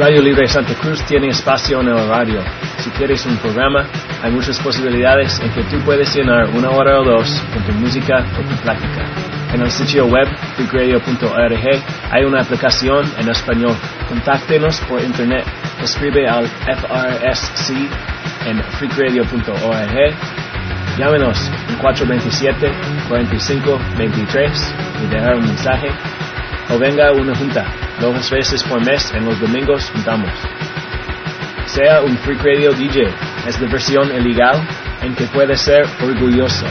Radio Libre Santa Cruz tiene espacio en el radio. Si quieres un programa, hay muchas posibilidades en que tú puedes llenar 1 hora o 2 con tu música o tu plática. En el sitio web freakradio.org hay una aplicación en español. Contáctenos por internet. Escribe al FRSC en freakradio.org. Llámenos en 427-4523 y dejar un mensaje. O venga a una junta. 2 veces por mes en los domingos juntamos. Sea un Freak Radio DJ. Es diversión ilegal en que puede ser orgulloso.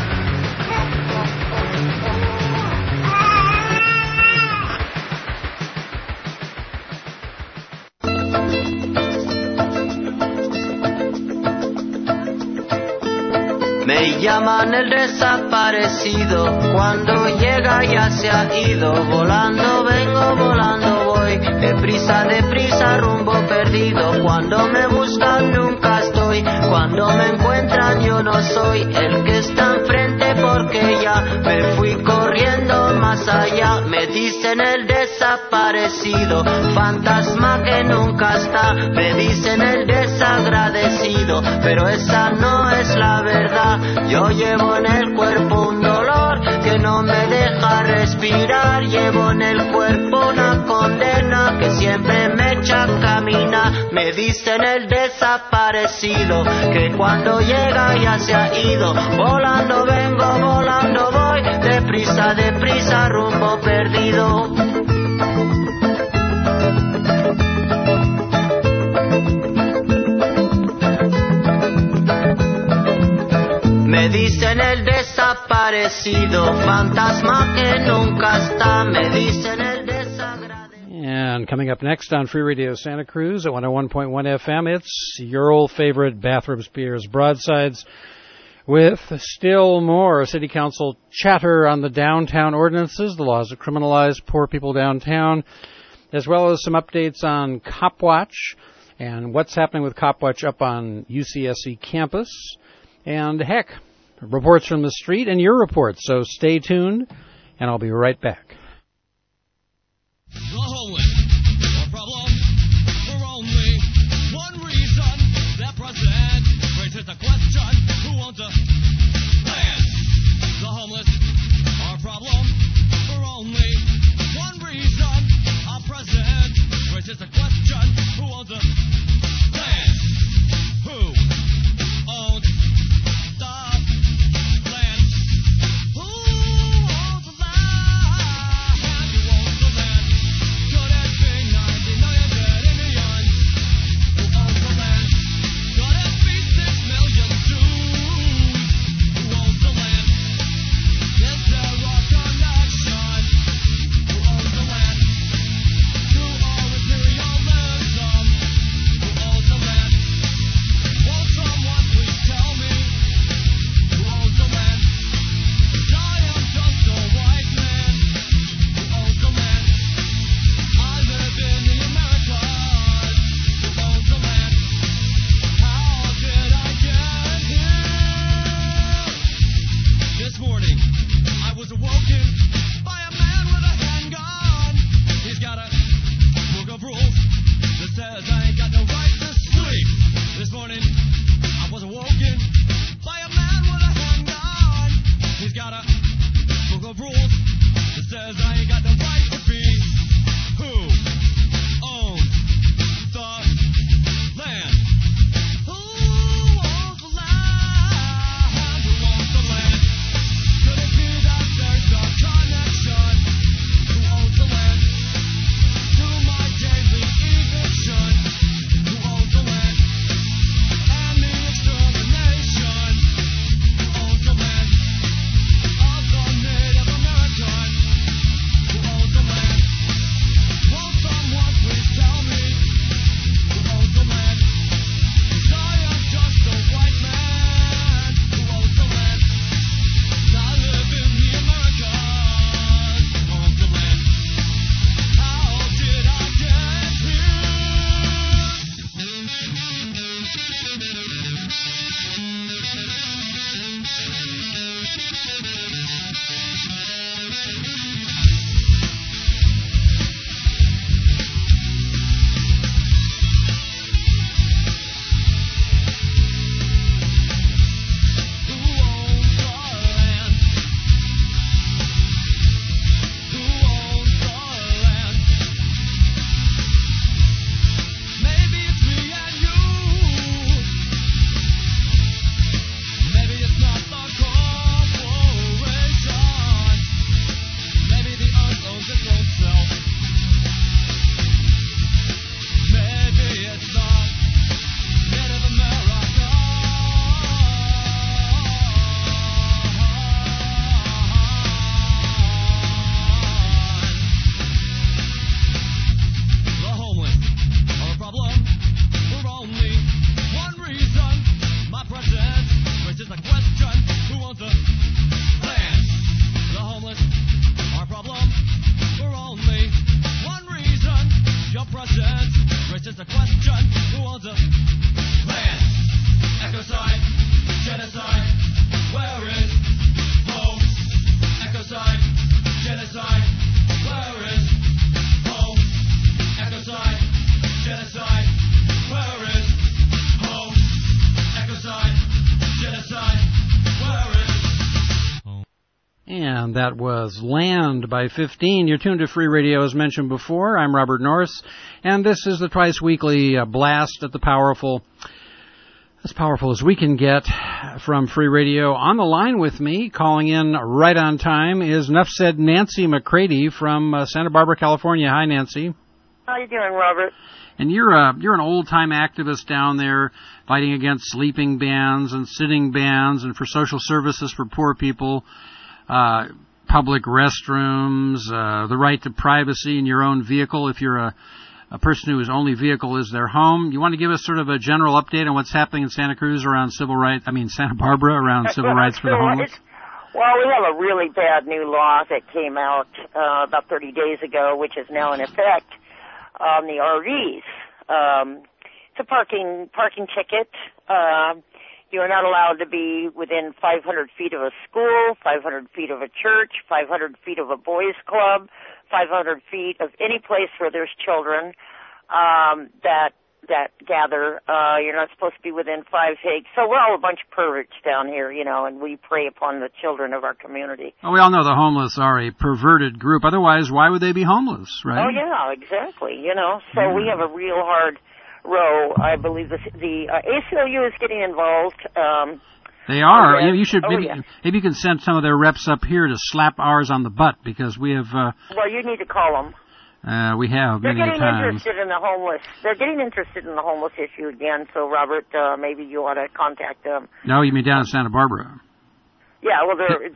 Me llaman el desaparecido, cuando llega ya se ha ido. Volando vengo, volando voy, deprisa, rumbo perdido. Cuando me buscan nunca estoy, cuando me encuentran yo no soy el que está enfrente, porque ya me fui corriendo más allá. Me dicen el desaparecido, fantasma que nunca está. Me dicen el desagradecido, pero esa no es la verdad. Yo llevo en el cuerpo un dolor que no me deja respirar. Llevo en el cuerpo una condena que siempre me echa a caminar. Me dicen el desaparecido, que cuando llega ya se ha ido. Volando vengo, volando voy, deprisa, rumbo perdido. Me dicen el desaparecido, fantasma que nunca está. Me dicen el desagradecido. And coming up next on Free Radio Santa Cruz at 101.1 FM, it's your old favorite Bathrooms, Beers, Broadsides, with still more City Council chatter on the downtown ordinances, the laws that criminalize poor people downtown, as well as some updates on Copwatch and what's happening with Copwatch up on UCSC campus. And heck, reports from the street and your reports. So stay tuned, and I'll be right back. The homeless are a problem for only one reason. Their president raises the question, who owns the land? The homeless are a problem for only one reason. Our president raises the question, who owns the land? Who owns and that was Land by 15. You're tuned to Free Radio as mentioned before. I'm Robert Norris, and this is the twice weekly blast at the powerful, as powerful as we can get from Free Radio. On the line with me, calling in right on time, is Nuff Said Nancy McCready from Santa Barbara, California. Hi, Nancy. How you doing, Robert? And you're an old-time activist down there fighting against sleeping bans and sitting bans and for social services for poor people, public restrooms, the right to privacy in your own vehicle if you're a person whose only vehicle is their home. You want to give us sort of a general update on what's happening in Santa Barbara around civil rights for the homeless? Well, we have a really bad new law that came out about 30 days ago, which is now in effect on the RVs. It's a parking ticket. You are not allowed to be within 500 feet of a school, 500 feet of a church, 500 feet of a boys' club, 500 feet of any place where there's children that gather. You're not supposed to be within 5 feet. So we're all a bunch of perverts down here, and we prey upon the children of our community. Well, we all know the homeless are a perverted group. Otherwise, why would they be homeless, right? Oh, yeah, exactly, So we have a real hard row. I believe the ACLU is getting involved. They are. You should maybe you can send some of their reps up here to slap ours on the butt because we have. Well, you need to call them. We have many times. They're getting interested in the homeless issue again. So, Robert, maybe you ought to contact them. No, you mean down in Santa Barbara? Yeah, well,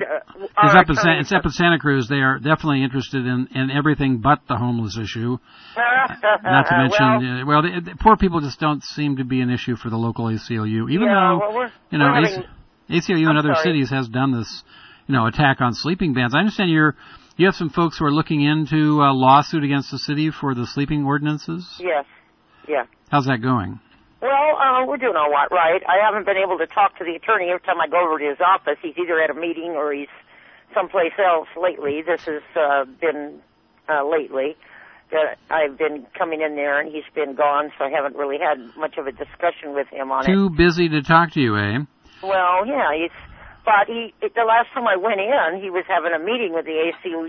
it's up in Santa Cruz. They are definitely interested in everything but the homeless issue. Not to mention, poor people just don't seem to be an issue for the local ACLU, even though ACLU in other cities has done this, attack on sleeping bans. I understand you have some folks who are looking into a lawsuit against the city for the sleeping ordinances. Yes, yeah. How's that going? Well, we're doing all right. I haven't been able to talk to the attorney. Every time I go over to his office, he's either at a meeting or he's someplace else lately. This has been lately that I've been coming in there, and he's been gone, so I haven't really had much of a discussion with him on it. Too busy to talk to you, eh? Well, yeah, but the last time I went in, he was having a meeting with the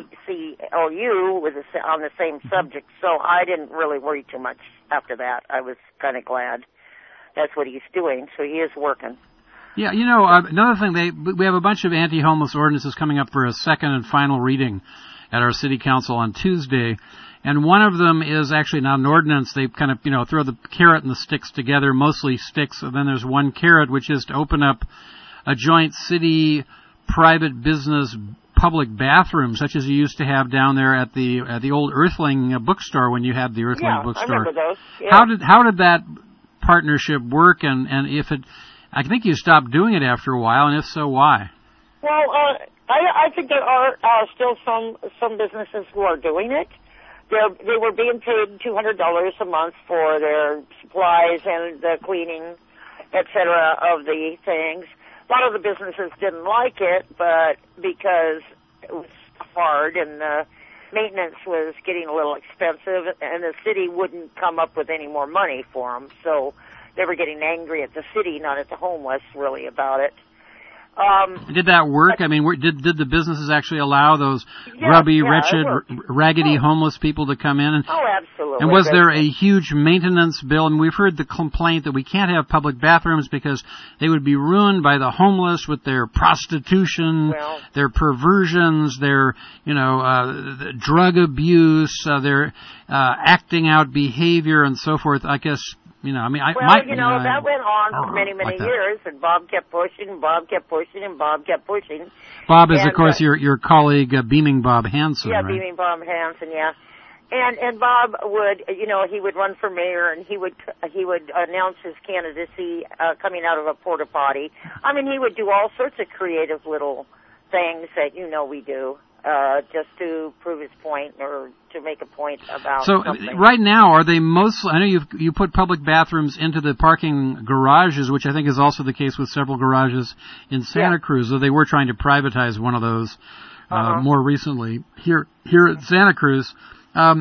ACLU on the same subject, so I didn't really worry too much after that. I was kind of glad. That's what he's doing, so he is working. Yeah, another thing, we have a bunch of anti-homeless ordinances coming up for a second and final reading at our city council on Tuesday, and one of them is actually not an ordinance. They kind of, throw the carrot and the sticks together, mostly sticks, and then there's one carrot, which is to open up a joint city private business public bathroom, such as you used to have down there at the old Earthling bookstore when you had the Earthling bookstore. I remember those. Yeah. How did that partnership work, and if it, I think you stopped doing it after a while, and if so, why? Well, I think there are still some businesses who are doing it. They were being paid $200 a month for their supplies and the cleaning, etc. of the things. A lot of the businesses didn't like it, but because it was hard and the maintenance was getting a little expensive, and the city wouldn't come up with any more money for them, so they were getting angry at the city, not at the homeless, really, about it. Did that work? I mean, did the businesses actually allow those grubby, wretched, raggedy homeless people to come in? Oh, absolutely. And was there a huge maintenance bill? I mean, we've heard the complaint that we can't have public bathrooms because they would be ruined by the homeless with their prostitution, their perversions, their, drug abuse, their acting out behavior and so forth. I guess. That went on for many years, and Bob kept pushing, and Bob kept pushing. Bob is, of course, your colleague, Beaming Bob Hansen, yeah, right? Beaming Bob Hansen, yeah. And Bob would, he would run for mayor, and he would announce his candidacy coming out of a porta potty. I mean, he would do all sorts of creative little things that we do. Just to prove his point or to make a point about something. Right now, are they mostly, I know you put public bathrooms into the parking garages, which I think is also the case with several garages in Santa Cruz, though they were trying to privatize one of those more recently here at Santa Cruz. But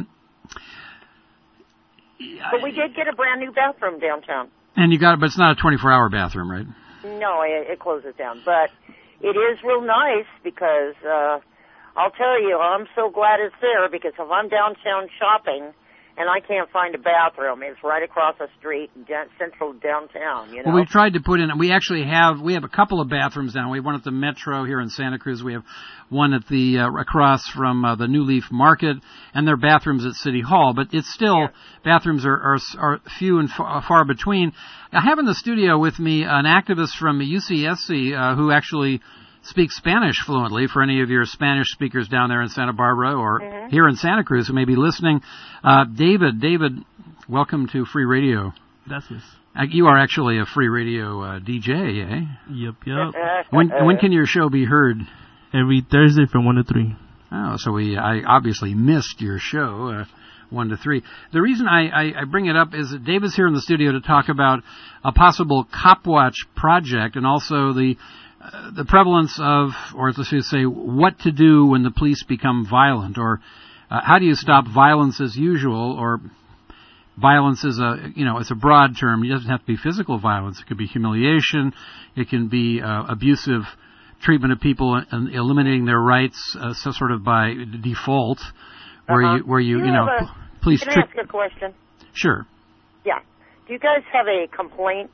we did get a brand new bathroom downtown. And but it's not a 24-hour bathroom, right? No, it closes down. But it is real nice because I'll tell you, I'm so glad it's there, because if I'm downtown shopping and I can't find a bathroom, it's right across the street in central downtown, you know. Well, we tried to put in, we have a couple of bathrooms down. We have one at the Metro here in Santa Cruz. We have one at the, across from the New Leaf Market, and there are bathrooms at City Hall, but it's still, bathrooms are few and far between. I have in the studio with me an activist from UCSC, who actually speaks Spanish fluently, for any of your Spanish speakers down there in Santa Barbara or here in Santa Cruz who may be listening. David, welcome to Free Radio. Gracias. You are actually a Free Radio DJ, eh? Yep. When can your show be heard? Every Thursday from 1 to 3. Oh, so I obviously missed your show, 1 to 3. The reason I bring it up is that David's here in the studio to talk about a possible Cop Watch project, and also the prevalence of, or let's just say, what to do when the police become violent, or how do you stop violence as usual, or violence is it's a broad term. It doesn't have to be physical violence. It could be humiliation. It can be abusive treatment of people and eliminating their rights, so sort of by default, where you police. Can I ask a question? Sure. Yeah. Do you guys have a complaint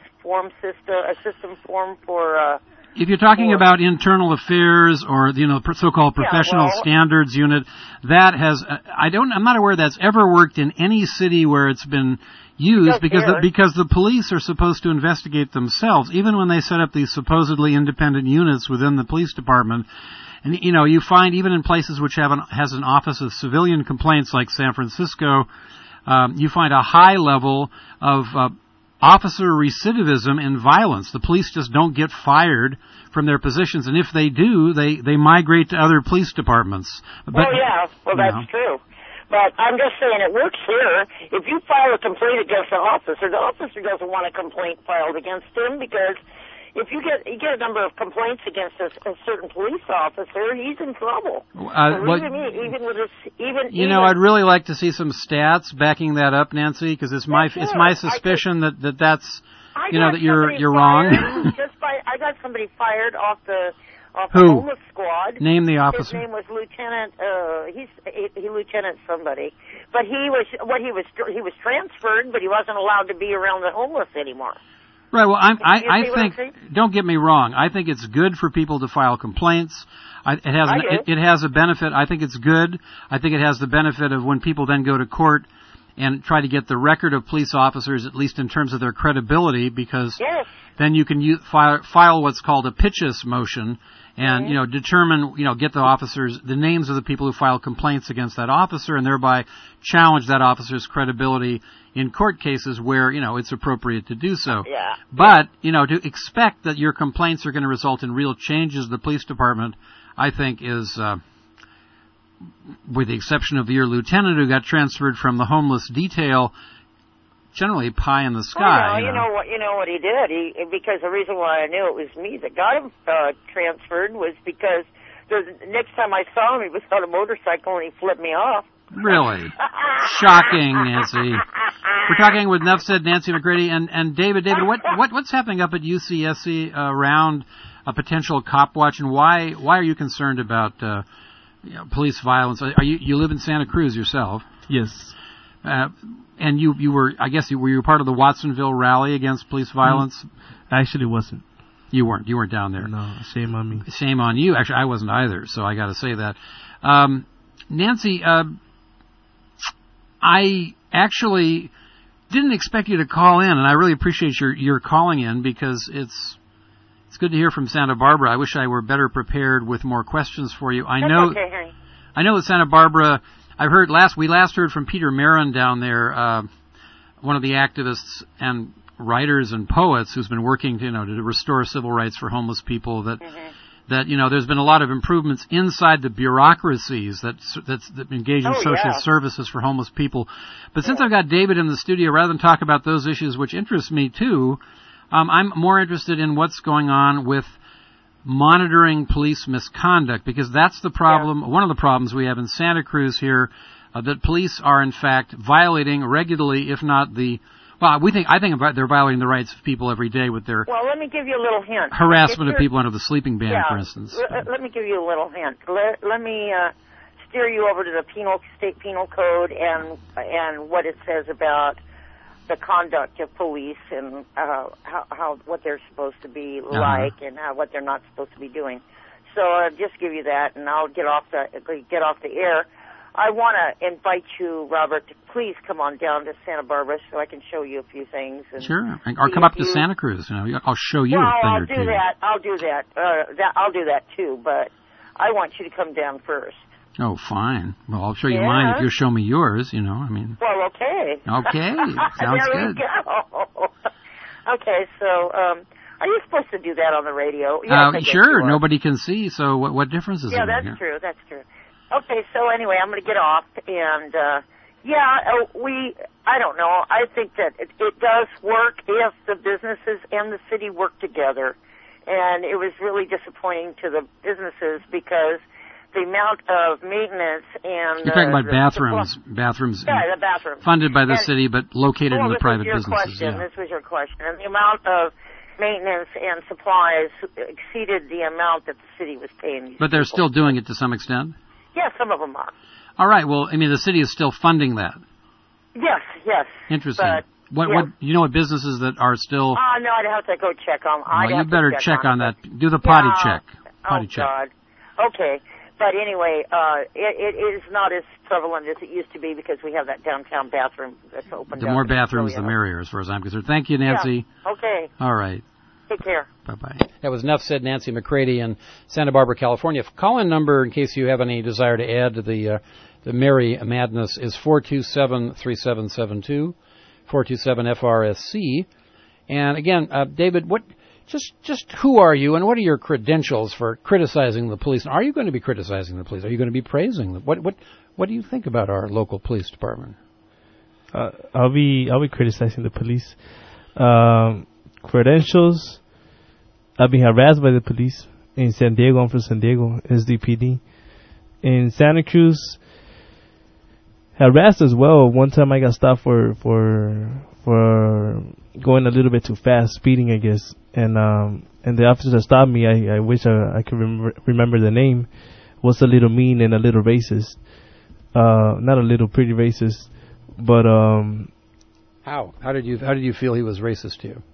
system form for? If you're talking about internal affairs or so-called professional standards unit, that has I'm not aware that's ever worked in any city where it's been used, because the police are supposed to investigate themselves, even when they set up these supposedly independent units within the police department. And you find even in places which has an office of civilian complaints like San Francisco, you find a high level of officer recidivism and violence. The police just don't get fired from their positions, and if they do, they migrate to other police departments. But, that's true. But I'm just saying it works here. If you file a complaint against the officer doesn't want a complaint filed against him, because if you get a number of complaints against a certain police officer, he's in trouble. I'd really like to see some stats backing that up, Nancy, because it's my suspicion that's that you're wrong. I got somebody fired off the Who? homeless squad. Name the officer. His name was Lieutenant. He Lieutenant somebody, but he was transferred, but he wasn't allowed to be around the homeless anymore. Right. Well, I think. Don't get me wrong. I think it's good for people to file complaints. It has a benefit. I think it's good. I think it has the benefit of when people then go to court and try to get the record of police officers, at least in terms of their credibility, because then you can file what's called a pitches motion, and determine, get the names of the people who file complaints against that officer, and thereby challenge that officer's credibility in court cases where it's appropriate to do so. Yeah. But to expect that your complaints are going to result in real changes in the police department, I think is, with the exception of your lieutenant who got transferred from the homeless detail, generally pie in the sky. Well, you know what he did? Because the reason why I knew it was me that got him transferred was because the next time I saw him, he was on a motorcycle and he flipped me off. Really? Shocking, Nancy. We're talking with Enough Said Nancy McGrady and David. David, what's happening up at UCSC around a potential cop watch, and why are you concerned about police violence? You live in Santa Cruz yourself? Yes. And you were part of the Watsonville rally against police violence? I actually wasn't. You weren't down there. No, shame on me. Shame on you. Actually, I wasn't either, so I got to say that. Nancy, I actually didn't expect you to call in, and I really appreciate your calling in, because it's good to hear from Santa Barbara. I wish I were better prepared with more questions for you. I know that Santa Barbara. I've heard we last heard from Peter Marin down there, one of the activists and writers and poets who's been working to restore civil rights for homeless people. That there's been a lot of improvements inside the bureaucracies that engage in social services for homeless people. But since I've got David in the studio, rather than talk about those issues, which interest me too, I'm more interested in what's going on with monitoring police misconduct, because that's the problem. One of the problems we have in Santa Cruz here, that police are in fact violating regularly, if not the Well, I think about they're violating the rights of people every day with their Well, let me give you a little hint. harassment of people under the sleeping ban, Yeah, for instance. let me give you a little hint. Let me steer you over to the state penal code and what it says about the conduct of police and how what they're supposed to be like and what they're not supposed to be doing. So I'll just give you that, and I'll get off the air. I want to invite you, Robert, to please come on down to Santa Barbara so I can show you a few things. And Sure, or come up to Santa Cruz. I'll show you a thing or two. I'll do that too. But I want you to come down first. Oh, fine. Well, I'll show you mine if you show me yours. Well, okay. Okay, sounds there good. We go. Okay, so are you supposed to do that on the radio? Yes, I guess sure. you are. Nobody can see, so what difference is it? Yeah, that's true. That's true. Okay, so anyway, I'm going to get off, and I don't know. I think that it does work if the businesses and the city work together, and it was really disappointing to the businesses because the amount of maintenance and you're talking about bathrooms. Yeah, the bathrooms funded by the city, but located in the private businesses. This was your question, and the amount of maintenance and supplies exceeded the amount that the city was paying. But they're still doing it to some extent. Yeah, some of them are. All right. Well, the city is still funding that. Yes. Interesting. But, what you know what businesses that are still? No, I'd have to go check on. Well, you better check on that. Do the potty check. Potty check. God. Okay. But anyway, it is not as prevalent as it used to be because we have that downtown bathroom that's open. The more bathrooms, the merrier, as far as I'm concerned. Thank you, Nancy. Yeah. Okay. All right. Take care. Bye-bye. That was enough said. Nancy McCready in Santa Barbara, California. Call-in number, in case you have any desire to add to the Merry Madness, is 427-3772, 427-FRSC. And again, David, just who are you, and what are your credentials for criticizing the police? Are you going to be criticizing the police? Are you going to be praising them? What do you think about our local police department? I'll be criticizing the police. Credentials. I've been harassed by the police in San Diego. I'm from San Diego, SDPD. In Santa Cruz, harassed as well. One time I got stopped for going a little bit too fast, speeding, I guess. And the officer that stopped me, I wish I could remember the name, was a little mean and a little racist. Not a little pretty racist, but How did you feel he was racist to you?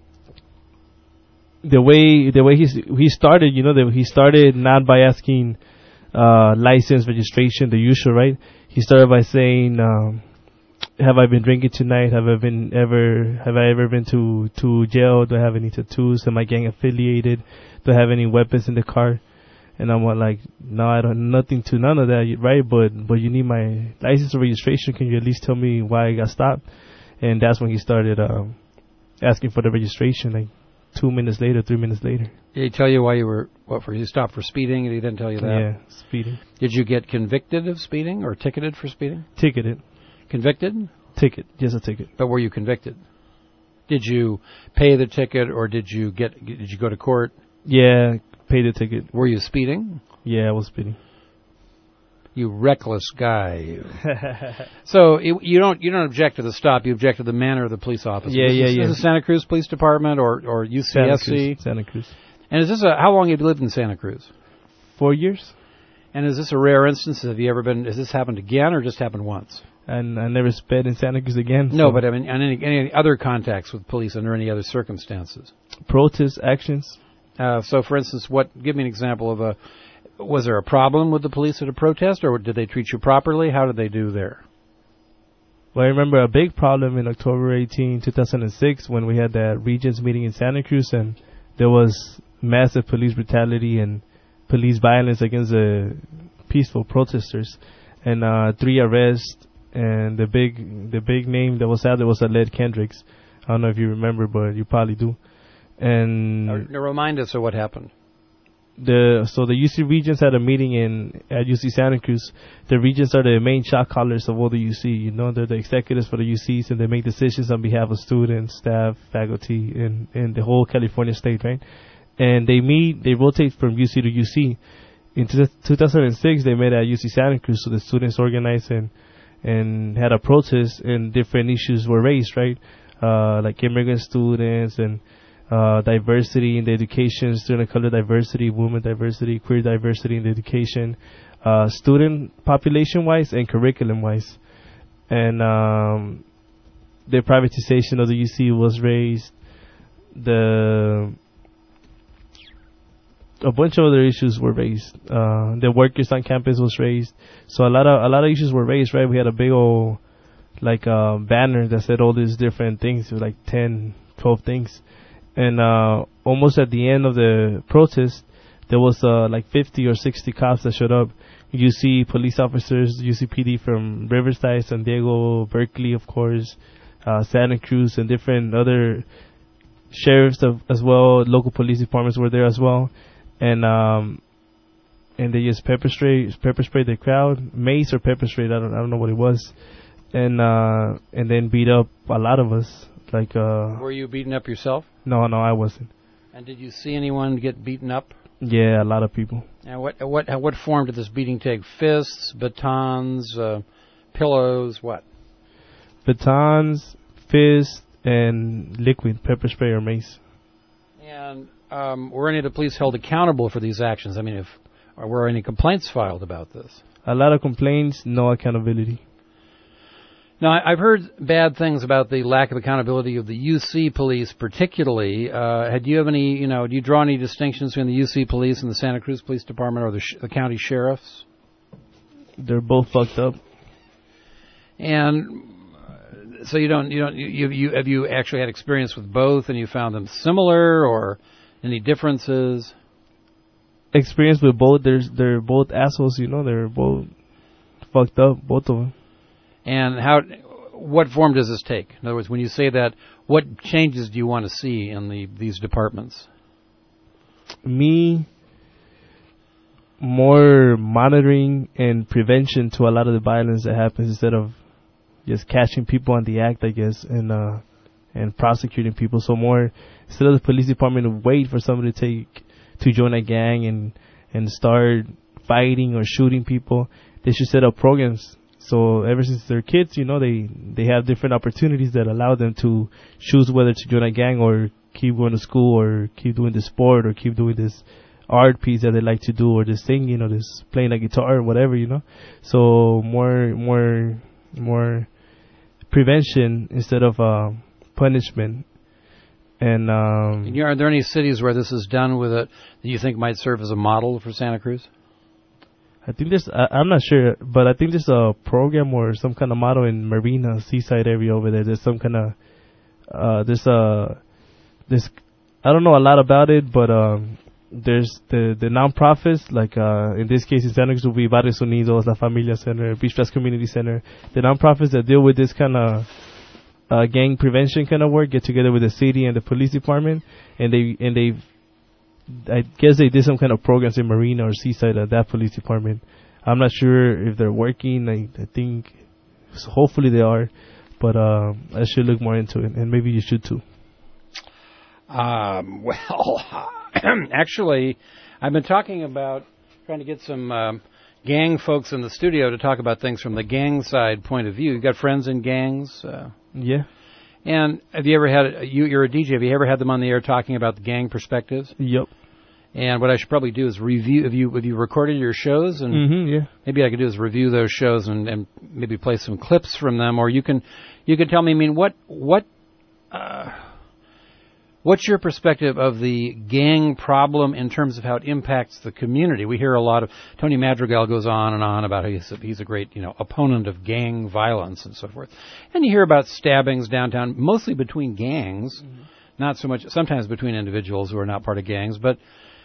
The way he started, he started not by asking license, registration, the usual, right? He started by saying, have I been drinking tonight? Have I ever been to jail? Do I have any tattoos? Am I gang affiliated? Do I have any weapons in the car? And I'm like, no, I don't, nothing to none of that, right? But you need my license or registration. Can you at least tell me why I got stopped? And that's when he started asking for the registration, like 2 minutes later, 3 minutes later. Did he tell you why you were, you stopped for speeding, and he didn't tell you that? Yeah, speeding. Did you get convicted of speeding or ticketed for speeding? Ticketed. Convicted? Ticket, just a ticket. But were you convicted? Did you pay the ticket, or did you go to court? Yeah, pay the ticket. Were you speeding? Yeah, I was speeding. You reckless guy. You. So you don't object to the stop. You object to the manner of the police officer. Yeah. Is this Santa Cruz Police Department or UCSC? Santa Cruz. And is this how long have you lived in Santa Cruz? 4 years. And is this a rare instance? Has this happened again or just happened once? And I never sped in Santa Cruz again. No, but I mean, any other contacts with police under any other circumstances? Protest actions. So, for instance, give me an example of was there a problem with the police at a protest, or did they treat you properly? How did they do there? Well, I remember a big problem in October 18, 2006, when we had that Regents meeting in Santa Cruz, and there was massive police brutality and police violence against the peaceful protesters, and 3 arrests. And the big name that was out there was Aled Kendricks. I don't know if you remember, but you probably do. And now remind us of what happened. The UC Regents had a meeting at UC Santa Cruz. The Regents are the main shot callers of all the UC. They're the executives for the UCs, and they make decisions on behalf of students, staff, faculty, in the whole California state, right? And they rotate from UC to UC. In 2006, they met at UC Santa Cruz, so the students organized and had a protest, and different issues were raised, right? like immigrant students and diversity in the education, student of color diversity, women diversity, queer diversity in the education, student population-wise and curriculum-wise. And the privatization of the UC was raised. A bunch of other issues were raised. The workers on campus was raised. So a lot of issues were raised, right? We had a big old banner that said all these different things, like 10, 12 things. And almost at the end of the protest, there was like 50 or 60 cops that showed up. UC police officers, UCPD from Riverside, San Diego, Berkeley, of course, Santa Cruz, and different other sheriffs as well. Local police departments were there as well. And they just pepper sprayed the crowd, mace or pepper sprayed. I don't know what it was, and then beat up a lot of us. Were you beaten up yourself? No, I wasn't. And did you see anyone get beaten up? Yeah, a lot of people. And what form did this beating take? Fists, batons, pillows, what? Batons, fists, and liquid pepper spray or mace. And were any of the police held accountable for these actions? I mean, or were any complaints filed about this? A lot of complaints, no accountability. Now, I've heard bad things about the lack of accountability of the UC police, particularly. Do you have any, do you draw any distinctions between the UC police and the Santa Cruz Police Department or the county sheriffs? They're both fucked up. And so have you actually had experience with both, and you found them similar or any differences? Experience with both. They're both assholes. They're both fucked up, both of them. And what form does this take? In other words, when you say that, what changes do you want to see in these departments? More monitoring and prevention to a lot of the violence that happens, instead of just catching people on the act, I guess, and prosecuting people. So more, instead of the police department wait for somebody to join a gang and start fighting or shooting people, they should set up programs. So ever since they're kids, they have different opportunities that allow them to choose whether to join a gang or keep going to school or keep doing the sport or keep doing this art piece that they like to do, or this thing, this playing a guitar or whatever, So more prevention instead of punishment. And are there any cities where this is done with it that you think might serve as a model for Santa Cruz? I think I'm not sure, but I think there's a program or some kind of model in Marina, Seaside area over there. There's some kind of, I don't know a lot about it, but there's the non-profits, like in this case in Santa Cruz will be Barrios Unidos, La Familia Center, Beach Pass Community Center. The non-profits that deal with this kind of gang prevention kind of work get together with the city and the police department, and they've I guess they did some kind of programs in Marina or Seaside at that police department. I'm not sure if they're working. I think, so hopefully they are, but I should look more into it, and maybe you should too. Actually, I've been talking about trying to get some gang folks in the studio to talk about things from the gang side point of view. You got friends in gangs? Yeah. And have you ever had, you're a DJ, have you ever had them on the air talking about the gang perspectives? Yep. And what I should probably do is review, have you recorded your shows? And yeah. Maybe I could do is review those shows and maybe play some clips from them, or you can tell me, what's your perspective of the gang problem in terms of how it impacts the community? We hear a lot of, Tony Madrigal goes on and on about how he's a great, opponent of gang violence and so forth. And you hear about stabbings downtown, mostly between gangs, not so much, sometimes between individuals who are not part of gangs, but,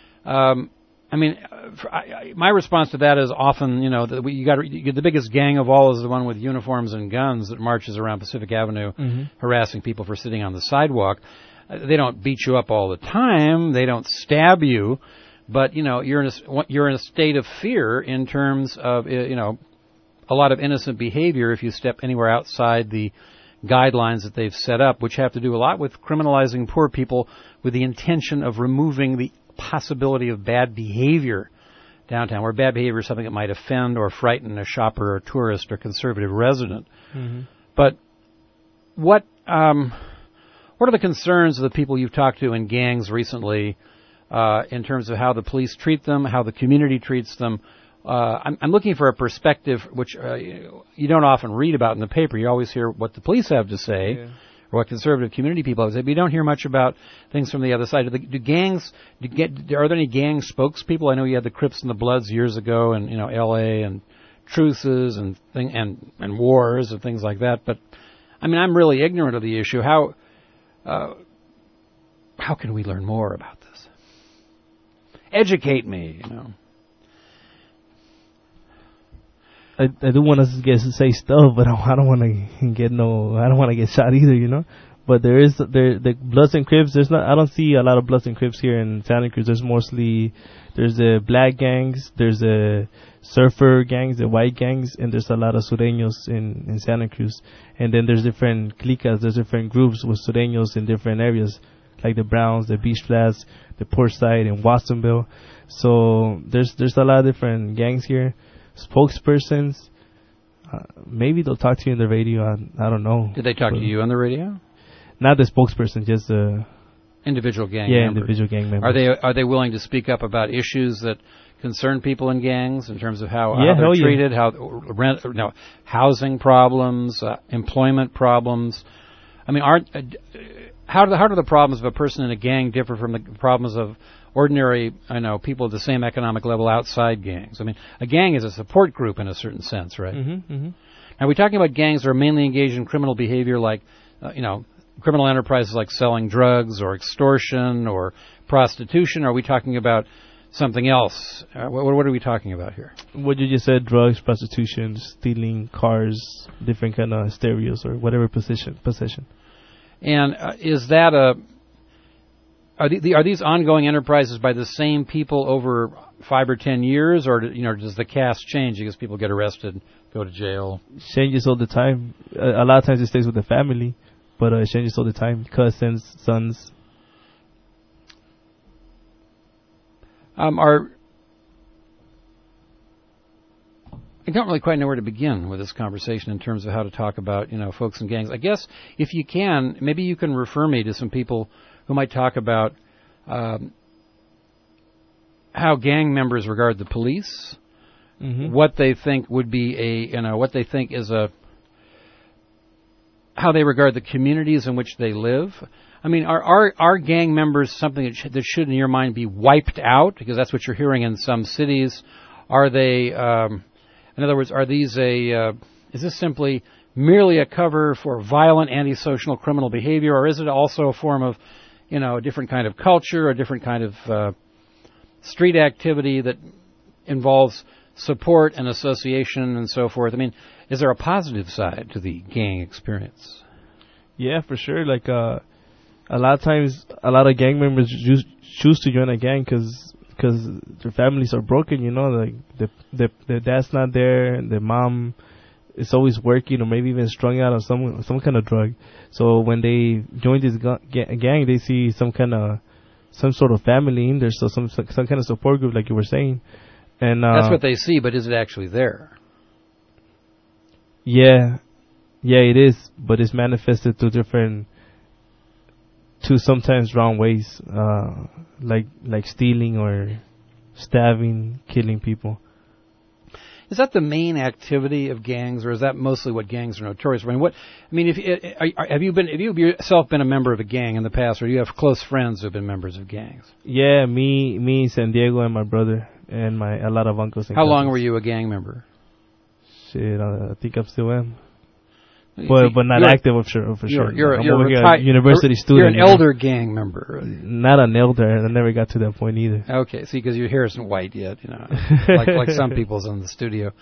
my response to that is often, the biggest gang of all is the one with uniforms and guns that marches around Pacific Avenue, harassing people for sitting on the sidewalk. They don't beat you up all the time. They don't stab you, but you're in a state of fear in terms of a lot of innocent behavior if you step anywhere outside the guidelines that they've set up, which have to do a lot with criminalizing poor people with the intention of removing the possibility of bad behavior downtown, where bad behavior is something that might offend or frighten a shopper or tourist or conservative resident. But what What are the concerns of the people you've talked to in gangs recently in terms of how the police treat them, how the community treats them? I'm looking for a perspective which you don't often read about in the paper. You always hear what the police have to say, or what conservative community people have to say, but you don't hear much about things from the other side. Are there any gang spokespeople? I know you had the Crips and the Bloods years ago, and L.A. and truces and wars and things like that. But I mean, I'm really ignorant of the issue. How can we learn more about this? Educate me, I do want to say stuff, but I don't want to get shot either, But the Bloods and Crips. I don't see a lot of Bloods and Crips here in Santa Cruz. There's the black gangs, there's the surfer gangs, the white gangs, and there's a lot of Sureños in Santa Cruz. And then there's different clicas, there's different groups with Sureños in different areas, like the Browns, the Beach Flats, the Portside, and Watsonville. So there's a lot of different gangs here. Spokespersons, maybe they'll talk to you on the radio. I don't know. Did they talk to you on the radio? Not the spokesperson, just the individual gang members. Individual gang members. Are they willing to speak up about issues that concern people in gangs in terms of how they're treated, how housing problems, employment problems? I mean, how do the problems of a person in a gang differ from the problems of ordinary, people at the same economic level outside gangs? I mean, a gang is a support group in a certain sense, right? Mm-hmm, mm-hmm. Now, are we talking about gangs that are mainly engaged in criminal behavior like, criminal enterprises like selling drugs or extortion or prostitution? Or are we talking about something else? What are we talking about here? What you just said, drugs, prostitution, stealing cars, different kind of stereos or whatever possession. And is that are these ongoing enterprises by the same people over 5 or 10 years, or does the cast change because people get arrested, go to jail? Changes all the time. A lot of times it stays with the family, but it changes all the time. Cousins, sons. I don't really quite know where to begin with this conversation in terms of how to talk about, folks in gangs. I guess if you can, maybe you can refer me to some people who might talk about how gang members regard the police, mm-hmm. what they think would be what they think is how they regard the communities in which they live. I mean, are gang members something that should, in your mind, be wiped out? Because that's what you're hearing in some cities. Are they, in other words, are these is this simply merely a cover for violent antisocial criminal behavior, or is it also a form of, a different kind of culture, a different kind of street activity that involves support and association and so forth? I mean, is there a positive side to the gang experience? Yeah, for sure. Like, a lot of times, a lot of gang members choose to join a gang because their families are broken, like the dad's not there, and the mom is always working, or maybe even strung out on some kind of drug. So when they join this gang, they see some sort of family in there, so some kind of support group, like you were saying. And that's what they see, but is it actually there? Yeah, it is, but it's manifested through sometimes wrong ways, like stealing or stabbing, killing people. Is that the main activity of gangs, or is that mostly what gangs are notorious for? Have you yourself been a member of a gang in the past, or do you have close friends who have been members of gangs? Yeah, me, San Diego, and my brother, and a lot of uncles and How cousins. long were you a gang member? Shit, I think I still am. But not active for sure. You're a university student. You're an elder gang member. Not an elder. I never got to that point either. Okay, see, because your hair isn't white yet, like some people's in the studio.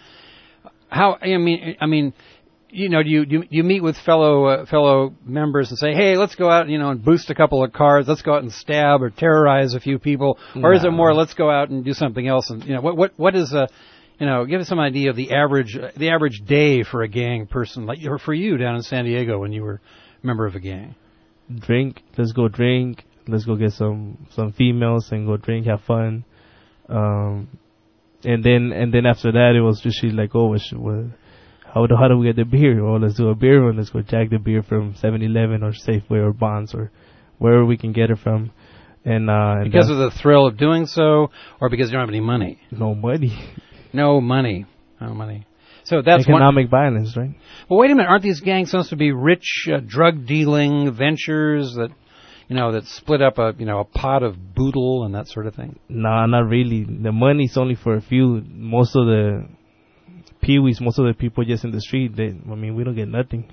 Do you meet with fellow members and say, hey, let's go out, and boost a couple of cars, let's go out and stab or terrorize a few people, or is it more, let's go out and do something else? And what is give us some idea of the average day for a gang person, like for you down in San Diego when you were a member of a gang. Drink. Let's go drink. Let's go get some females and go drink, have fun. And then after that, it was just like, how do we get the beer? Well, let's do a beer run. Let's go jack the beer from 7-Eleven or Safeway or Bonds or wherever we can get it from. And because of the thrill of doing so, or because you don't have any money? No money. No money. No money. So that's economic violence, right? Well, wait a minute. Aren't these gangs supposed to be rich drug dealing ventures that, that split up a pot of boodle and that sort of thing? Nah, not really. The money's only for a few. Most of the peewees, most of the people just in the street, we don't get nothing.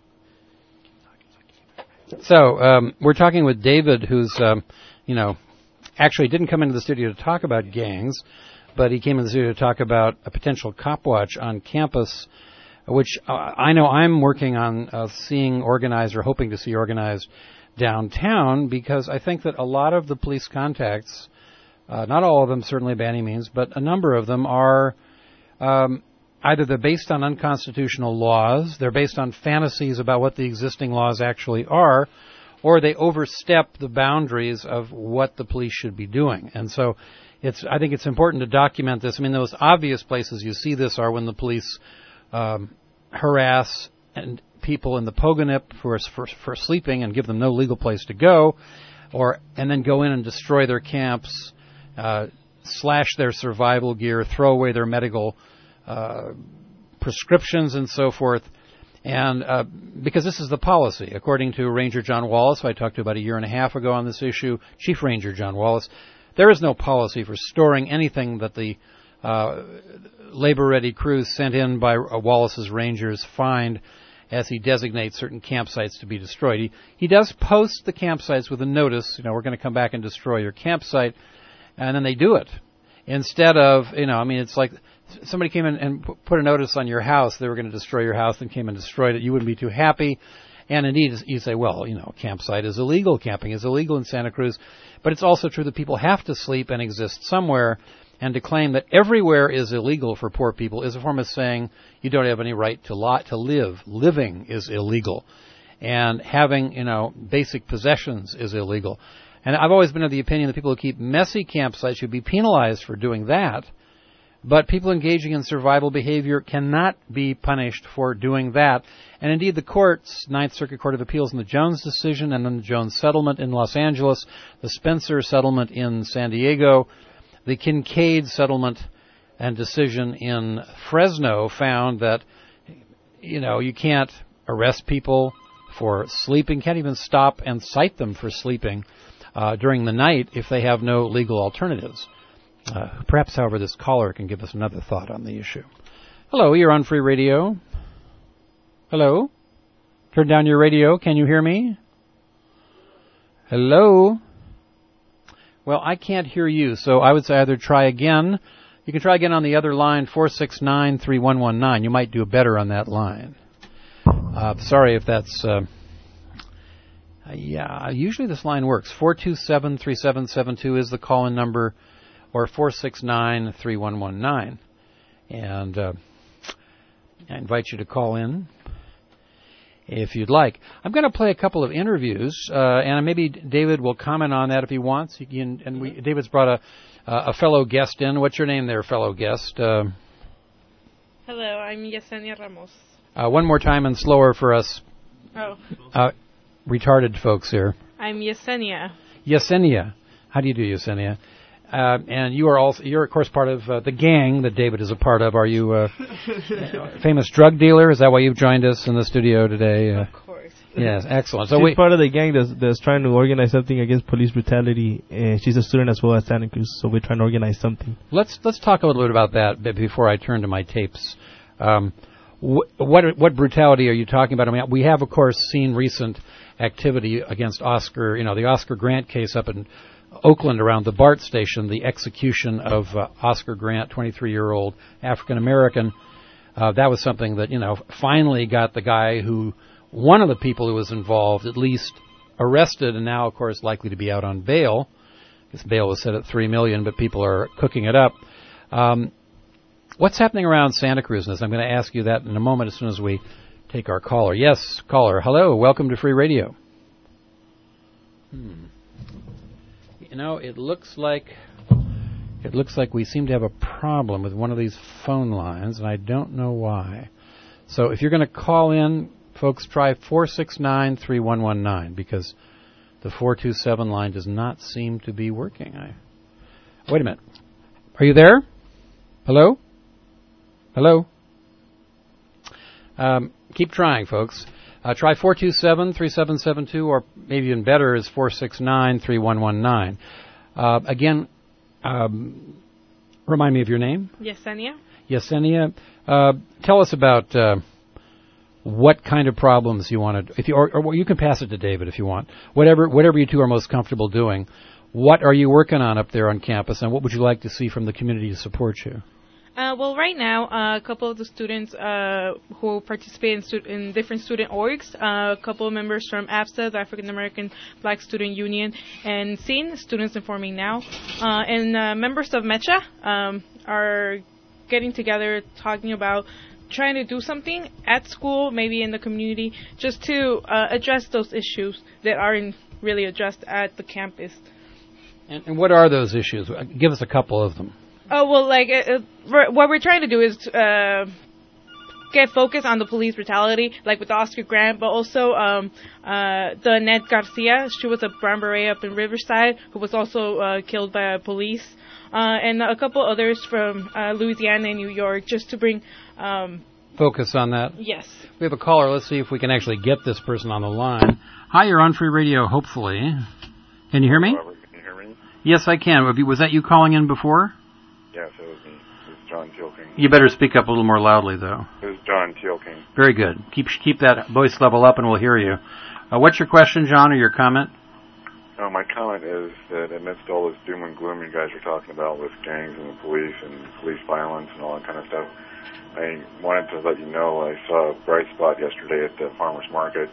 So we're talking with David, who's actually didn't come into the studio to talk about gangs, but he came into the studio to talk about a potential cop watch on campus, which I know I'm working on seeing organized or hoping to see organized downtown, because I think that a lot of the police contacts, not all of them certainly by any means, but a number of them are either they're based on unconstitutional laws, they're based on fantasies about what the existing laws actually are, or they overstep the boundaries of what the police should be doing. And so I think it's important to document this. I mean, those obvious places you see this are when the police harass and people in the Pogonip for sleeping and give them no legal place to go, and then go in and destroy their camps, slash their survival gear, throw away their medical prescriptions and so forth. And because this is the policy, according to Ranger John Wallace, who I talked to about a year and a half ago on this issue, Chief Ranger John Wallace, there is no policy for storing anything that the labor-ready crews sent in by Wallace's Rangers find as he designates certain campsites to be destroyed. He does post the campsites with a notice, we're going to come back and destroy your campsite, and then they do it. Instead of, it's like somebody came in and put a notice on your house, they were going to destroy your house, and came and destroyed it. You wouldn't be too happy. And indeed, you say, well, campsite is illegal, camping is illegal in Santa Cruz. But it's also true that people have to sleep and exist somewhere, and to claim that everywhere is illegal for poor people is a form of saying you don't have any right to live. Living is illegal. And having, basic possessions is illegal. And I've always been of the opinion that people who keep messy campsites should be penalized for doing that. But people engaging in survival behavior cannot be punished for doing that. And indeed, the courts, Ninth Circuit Court of Appeals in the Jones decision, and then the Jones settlement in Los Angeles, the Spencer settlement in San Diego, the Kincaid settlement and decision in Fresno found that, you can't arrest people for sleeping, can't even stop and cite them for sleeping during the night if they have no legal alternatives. Perhaps, however, this caller can give us another thought on the issue. Hello, you're on Free Radio. Hello? Turn down your radio. Can you hear me? Hello? Well, I can't hear you, so I would say either try again. You can try again on the other line, 469-3119. You might do better on that line. Sorry if that's... usually this line works. 427-3772 is the call-in number, or 469-3119. And I invite you to call in if you'd like. I'm going to play a couple of interviews, and maybe David will comment on that if he wants. David's brought a fellow guest in. What's your name there, fellow guest? Hello, I'm Yesenia Ramos. One more time and slower for us retarded folks here. I'm Yesenia. Yesenia. How do you do, Yesenia? And you're of course part of the gang that David is a part of. Are you a famous drug dealer? Is that why you've joined us in the studio today? Of course. Yes, excellent. So she's part of the gang that's trying to organize something against police brutality, and she's a student as well at Santa Cruz. So we're trying to organize something. Let's talk a little bit about that before I turn to my tapes. What brutality are you talking about? I mean, we have of course seen recent activity against Oscar. The Oscar Grant case up in Oakland around the BART station, the execution of Oscar Grant, 23-year-old African-American. That was something that, finally got the guy one of the people who was involved, at least arrested, and now, of course, likely to be out on bail. His bail was set at $3 million, but people are cooking it up. What's happening around Santa Cruz? And I'm going to ask you that in a moment as soon as we take our caller. Yes, caller. Hello. Welcome to Free Radio. It looks like we seem to have a problem with one of these phone lines, and I don't know why. So if you're going to call in, folks, try 469-3119 because the 427 line does not seem to be working. Wait a minute. Are you there? Hello? Hello? Keep trying, folks. Try 427-3772, or maybe even better is 469-3119. Again, remind me of your name. Yesenia. Yesenia. Tell us about what kind of problems you want to, or you can pass it to David if you want. Whatever you two are most comfortable doing. What are you working on up there on campus, and what would you like to see from the community to support you? Well, right now, a couple of the students who participate in different student orgs, a couple of members from AFSA, the African American Black Student Union, and SIN, Students Informing Now, and members of MECHA are getting together talking about trying to do something at school, maybe in the community, just to address those issues that aren't really addressed at the campus. And what are those issues? Give us a couple of them. Oh, well, what we're trying to do is get focus on the police brutality, like with Oscar Grant, but also the Annette Garcia. She was a Brown Beret up in Riverside who was also killed by police, and a couple others from Louisiana and New York, just to bring focus on that. Yes. We have a caller. Let's see if we can actually get this person on the line. Hi, you're on Free Radio, hopefully. Can you hear me? Robert, can you hear me? Yes, I can. Was that you calling in before? Yes, it was me. It was John Tealking. You better speak up a little more loudly, though. It was John Tealking. Very good. Keep that voice level up, and we'll hear you. What's your question, John, or your comment? My comment is that amidst all this doom and gloom you guys are talking about with gangs and the police and police violence and all that kind of stuff, I wanted to let you know I saw a bright spot yesterday at the farmers market.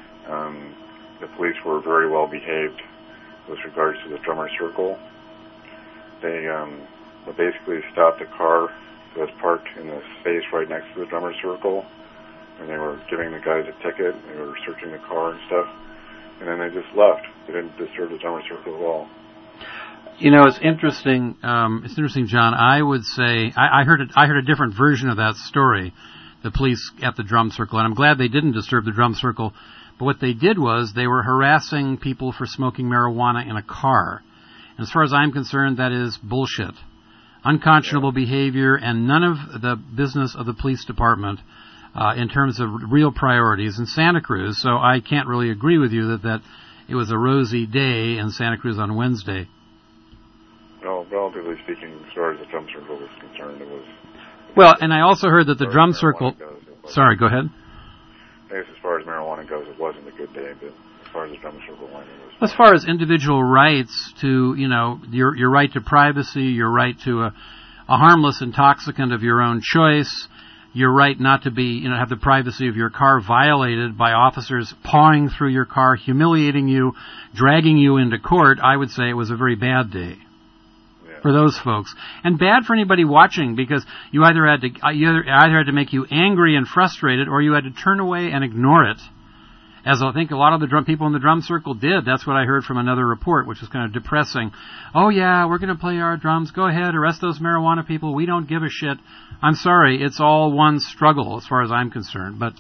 The police were very well behaved with regards to the drummer circle. They basically stopped a car that was parked in the space right next to the drummer circle, and they were giving the guys a ticket. They were searching the car and stuff, and then they just left. They didn't disturb the drummer circle at all. You know, it's interesting. It's interesting, John. I would say I heard a different version of that story. The police at the drum circle, and I'm glad they didn't disturb the drum circle. But what they did was they were harassing people for smoking marijuana in a car. And as far as I'm concerned, that is bullshit. Unconscionable behavior, and none of the business of the police department in terms of real priorities in Santa Cruz. So I can't really agree with you that it was a rosy day in Santa Cruz on Wednesday. Well, relatively speaking, as far as the drum circle was concerned, it was... Well, and I also heard that the drum circle... Sorry, go ahead. I guess as far as marijuana goes, it wasn't a good day, but as far as the drum circle went, it was... As far as individual rights to, your right to privacy, your right to a harmless intoxicant of your own choice, your right not to be, have the privacy of your car violated by officers pawing through your car, humiliating you, dragging you into court, I would say it was a very bad day for those folks, and bad for anybody watching, because you either had to make you angry and frustrated, or you had to turn away and ignore it. As I think a lot of the people in the drum circle did. That's what I heard from another report, which was kind of depressing. Oh yeah, we're going to play our drums. Go ahead, arrest those marijuana people. We don't give a shit. I'm sorry, it's all one struggle as far as I'm concerned. But,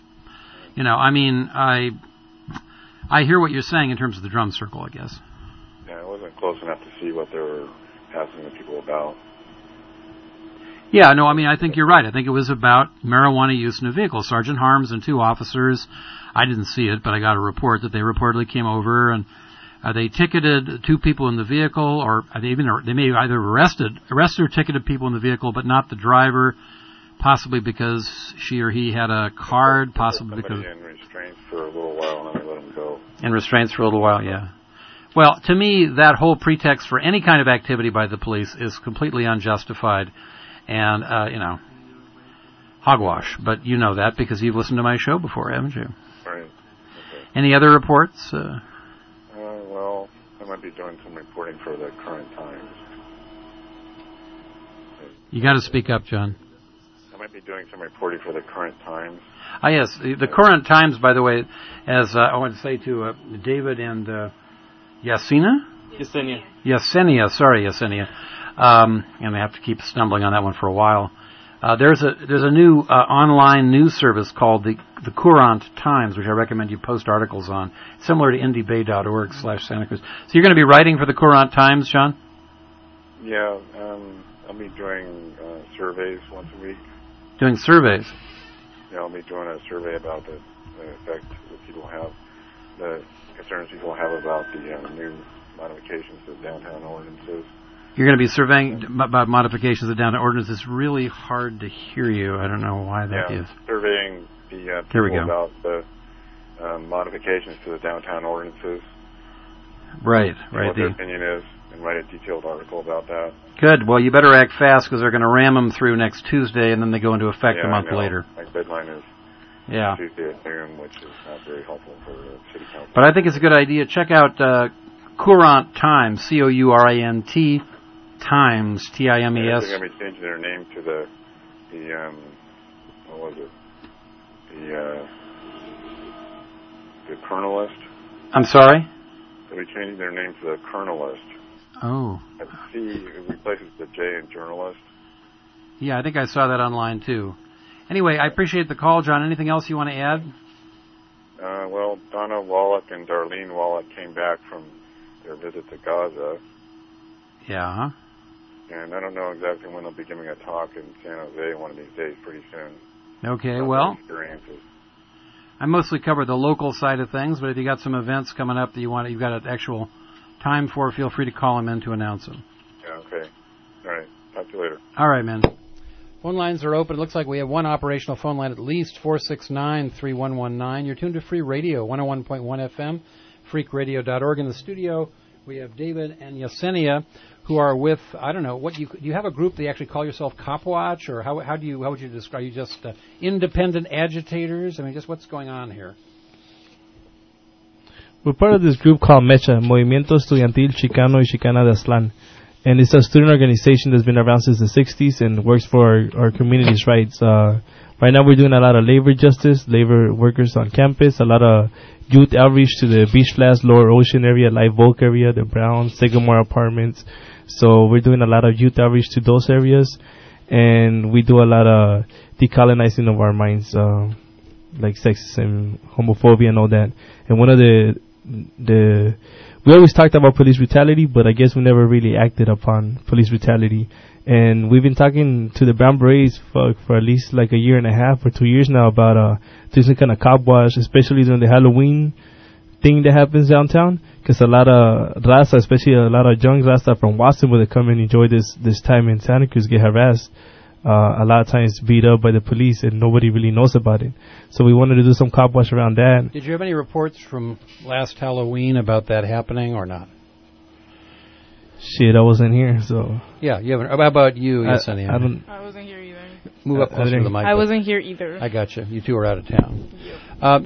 I hear what you're saying in terms of the drum circle, I guess. Yeah, I wasn't close enough to see what they were asking the people about. Yeah, no, I think you're right. I think it was about marijuana use in a vehicle. Sergeant Harms and two officers, I didn't see it, but I got a report that they reportedly came over and they ticketed two people in the vehicle, or they may have either arrested or ticketed people in the vehicle, but not the driver, possibly because she or he had a card, possibly because... in restraints for a little while, and then they let him go. In restraints for a little while, yeah. Well, to me, that whole pretext for any kind of activity by the police is completely unjustified. And, hogwash. But you know that because you've listened to my show before, haven't you? Right. Okay. Any other reports? Well, I might be doing some reporting for the Current Times. You got to speak up, John. I might be doing some reporting for the Current Times. Ah, yes. The Current Times, by the way, as I want to say to David and Yesenia? Yesenia. Sorry, Yesenia. And I have to keep stumbling on that one for a while. There's a new online news service called the Courant Times, which I recommend you post articles on, similar to indiebay.org/Santa Cruz. So you're going to be writing for the Courant Times, John? Yeah, I'll be doing surveys once a week. Doing surveys? Yeah, I'll be doing a survey about the effect that people have, the concerns people have about the new modifications to downtown ordinances. You're going to be surveying about modifications of downtown ordinances. It's really hard to hear you. I don't know why that is. Surveying the people about the modifications to the downtown ordinances. Right. What their opinion is, and write a detailed article about that. Good. Well, you better act fast because they're going to ram them through next Tuesday, and then they go into effect a month later. My deadline is Tuesday at noon, which is not very helpful for the city council. But I think it's a good idea. Check out Courant Times, Courant Times, Times. They're going to be changing their name to the what was it? The Kernelist. I'm sorry? They'll be changing their name to the Kernelist. Oh. I see it replaces the J in journalist. Yeah, I think I saw that online too. Anyway, I appreciate the call, John. Anything else you want to add? Well, Donna Wallach and Darlene Wallach came back from their visit to Gaza. Yeah. And I don't know exactly when they'll be giving a talk in San Jose one of these days, pretty soon. Okay, well, experiences. I mostly cover the local side of things, but if you got some events coming up that you've got an actual time for, feel free to call them in to announce them. Yeah, okay. All right. Talk to you later. All right, man. Phone lines are open. It looks like we have one operational phone line at least, 469-3119. You're tuned to Free Radio, 101.1 FM, freakradio.org. In the studio, we have David and Yesenia, who are with, I don't know, do you have a group that you actually call yourself Cop Watch, or how would you describe? Are you just independent agitators? I mean, just what's going on here? We're part of this group called MECHA, Movimiento Estudiantil Chicano y Chicana de Aztlán. And it's a student organization that's been around since the 60s and works for our community's rights. Right now we're doing a lot of labor justice, labor workers on campus, a lot of youth outreach to the Beach Flats, Lower Ocean area, Live Oak area, the Brown, Sycamore apartments. So we're doing a lot of youth outreach to those areas. And we do a lot of decolonizing of our minds, like sexism, homophobia and all that. And one of we always talked about police brutality, but I guess we never really acted upon police brutality. And we've been talking to the Brown Berets for at least like a year and a half or 2 years now about doing some kind of cop watch, especially during the Halloween thing that happens downtown. Because a lot of Raza, especially a lot of young Raza from Watsonville that come and enjoy this time in Santa Cruz get harassed. A lot of times beat up by the police and nobody really knows about it. So we wanted to do some cop watch around that. Did you have any reports from last Halloween about that happening or not? Shit, I wasn't here, so... Yeah, you haven't. How about you, Yesenia? I wasn't here either. Move up closer to the mic. I wasn't here either. I got you. You two are out of town. Yep.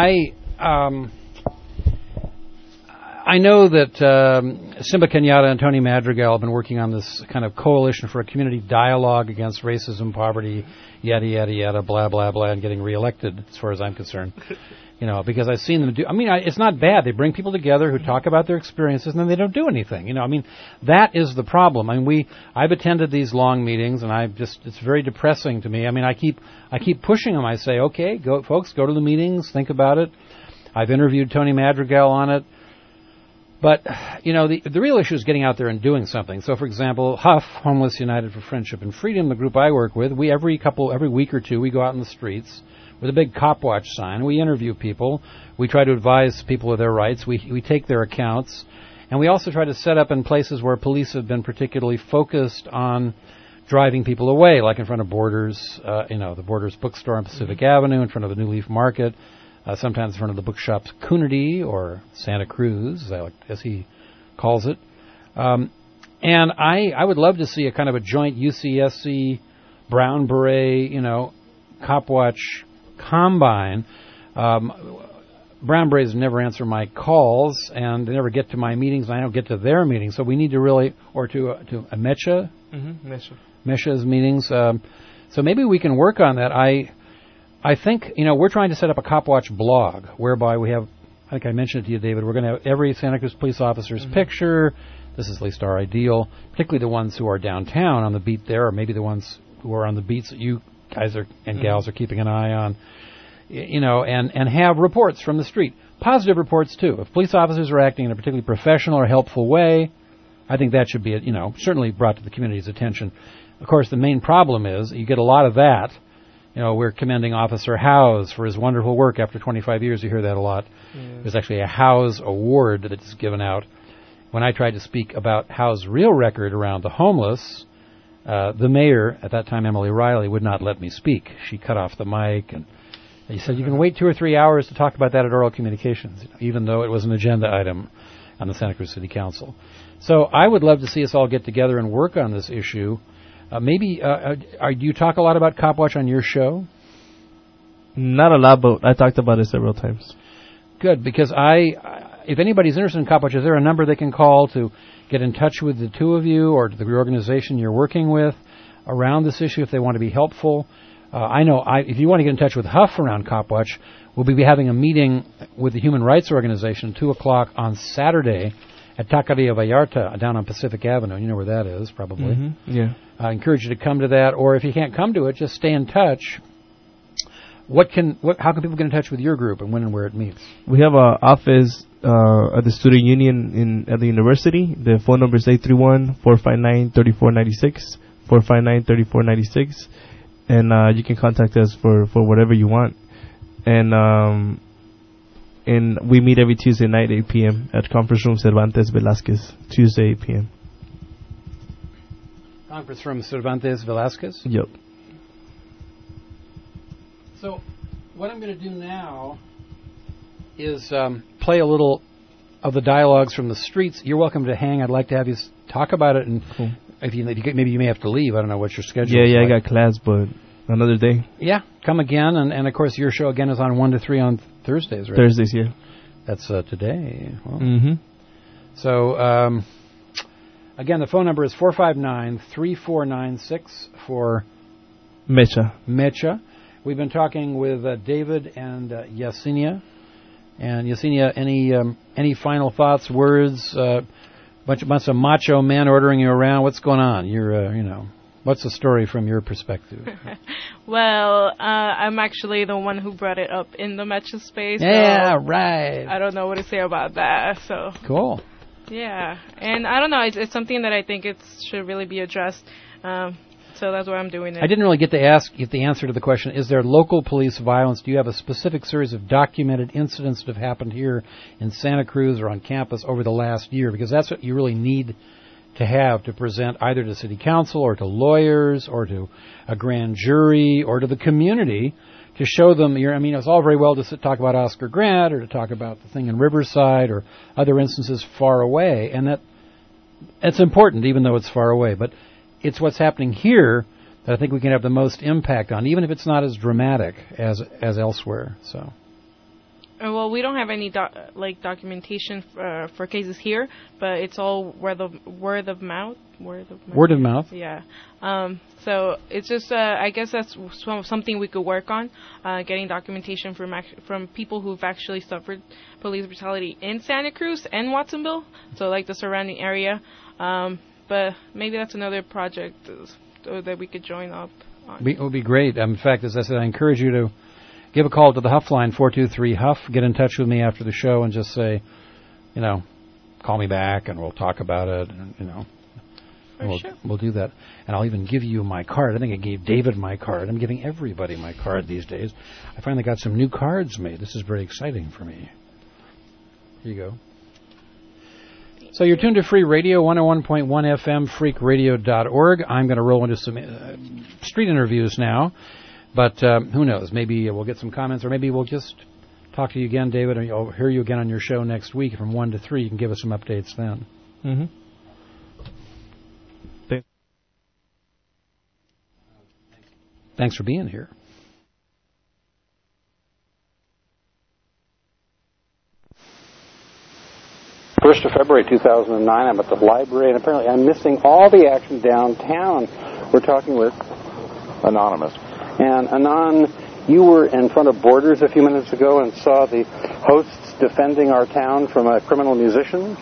I know that Simba Kenyatta and Tony Madrigal have been working on this kind of coalition for a community dialogue against racism, poverty, yada, yada, yada, blah, blah, blah, and getting reelected, as far as I'm concerned. Because I've seen them do... it's not bad. They bring people together who talk about their experiences, and then they don't do anything. That is the problem. I've attended these long meetings, and it's very depressing to me. I keep pushing them. I say, okay, folks, go to the meetings, think about it. I've interviewed Tony Madrigal on it. But, the real issue is getting out there and doing something. So, for example, HUF, Homeless United for Friendship and Freedom, the group I work with, we every week or two, we go out in the streets with a big cop watch sign. We interview people. We try to advise people of their rights. We take their accounts. And we also try to set up in places where police have been particularly focused on driving people away, like in front of Borders, the Borders bookstore on Pacific Avenue, in front of the New Leaf Market. Sometimes in front of the bookshop's Coonerty or Santa Cruz, as he calls it. And I would love to see a kind of a joint UCSC Brown Beret, cop watch combine. Brown Berets never answer my calls, and they never get to my meetings, and I don't get to their meetings. So we need to really, or to a MECHA, MECHA's meetings. So maybe we can work on that. I think, we're trying to set up a Cop Watch blog whereby we have, I think I mentioned it to you, David, we're going to have every Santa Cruz police officer's picture. This is at least our ideal, particularly the ones who are downtown on the beat there, or maybe the ones who are on the beats that you guys are and gals are keeping an eye on, and have reports from the street. Positive reports, too. If police officers are acting in a particularly professional or helpful way, I think that should be, certainly brought to the community's attention. Of course, the main problem is you get a lot of that. We're commending Officer Howes for his wonderful work after 25 years. You hear that a lot. There's actually a Howes Award that's given out. When I tried to speak about Howes' real record around the homeless, the mayor, at that time Emily Riley, would not let me speak. She cut off the mic, and he said, you can wait 2 or 3 hours to talk about that at Oral Communications, even though it was an agenda item on the Santa Cruz City Council. So I would love to see us all get together and work on this issue. Do you talk a lot about Cop Watch on your show? Not a lot, but I talked about it several times. Good, because if anybody's interested in Cop Watch, is there a number they can call to get in touch with the two of you or to the organization you're working with around this issue if they want to be helpful? I know if you want to get in touch with Huff around Cop Watch, we'll be having a meeting with the Human Rights Organization at 2 o'clock on Saturday at Taqueria Vallarta down on Pacific Avenue. You know where that is, probably. Mm-hmm. Yeah. I encourage you to come to that, or if you can't come to it, just stay in touch. How can people get in touch with your group and when and where it meets? We have an office at the student union at the university. The phone number is 831-459-3496, 459-3496, and you can contact us for whatever you want. And we meet every Tuesday night, 8 p.m. at Conference Room Cervantes Velasquez, Tuesday, 8 p.m. Conference Room Cervantes Velasquez? Yep. So what I'm going to do now is play a little of the dialogues from the streets. You're welcome to hang. I'd like to have you talk about it. And cool. if you maybe you may have to leave. I don't know what your schedule is. Yeah, like. I got class, but another day. Yeah, come again. And of course, your show again is on 1 to 3 on Thursdays, right? Thursdays, yeah. That's today. Well, mm-hmm. So, again, the phone number is 459-3496 for Mecha. We've been talking with David and Yesenia. And Yesenia, any final thoughts, words? Bunch of macho men ordering you around. What's going on? You're, what's the story from your perspective? Well, I'm actually the one who brought it up in the Mecha space. Yeah, right. I don't know what to say about that. So cool. Yeah, and I don't know. It's something that I think should really be addressed. So that's why I'm doing it. I didn't really get the answer to the question, is there local police violence? Do you have a specific series of documented incidents that have happened here in Santa Cruz or on campus over the last year? Because that's what you really need to have to present either to city council or to lawyers or to a grand jury or to the community to show them, it's all very well to talk about Oscar Grant or to talk about the thing in Riverside or other instances far away, and it's important even though it's far away. But it's what's happening here that I think we can have the most impact on, even if it's not as dramatic as elsewhere. So. Well, we don't have any documentation for cases here, but it's all word of mouth. Word of mouth. Yeah. So it's just I guess that's something we could work on, getting documentation from people who've actually suffered police brutality in Santa Cruz and Watsonville, so like the surrounding area. But maybe that's another project that we could join up on. It would be great. In fact, as I said, I encourage you to give a call to the Huff line, 423-HUFF. Get in touch with me after the show and just say, call me back and we'll talk about it. And, we'll do that. And I'll even give you my card. I think I gave David my card. I'm giving everybody my card these days. I finally got some new cards made. This is very exciting for me. Here you go. So you're tuned to Free Radio, 101.1 FM, freakradio.org. I'm going to roll into some street interviews now. But who knows? Maybe we'll get some comments, or maybe we'll just talk to you again, David, and I'll hear you again on your show next week from 1 to 3. You can give us some updates then. Mm-hmm. Thanks for being here. First of February 2009, I'm at the library, and apparently I'm missing all the action downtown. We're talking with Anonymous. And Anon, you were in front of Borders a few minutes ago and saw the hosts defending our town from a criminal musician?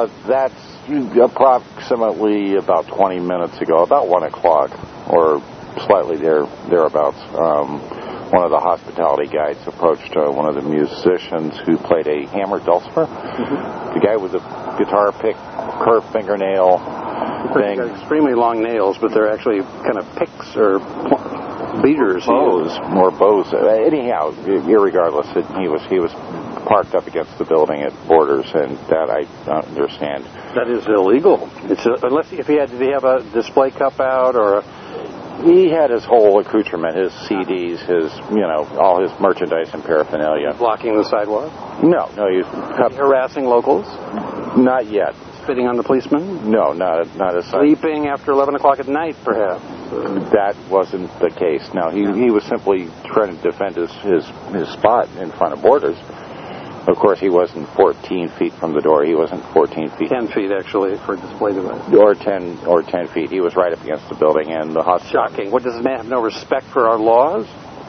That's approximately about 20 minutes ago, about 1 o'clock, or slightly thereabouts. One of the hospitality guides approached one of the musicians who played a hammer dulcimer. The guy with the guitar pick, curved fingernail thing. Got extremely long nails, but they're actually kind of picks or beaters. More bows. Anyhow, irregardless, he was parked up against the building at Borders, and that I understand. That is illegal. Unless did he have a display cup out or He had his whole accoutrement, his CDs, all his merchandise and paraphernalia. Blocking the sidewalk? No. Harassing locals? Not yet. Spitting on the policemen? No, not as such. Sleeping after 11 o'clock at night, perhaps? That wasn't the case. No, he was simply trying to defend his spot in front of Borders. Of course, he wasn't 14 feet from the door. He wasn't 14 feet. 10 feet, actually, for a display device. Or 10 feet. He was right up against the building, and the hospital. Shocking. What, does this man have no respect for our laws?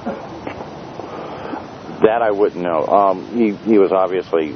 That I wouldn't know. He was obviously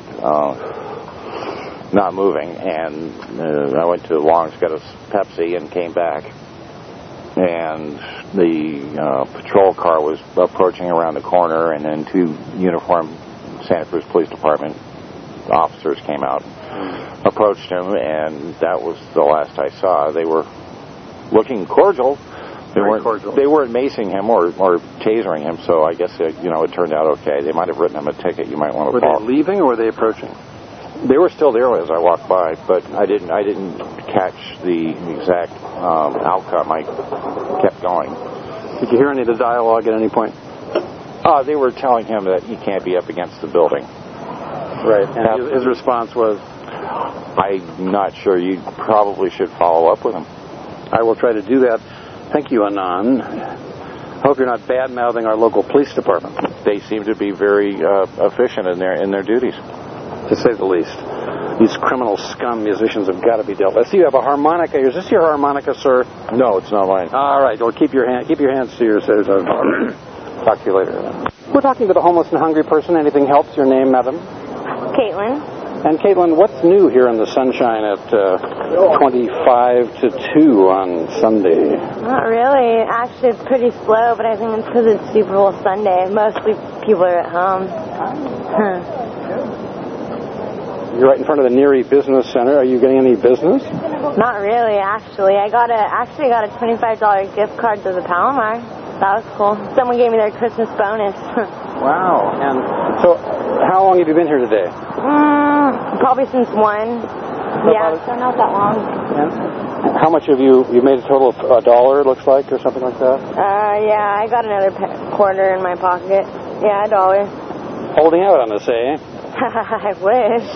not moving, and I went to Long's, got a Pepsi, and came back. And the patrol car was approaching around the corner, and then two uniformed Santa Cruz Police Department officers came out, approached him, and that was the last I saw. They were looking cordial. They weren't macing him or tasering him, so I guess it turned out okay. They might have written him a ticket. You might want to follow. Were they leaving or were they approaching? They were still there as I walked by, but I didn't catch the exact outcome. I kept going. Did you hear any of the dialogue at any point? They were telling him that he can't be up against the building. Right. And his response was? I'm not sure. You probably should follow up with him. I will try to do that. Thank you, Anand. Hope you're not bad-mouthing our local police department. They seem to be very efficient in their duties, to say the least. These criminal scum musicians have got to be dealt with. I see you have a harmonica. Is this your harmonica, sir? No, it's not mine. All right. Well, keep your hands to yourselves. Talk to you later. We're talking to the homeless and hungry person. Anything helps. Your name, madam? Caitlin. And Caitlin, what's new here in the sunshine at 25 to 2 on Sunday? Not really. Actually, it's pretty slow, but I think it's because it's Super Bowl Sunday. Mostly people are at home. You're right in front of the Neary Business Center. Are you getting any business? Not really, actually. I got a $25 gift card to the Palomar. That was cool. Someone gave me their Christmas bonus. Wow. And so, how long have you been here today? Probably since 1. Yeah, so not that long. And how much have you made a total of $1, it looks like, or something like that? Yeah, I got another quarter in my pocket. Yeah, $1. Holding out on us, eh? I wish.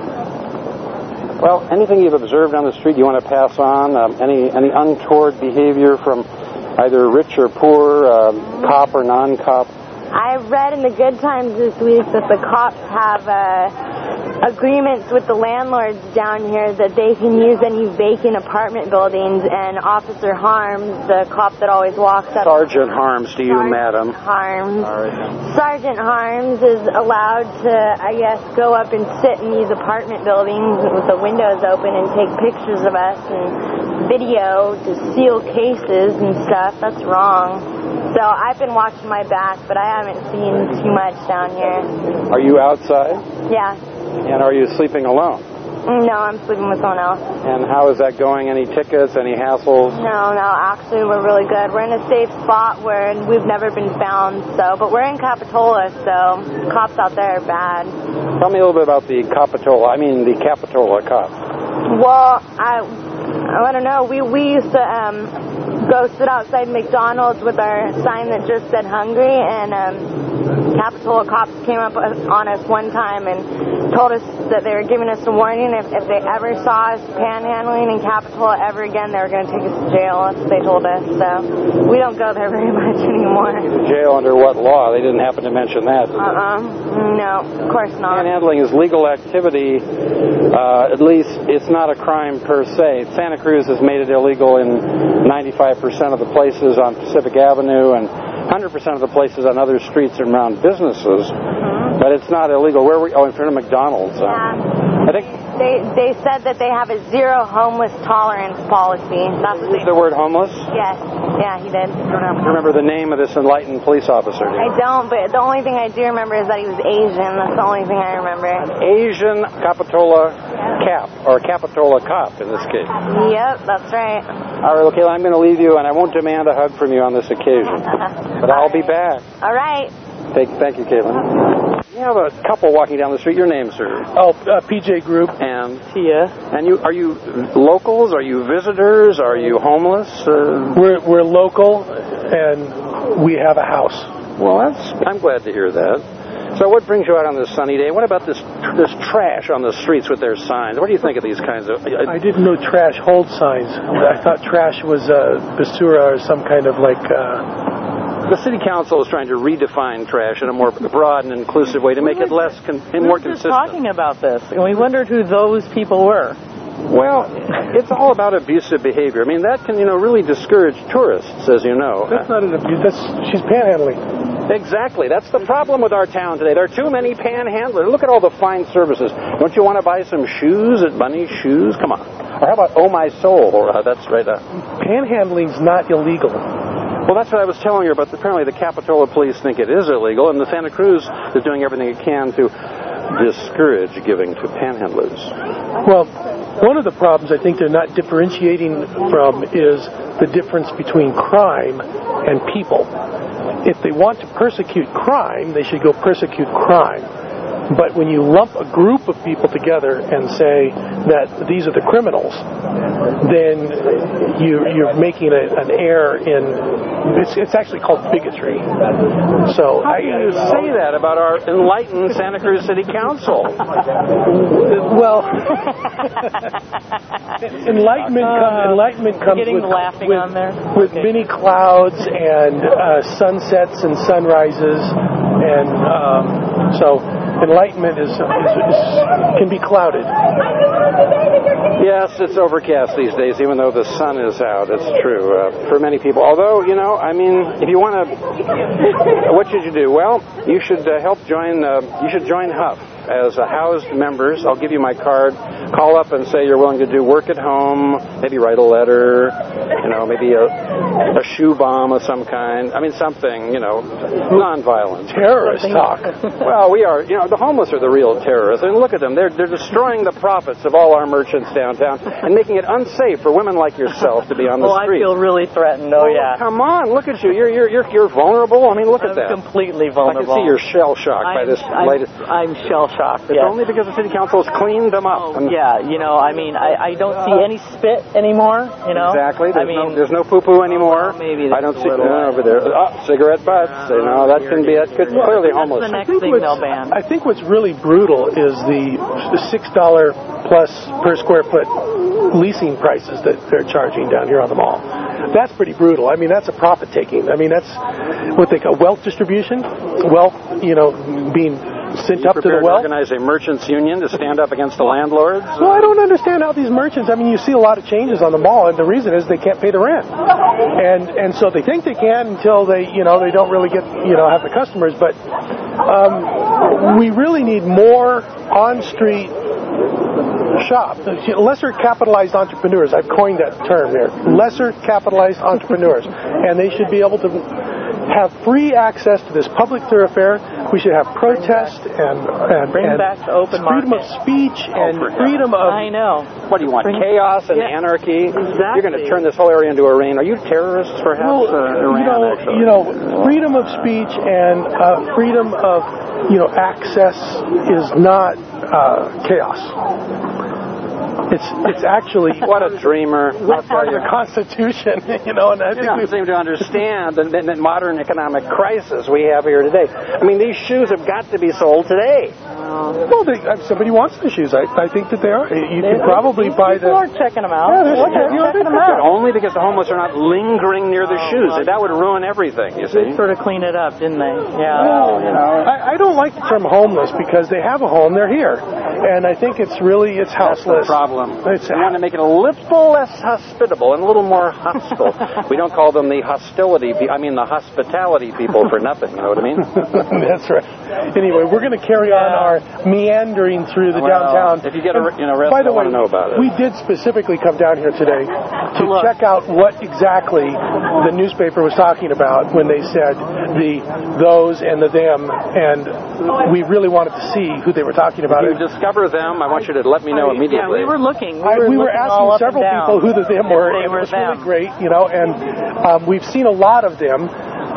Well, anything you've observed on the street you want to pass on? Any untoward behavior from either rich or poor, cop or non-cop? I read in the Good Times this week that the cops have agreements with the landlords down here that they can use any vacant apartment buildings, and Officer Harms, the cop that always walks up... Sergeant Harms to you, madam. Sergeant Harms is allowed to, I guess, go up and sit in these apartment buildings with the windows open and take pictures of us and video to seal cases and stuff. That's wrong. So I've been watching my back, but I haven't seen too much down here. Are you outside? Yeah. And are you sleeping alone? No, I'm sleeping with someone else. And how is that going? Any tickets, any hassles? No, actually we're really good. We're in a safe spot where we've never been found, but we're in Capitola, so cops out there are bad. Tell me a little bit about the Capitola cops. Well, I don't know. We used to go sit outside McDonald's with our sign that just said hungry, and Capitola cops came up on us one time and told us that they were giving us a warning. If they ever saw us panhandling in Capitola ever again, they were going to take us to jail. That's what they told us. So we don't go there very much anymore. Jail under what law? They didn't happen to mention that. No, of course not. Panhandling is legal activity. At least it's not a crime per se. Santa Cruz has made it illegal in 95% of the places on Pacific Avenue and 100% of the places on other streets and around businesses. But it's not illegal. Where were we? Oh, in front of McDonald's. Yeah. I think they said that they have a zero homeless tolerance policy. That's what used the word homeless. Yes. Yeah, he did. You don't happen to remember the name of this enlightened police officer, do you? I don't, but the only thing I do remember is that he was Asian. That's the only thing I remember. Asian Capitola cap, or Capitola cop in this case. Yep, that's right. All right, okay, I'm going to leave you, and I won't demand a hug from you on this occasion. But I'll be back. All right. Thank you, Caitlin. You have a couple walking down the street. Your name, sir? Oh, PJ Group. And Tia. And are you locals? Are you visitors? Are you homeless? We're local, and we have a house. Well, I'm glad to hear that. So what brings you out on this sunny day? What about this trash on the streets with their signs? What do you think of these kinds of... I didn't know trash hold signs. I thought trash was basura or some kind of like... The city council is trying to redefine trash in a more broad and inclusive way to make it less more consistent. We were just talking about this, and we wondered who those people were. Well, it's all about abusive behavior. I mean, that can, really discourage tourists, as you know. That's not an abuse. She's panhandling. Exactly. That's the problem with our town today. There are too many panhandlers. Look at all the fine services. Don't you want to buy some shoes at Bunny Shoes? Come on. Or how about Oh My Soul? Or that's right. Panhandling's not illegal. Well, that's what I was telling you about. Apparently, the Capitola police think it is illegal, and the Santa Cruz is doing everything it can to discourage giving to panhandlers. Well, one of the problems I think they're not differentiating from is the difference between crime and people. If they want to persecute crime, they should go persecute crime. But when you lump a group of people together and say that these are the criminals, then you're making an error in... It's actually called bigotry. So how do you say that about our enlightened Santa Cruz City Council? Well, enlightenment comes with many clouds and sunsets and sunrises, and so enlightenment can be clouded. Yes, it's overcast these days, even though the sun is out. It's true for many people. Although, if you want to, what should you do? Well, you should help join. You should join Huff as housed members. I'll give you my card. Call up and say you're willing to do work at home. Maybe write a letter. Maybe a shoe bomb of some kind. I mean, something. Nonviolent. Terrorist talk. Well, we are. The homeless are the real terrorists. And look at them. They're destroying the profits of all our merchants downtown and making it unsafe for women like yourself to be on the street. I feel really threatened. Oh, yeah. Come on, look at you. You're vulnerable. I mean, look at that. I'm completely vulnerable. I can see you're shell shocked by this latest. I'm shell shocked. It's only because the city council has cleaned them up. Yeah. I don't see any spit anymore. Exactly. There's no poo poo anymore. Maybe I don't see over there. Cigarette butts. That could clearly homeless. That's the next thing they'll ban. I think what's really brutal is the $6 plus per square foot leasing prices that they're charging down here on the mall. That's pretty brutal. I mean, that's a profit taking. I mean, that's what they call wealth distribution. Wealth, being sent up to the wealth. Organize a merchants union to stand up against the landlords? Well, I don't understand how these merchants, you see a lot of changes on the mall, and the reason is they can't pay the rent. And so they think they can until they don't really get, have the customers. But we really need more on-street shop. Lesser capitalized entrepreneurs. I've coined that term there. Lesser capitalized entrepreneurs. And they should be able to have free access to this public thoroughfare. We should have protest and bring back the open freedom market. of speech and freedom of... I know. What do you want? Chaos and anarchy? Exactly. You're going to turn this whole area into Iran. Are you terrorists, perhaps? Iran, freedom of speech and freedom of access is not chaos. It's actually what a dreamer. What part of the Constitution, and I think we seem to understand the modern economic crisis we have here today. I mean, these shoes have got to be sold today. Well, somebody wants the shoes. I think that they are. You can probably buy them. People are checking them out. Checking them out. Only because the homeless are not lingering near the shoes. That would ruin everything, you see. They sort of clean it up, didn't they? Yeah. Well, I don't like the term homeless because they have a home. They're here. And I think it's houseless. That's the problem. We want to make it a little less hospitable and a little more hostile. We don't call them the hospitality people for nothing, you know what I mean? That's right. Anyway, we're going to carry on our meandering through the downtown. If you get arrested, by the way, I want to know about it. We did specifically come down here today to check out what exactly the newspaper was talking about when they said the those and the them, and we really wanted to see who they were talking about. If you discover them, I want you to let me know immediately. Yeah, we were looking. We were asking several people who the them were, and it was really great, and we've seen a lot of them.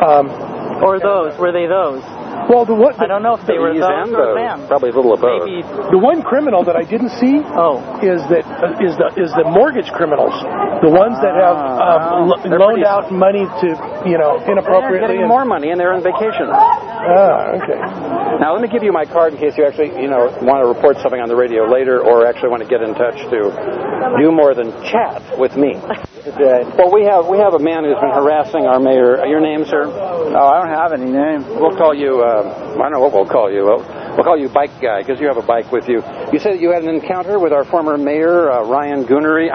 Or those. Were they those? Well, I don't know if they were those or them. Probably a little of both. Maybe. The one criminal that I didn't see is the mortgage criminals, the ones that have loaned out money to inappropriately. They're getting more money and they're on vacation. Okay. Now let me give you my card in case you actually want to report something on the radio later, or actually want to get in touch to do more than chat with me. Well, we have a man who's been harassing our mayor. Your name, sir? Oh, I don't have any name. We'll call you. I don't know what we'll call you. We'll call you Bike Guy because you have a bike with you. You said you had an encounter with our former mayor, Ryan Coonerty.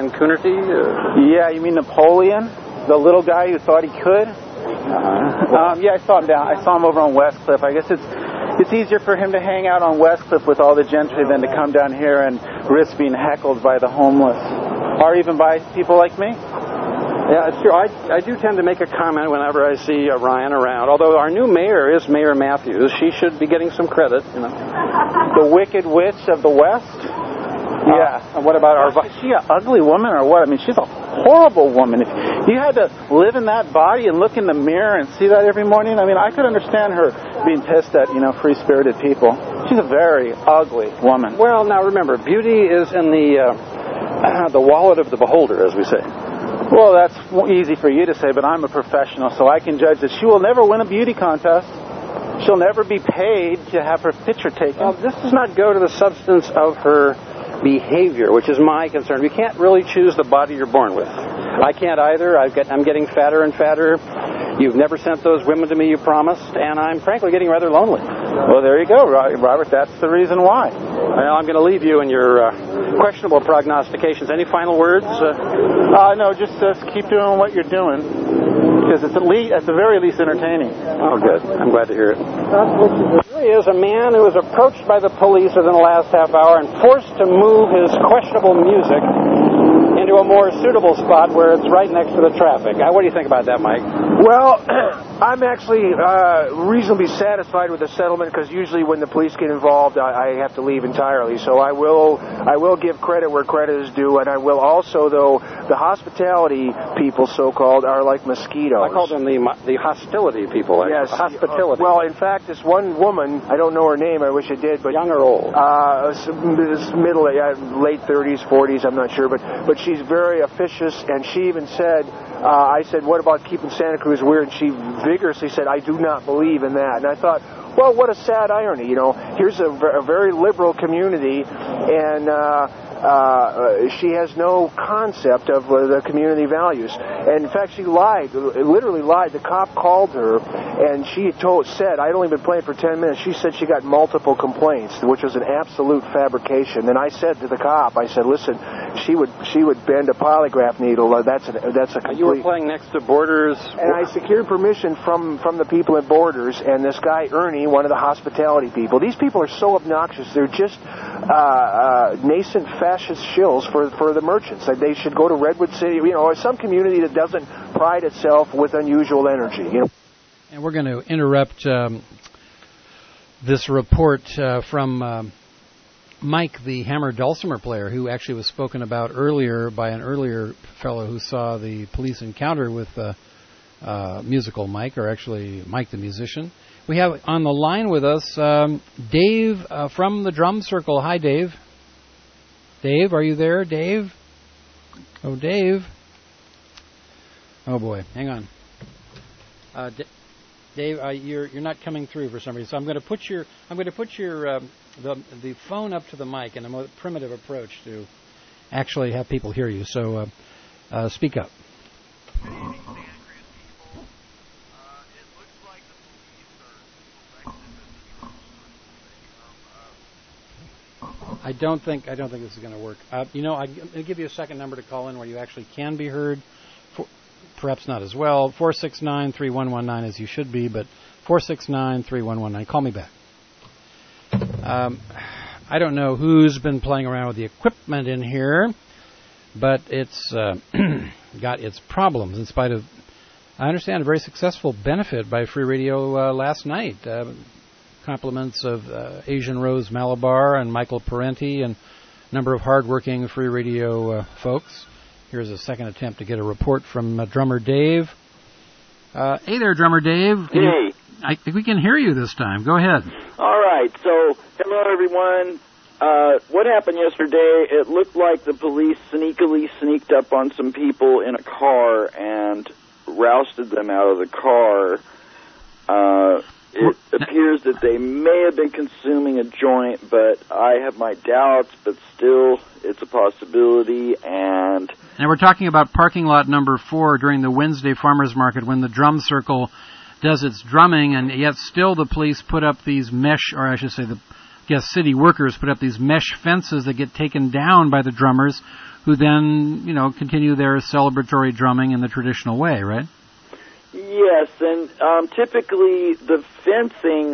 Yeah, you mean Napoleon, the little guy who thought he could? Yeah, I saw him down. I saw him over on Westcliff. I guess it's easier for him to hang out on Westcliff with all the gentry than to come down here and risk being heckled by the homeless, or even by people like me. Yeah, it's true. I do tend to make a comment whenever I see Ryan around. Although our new mayor is Mayor Matthews, she should be getting some credit. The Wicked Witch of the West. Yeah. And what about our? Is she an ugly woman or what? I mean, she's a horrible woman. If you had to live in that body and look in the mirror and see that every morning, I mean, I could understand her being pissed at free-spirited people. She's a very ugly woman. Well, now remember, beauty is in the wallet of the beholder, as we say. Well, that's easy for you to say, but I'm a professional, so I can judge that she will never win a beauty contest. She'll never be paid to have her picture taken. Well, this does not go to the substance of her behavior, which is my concern. You can't really choose the body you're born with. I can't either. I'm getting fatter and fatter. You've never sent those women to me you promised, and I'm frankly getting rather lonely. Well, there you go, Robert. That's the reason why. Well, I'm going to leave you in your questionable prognostications. Any final words? No, just keep doing what you're doing, because it's at the very least entertaining. Oh, good. I'm glad to hear it. Here is a man who was approached by the police within the last half hour and forced to move his questionable music into a more suitable spot where it's right next to the traffic. What do you think about that, Mike? Well, I'm actually reasonably satisfied with the settlement, because usually when the police get involved, I have to leave entirely. So I will give credit where credit is due, and I will also, though, the hospitality people, so-called, are like mosquitoes. I call them the hostility people. Yes. Hospitality. Well, in fact, this one woman, I don't know her name, I wish I did, but... Young or old? Late 30s, 40s, I'm not sure, but she's very officious, and she even said, I said, what about keeping Santa Cruz weird? And she vigorously said, I do not believe in that. And I thought, well, what a sad irony, Here's a very liberal community, and she has no concept of the community values. And in fact, she literally lied. The cop called her, and she said, I'd only been playing for 10 minutes. She said she got multiple complaints, which was an absolute fabrication. And I said to the cop, I said, listen, she would bend a polygraph needle. That's a complete... You were playing next to Borders. And I secured permission from the people at Borders, and this guy, Ernie, one of the hospitality people. These people are so obnoxious. They're just nascent fascist shills for the merchants. They should go to Redwood City, or some community that doesn't pride itself with unusual energy. And we're going to interrupt this report from Mike, the hammer dulcimer player, who actually was spoken about earlier by an earlier fellow who saw the police encounter with musical Mike, or actually Mike the musician. We have on the line with us Dave from the Drum Circle. Hi, Dave. Dave, are you there, Dave? Oh, Dave. Oh boy, hang on. Dave, you're not coming through for some reason. So I'm going to put your the phone up to the mic in a more primitive approach to actually have people hear you. So speak up. I don't think this is going to work. I'm going to give you a second number to call in where you actually can be heard. Perhaps not as well. 469-3119 as you should be, but 469-3119. Call me back. I don't know who's been playing around with the equipment in here, but it's got its problems in spite of, I understand, a very successful benefit by Free Radio last night. Compliments of Asian Rose Malabar and Michael Parenti and a number of hardworking Free Radio folks. Here's a second attempt to get a report from drummer Dave. Hey there, drummer Dave. Hey. I think we can hear you this time. Go ahead. All right. So, hello, everyone. What happened yesterday, it looked like the police sneakily sneaked up on some people in a car and rousted them out of the car. It appears that they may have been consuming a joint, but I have my doubts, but still, it's a possibility. And we're talking about parking lot number 4 during the Wednesday farmers market when the drum circle does its drumming, and yet still the police put up these mesh, or I should say city workers put up these mesh fences that get taken down by the drummers, who then, continue their celebratory drumming in the traditional way, right? Yes, and typically the fencing,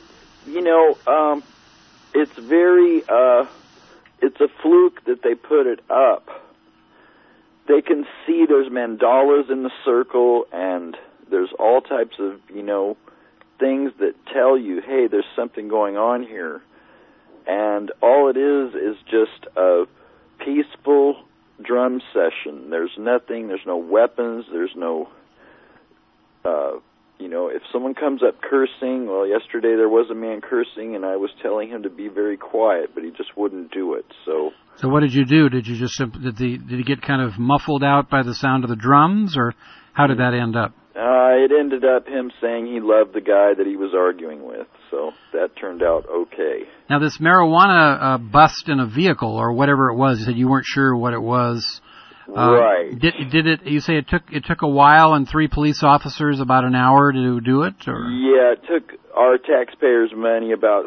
it's very, it's a fluke that they put it up. They can see there's mandalas in the circle, and there's all types of, things that tell you, hey, there's something going on here. And all it is just a peaceful drum session. There's nothing, there's no weapons, there's no, if someone comes up cursing, well, yesterday there was a man cursing, and I was telling him to be very quiet, but he just wouldn't do it, So what did you do? Did you just did he get kind of muffled out by the sound of the drums, or how did that end up? It ended up him saying he loved the guy that he was arguing with, so that turned out okay. Now, this marijuana bust in a vehicle, or whatever it was, you said you weren't sure what it was. Right. Did it? You say it took a while and 3 police officers about an hour to do it, or? Yeah, it took our taxpayers' money about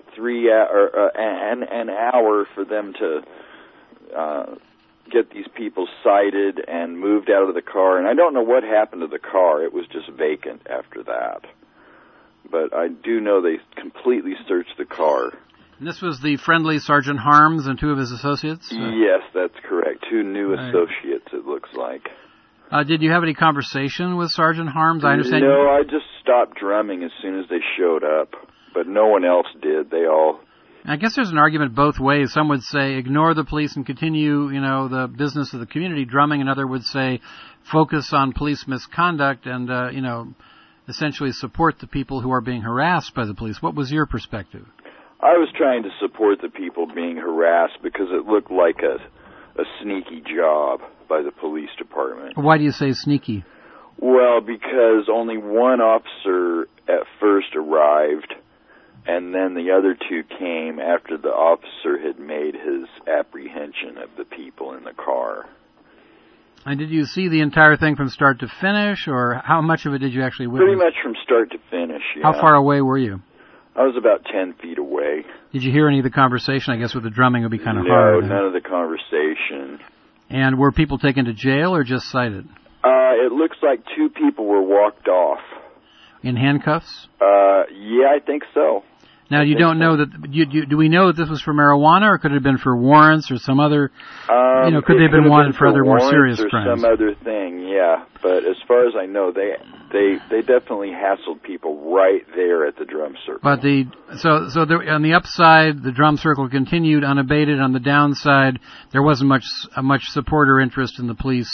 an hour for them to get these people cited and moved out of the car. And I don't know what happened to the car. It was just vacant after that. But I do know they completely searched the car. And this was the friendly Sergeant Harms and 2 of his associates? Yes, that's correct. 2 new associates, it looks like. Did you have any conversation with Sergeant Harms? I understand. No, I just stopped drumming as soon as they showed up. But no one else did. They all... I guess there's an argument both ways. Some would say ignore the police and continue, the business of the community drumming. Another would say focus on police misconduct and, essentially support the people who are being harassed by the police. What was your perspective? I was trying to support the people being harassed because it looked like a sneaky job by the police department. Why do you say sneaky? Well, because only one officer at first arrived, and then the other 2 came after the officer had made his apprehension of the people in the car. And did you see the entire thing from start to finish, or how much of it did you actually witness? Pretty much from start to finish, yeah. How far away were you? I was about 10 feet away. Did you hear any of the conversation? I guess with the drumming it would be kind of hard. No, none of the conversation. And were people taken to jail or just cited? It looks like 2 people were walked off. In handcuffs? Yeah, I think so. Now, you don't know that. Do we know that this was for marijuana, or could it have been for warrants or some other? Could they have been wanted for other more serious crimes? Some other thing, yeah. But as far as I know, they definitely hassled people right there at the drum circle. But on the upside, the drum circle continued unabated. On the downside, there wasn't much support or interest in the police.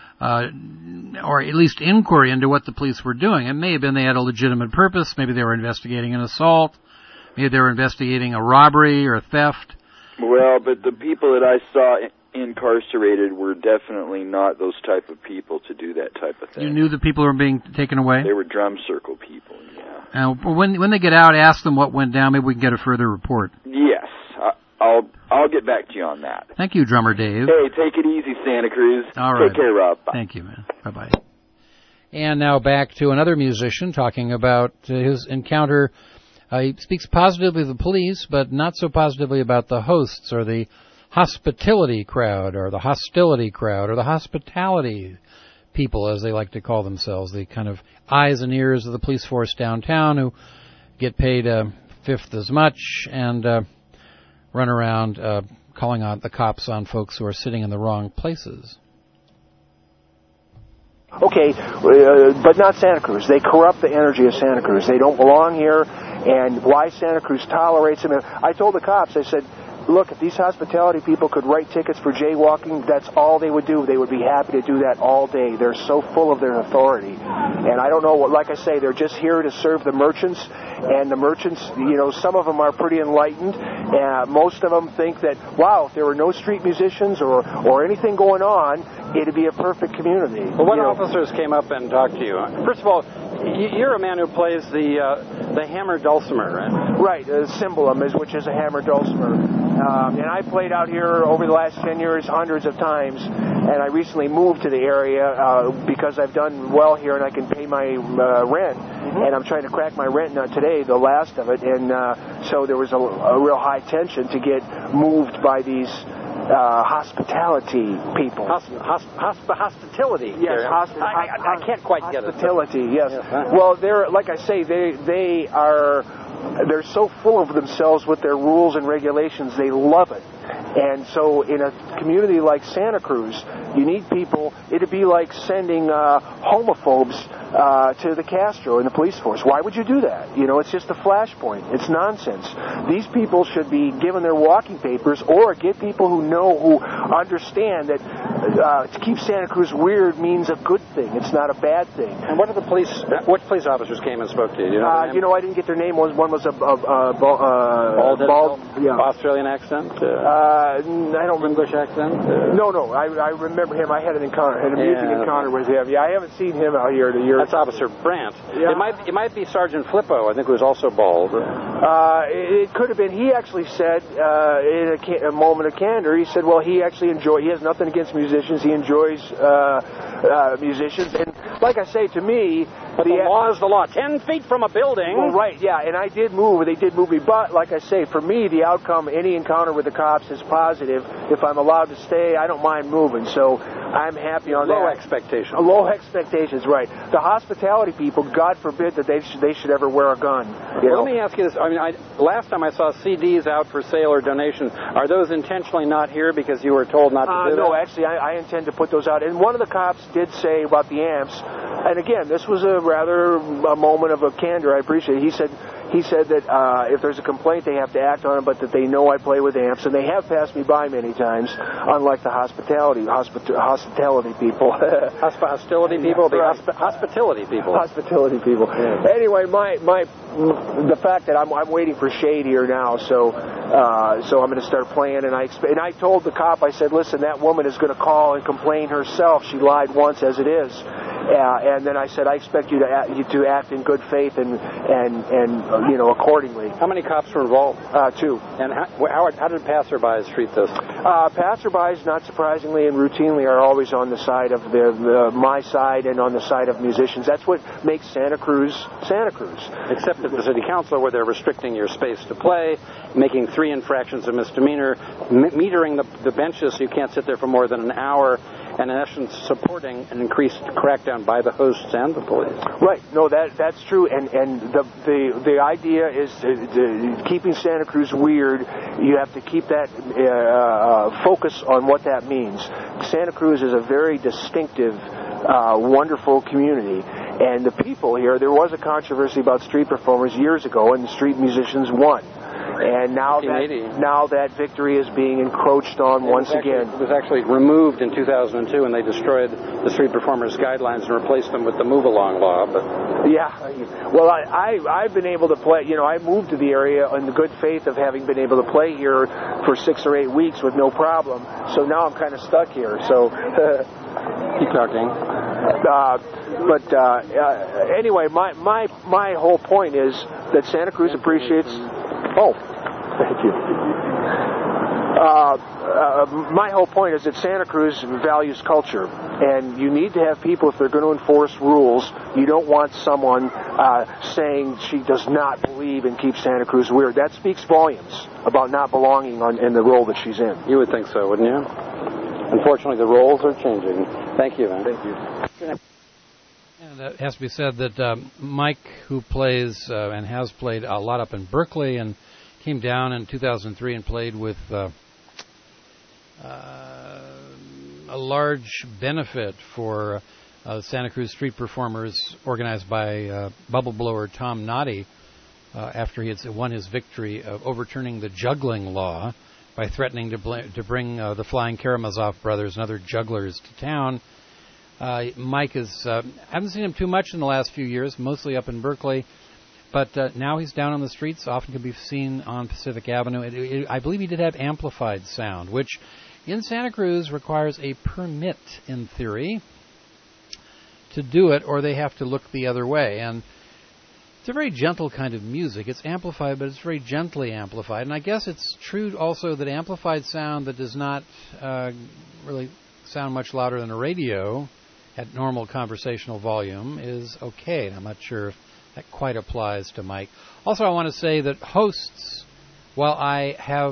Or at least inquiry into what the police were doing. It may have been they had a legitimate purpose. Maybe they were investigating an assault. Maybe they were investigating a robbery or a theft. Well, but the people that I saw incarcerated were definitely not those type of people to do that type of thing. You knew the people who were being taken away? They were drum circle people, yeah. When they get out, ask them what went down. Maybe we can get a further report. Yes. I'll get back to you on that. Thank you, Drummer Dave. Hey, take it easy, Santa Cruz. All right. Take care, Rob. Bye. Thank you, man. Bye-bye. And now back to another musician talking about his encounter He speaks positively of the police, but not so positively about the hosts or the hospitality crowd or the hostility crowd or the hospitality people, as they like to call themselves, the kind of eyes and ears of the police force downtown who get paid a fifth as much and run around calling out the cops on folks who are sitting in the wrong places. Okay, but not Santa Cruz. They corrupt the energy of Santa Cruz. They don't belong here, and why Santa Cruz tolerates them. I told the cops, I said, look, if these hospitality people could write tickets for jaywalking, that's all they would do. They would be happy to do that all day. They're so full of their authority. And I don't know what, like I say, they're just here to serve the merchants. And the merchants, you know, some of them are pretty enlightened. Most of them think that, wow, if there were no street musicians or anything going on, it'd be a perfect community. Well, what officers came up and talked to you? First of all, you're a man who plays the hammer dulcimer, right? Right, cymbalum, which is a hammer dulcimer. And I played out here over the last 10 years hundreds of times, and I recently moved to the area because I've done well here and I can pay my rent, and I'm trying to crack my rent nut today, the last of it, and so there was a real high tension to get moved by these hospitality people. Hospitality. Yes, I can't quite get it. Hospitality, yes. Well, they're, like I say, they're so full of themselves with their rules and regulations, they love it. And so in a community like Santa Cruz, you need people, it'd be like sending homophobes to the Castro and the police force. Why would you do that? You know, it's just a flashpoint. It's nonsense. These people should be given their walking papers or get people who understand that to keep Santa Cruz weird means a good thing. It's not a bad thing. And what police officers came and spoke to you? I didn't get their name. One was a bald Australian accent? I don't remember. English accent? No, I remember him. I had an amusing encounter with him. Yeah, I haven't seen him out here in a year. That's Officer Brandt. Yeah. It might be Sergeant Flippo, I think, who was also bald. It could have been. He actually said, in a moment of candor, he said, well, he has nothing against musicians. He enjoys musicians. And like I say, to me, but the law is the law. 10 feet from a building. Well, right, yeah, and I did move. They did move me. But, like I say, for me, the outcome, any encounter with the cops is positive. If I'm allowed to stay, I don't mind moving. So I'm happy on that. Low expectations. Low expectations, right. The hospitality people, God forbid that they should ever wear a gun. Let me ask you this. I mean, last time I saw CDs out for sale or donation, are those intentionally not here because you were told not to do that? No, actually, I intend to put those out. And one of the cops did say about the amps, and again, this was a moment of a candor. I appreciate it. He said that if there's a complaint, they have to act on it, but that they know I play with amps, and they have passed me by many times, unlike the hospitality people. Hostility people? Right. Hospitality people. Hospitality people. Yeah. Anyway, the fact that I'm waiting for shade here now, so I'm going to start playing, and I told the cop, I said, listen, that woman is going to call and complain herself. She lied once as it is. And then I said, I expect you to act in good faith and accordingly. How many cops were involved? 2. And how did passerbys treat this? Passerbys, not surprisingly and routinely, are always on the side of my side and on the side of musicians. That's what makes Santa Cruz Santa Cruz. Except at the city council, where they're restricting your space to play, making 3 infractions a misdemeanor, metering the benches so you can't sit there for more than an hour, and in essence supporting an increased crackdown by the hosts and the police. Right. No, that's true. And the idea is keeping Santa Cruz weird. You have to keep that focus on what that means. Santa Cruz is a very distinctive, wonderful community. And the people here, there was a controversy about street performers years ago, and the street musicians won. And now that victory is being encroached on once again. It was actually removed in 2002, and they destroyed the street performers' guidelines and replaced them with the move-along law. But yeah, well, I've been able to play. I moved to the area in the good faith of having been able to play here for 6 or 8 weeks with no problem. So now I'm kind of stuck here. So keep talking. Anyway, my whole point is that Santa Cruz appreciates. Oh, thank you. my whole point is that Santa Cruz values culture, and you need to have people, if they're going to enforce rules, you don't want someone saying she does not believe and keep Santa Cruz weird. That speaks volumes about not belonging in the role that she's in. You would think so, wouldn't you? Unfortunately, the roles are changing. Thank you, man. Thank you. And it has to be said that Mike, who plays and has played a lot up in Berkeley and came down in 2003 and played with a large benefit for Santa Cruz street performers organized by bubble blower Tom Noddy after he had won his victory of overturning the juggling law by threatening to bring the Flying Karamazov brothers and other jugglers to town. Mike is, I haven't seen him too much in the last few years, mostly up in Berkeley, but now he's down on the streets, often can be seen on Pacific Avenue. I believe he did have amplified sound, which in Santa Cruz requires a permit, in theory, to do it, or they have to look the other way. And it's a very gentle kind of music. It's amplified, but it's very gently amplified. And I guess it's true also that amplified sound that does not really sound much louder than a radio at normal conversational volume is okay. I'm not sure if that quite applies to Mike. Also, I want to say that hosts, while I have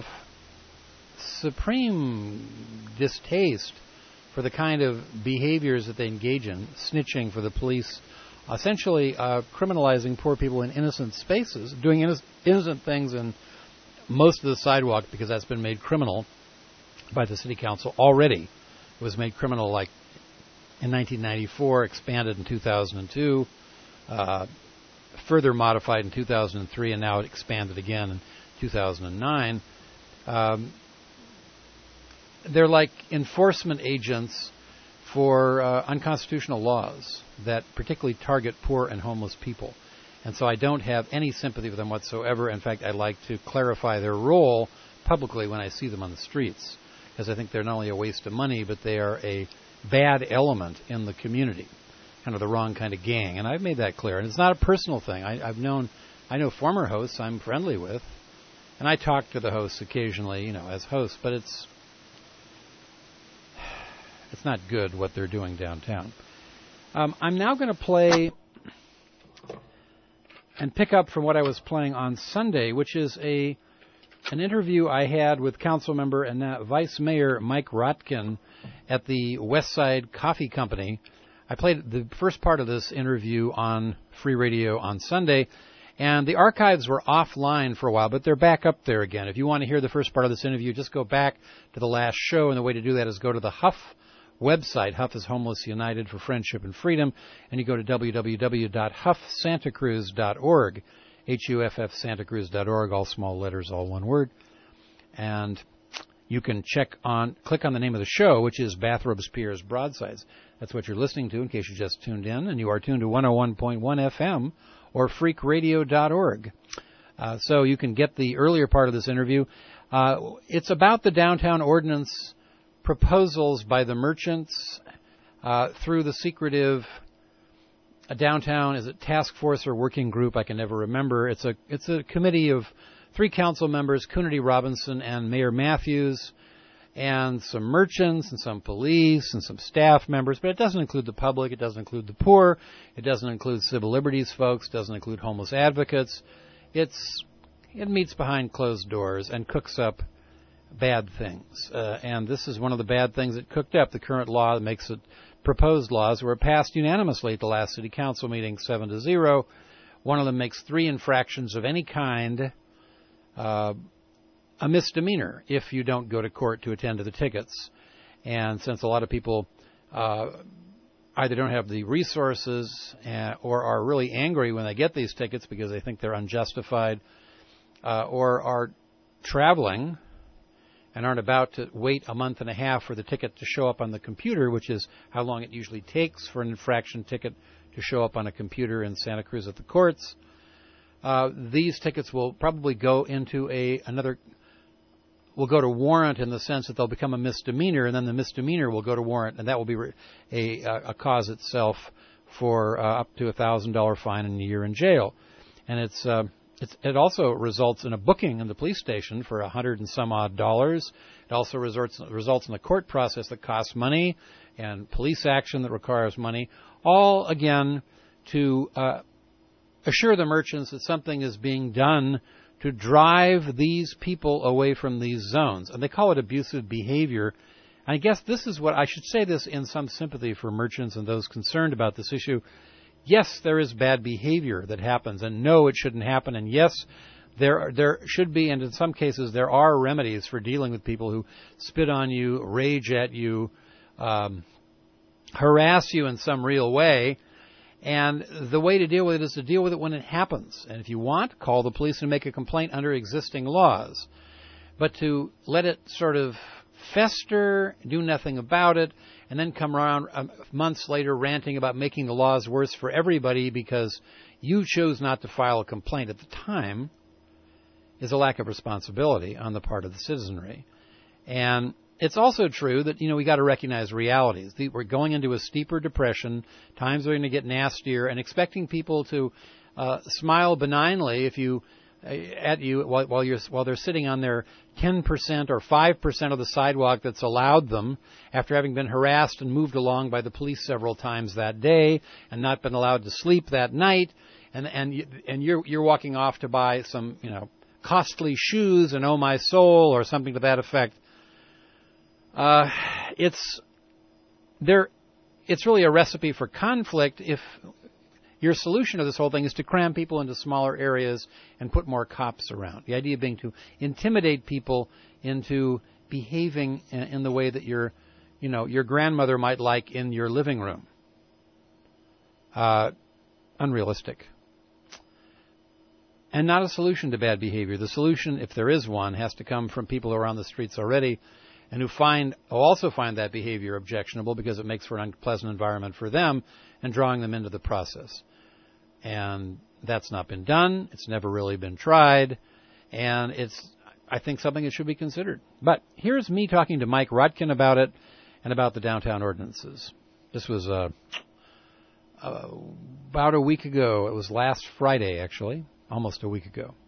supreme distaste for the kind of behaviors that they engage in, snitching for the police, essentially criminalizing poor people in innocent spaces, doing innocent things in most of the sidewalk because that's been made criminal by the city council already. It was made criminal like in 1994, expanded in 2002, further modified in 2003, and now it expanded again in 2009. They're like enforcement agents for unconstitutional laws that particularly target poor and homeless people. And so I don't have any sympathy for them whatsoever. In fact, I like to clarify their role publicly when I see them on the streets, because I think they're not only a waste of money, but they are a bad element in the community, kind of the wrong kind of gang. And I've made that clear. And it's not a personal thing. I know former hosts I'm friendly with, and I talk to the hosts occasionally, as hosts, but it's not good what they're doing downtown. I'm now going to play and pick up from what I was playing on Sunday, which is an interview I had with council member and Vice Mayor Mike Rotkin at the West Side Coffee Company. I played the first part of this interview on Free Radio on Sunday, and the archives were offline for a while, but they're back up there again. If you want to hear the first part of this interview, just go back to the last show, and the way to do that is go to the Huff website. Huff is Homeless United for Friendship and Freedom, and you go to www.huffsantacruz.org, HUFF Santacruz.org, all small letters, all one word. And you can click on the name of the show, which is Bathrobes Piers Broadsides. That's what you're listening to in case you just tuned in, and you are tuned to 101.1 FM or freakradio.org. So you can get the earlier part of this interview. It's about the downtown ordinance proposals by the merchants through the secretive downtown, is it task force or working group? I can never remember. It's a committee of 3 council members, Coonerty Robinson and Mayor Matthews, and some merchants and some police and some staff members, but it doesn't include the public, it doesn't include the poor, it doesn't include civil liberties folks, doesn't include homeless advocates. It meets behind closed doors and cooks up bad things. And this is one of the bad things that cooked up. The current law that makes it, proposed laws were passed unanimously at the last city council meeting, 7-0. One of them makes 3 infractions of any kind a misdemeanor if you don't go to court to attend to the tickets. And since a lot of people either don't have the resources or are really angry when they get these tickets because they think they're unjustified, or are traveling and aren't about to wait a month and a half for the ticket to show up on the computer, which is how long it usually takes for an infraction ticket to show up on a computer in Santa Cruz at the courts. These tickets will probably go into will go to warrant in the sense that they'll become a misdemeanor, and then the misdemeanor will go to warrant, and that will be a cause itself for up to $1,000 fine and a year in jail. And it's it also results in a booking in the police station for $100 and some odd. It also results in a court process that costs money and police action that requires money, all, again, to assure the merchants that something is being done to drive these people away from these zones. And they call it abusive behavior. And I guess this is what I should say this in some sympathy for merchants and those concerned about this issue. Yes, there is bad behavior that happens, and no, it shouldn't happen. And yes, there should be, and in some cases there are remedies for dealing with people who spit on you, rage at you, harass you in some real way. And the way to deal with it is to deal with it when it happens. And if you want, call the police and make a complaint under existing laws. But to let it sort of fester, do nothing about it, and then come around months later ranting about making the laws worse for everybody because you chose not to file a complaint at the time is a lack of responsibility on the part of the citizenry. And it's also true that, we got to recognize realities. We're going into a steeper depression. Times are going to get nastier, and expecting people to smile benignly at you while they're sitting on their 10% or 5% of the sidewalk that's allowed them after having been harassed and moved along by the police several times that day and not been allowed to sleep that night, and you're walking off to buy some costly shoes and oh my soul or something to that effect. It's really a recipe for conflict if your solution to this whole thing is to cram people into smaller areas and put more cops around. The idea being to intimidate people into behaving in the way that your grandmother might like in your living room. Unrealistic. And not a solution to bad behavior. The solution, if there is one, has to come from people who are on the streets already and who also find that behavior objectionable because it makes for an unpleasant environment for them and drawing them into the process. And that's not been done. It's never really been tried. And it's, I think, something that should be considered. But here's me talking to Mike Rotkin about it and about the downtown ordinances. This was about a week ago. It was last Friday, actually, almost a week ago.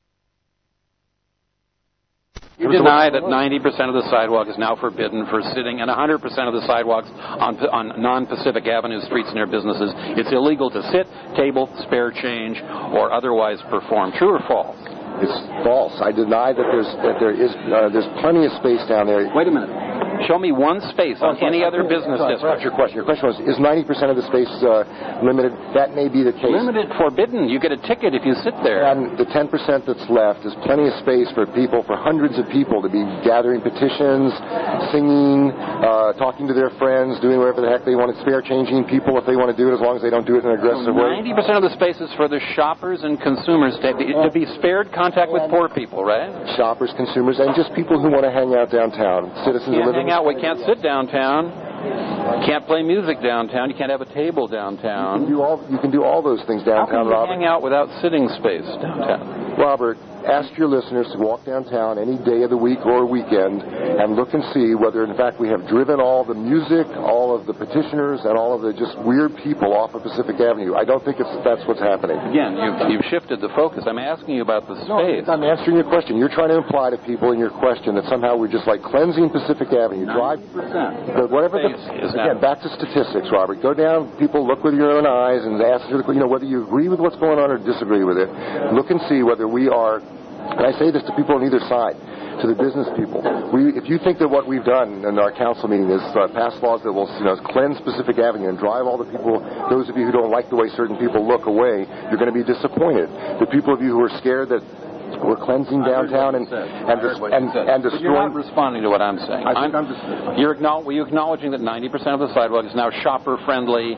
You deny that 90% of the sidewalk is now forbidden for sitting, and 100% of the sidewalks on non-Pacific Avenue streets near businesses, it's illegal to sit, table, spare change, or otherwise perform. True or false? It's false. I deny that there's plenty of space down there. Wait a minute. Show me one space on any other business district. Your question was, is 90% of the space limited? That may be the case. Limited, forbidden. You get a ticket if you sit there. And the 10% that's left is plenty of space for hundreds of people to be gathering petitions, singing, talking to their friends, doing whatever the heck they want, spare changing people if they want to do it, as long as they don't do it in an aggressive way. 90% of the space is for the shoppers and consumers to be spared contact with poor people, right? Shoppers, consumers, and just people who want to hang out downtown. Citizens who live in we can't sit downtown. You can't play music downtown. You can't have a table downtown. You can do all those things downtown, Robert. How can you hang out without sitting space downtown? Robert, ask your listeners to walk downtown any day of the week or weekend and look and see whether, in fact, we have driven all the music, all of the petitioners, and all of the just weird people off of Pacific Avenue. I don't think that's what's happening. Again, you've shifted the focus. I'm asking you about the space. No, I'm answering your question. You're trying to imply to people in your question that somehow we're just like cleansing Pacific Avenue. 90%. Back to statistics, Robert. Go down, people look with your own eyes and ask whether you agree with what's going on or disagree with it. Look and see whether we are. And I say this to people on either side, to the business people. If you think that what we've done in our council meeting is pass laws that will cleanse Pacific Avenue and drive all the people, those of you who don't like the way certain people look away, you're going to be disappointed. The people of you who are scared that we're cleansing downtown and destroying. You're not responding to what I'm saying. You're acknowledging that 90% of the sidewalk is now shopper friendly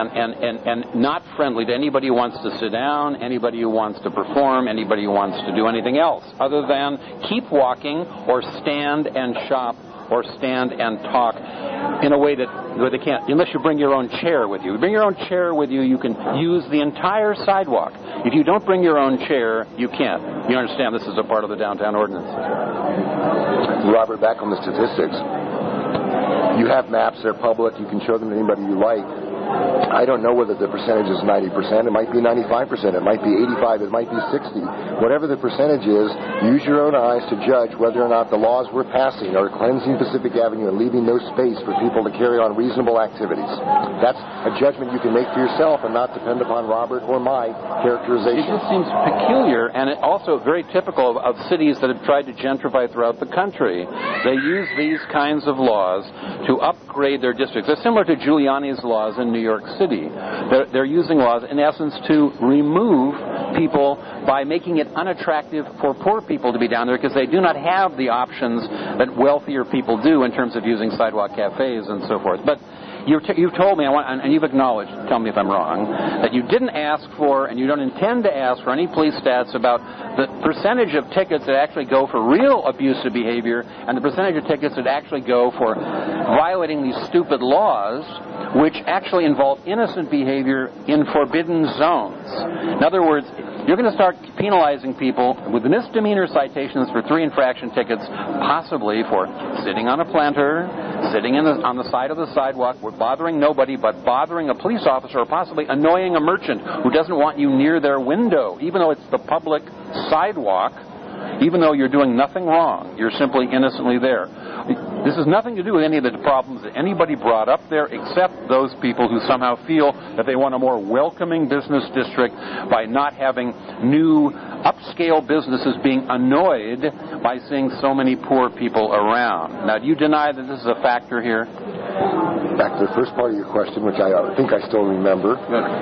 and not friendly to anybody who wants to sit down, anybody who wants to perform, anybody who wants to do anything else other than keep walking or stand and shop or stand and talk in a way where they can't, unless you bring your own chair with you. Bring your own chair with you, you can use the entire sidewalk. If you don't bring your own chair, you can't. You understand this is a part of the downtown ordinance. Robert, back on the statistics. You have maps, they're public, you can show them to anybody you like. I don't know whether the percentage is 90%. It might be 95%. It might be 85%. It might be 60%. Whatever the percentage is, use your own eyes to judge whether or not the laws we're passing are cleansing Pacific Avenue and leaving no space for people to carry on reasonable activities. That's a judgment you can make for yourself and not depend upon Robert or my characterization. It just seems peculiar, and it also very typical of cities that have tried to gentrify throughout the country. They use these kinds of laws to upgrade their districts. They're similar to Giuliani's laws in New York City. They're using laws, in essence, to remove people by making it unattractive for poor people to be down there because they do not have the options that wealthier people do in terms of using sidewalk cafes and so forth. But you've told me, and you've acknowledged, tell me if I'm wrong, that you didn't ask for and you don't intend to ask for any police stats about the percentage of tickets that actually go for real abusive behavior and the percentage of tickets that actually go for violating these stupid laws which actually involve innocent behavior in forbidden zones. In other words, you're going to start penalizing people with misdemeanor citations for 3 infraction tickets, possibly for sitting on a planter, sitting on the side of the sidewalk, bothering nobody but bothering a police officer, or possibly annoying a merchant who doesn't want you near their window, even though it's the public sidewalk. Even though you're doing nothing wrong, you're simply innocently there. This has nothing to do with any of the problems that anybody brought up there except those people who somehow feel that they want a more welcoming business district by not having new upscale businesses being annoyed by seeing so many poor people around. Now, do you deny that this is a factor here? Back to the first part of your question, which I think I still remember.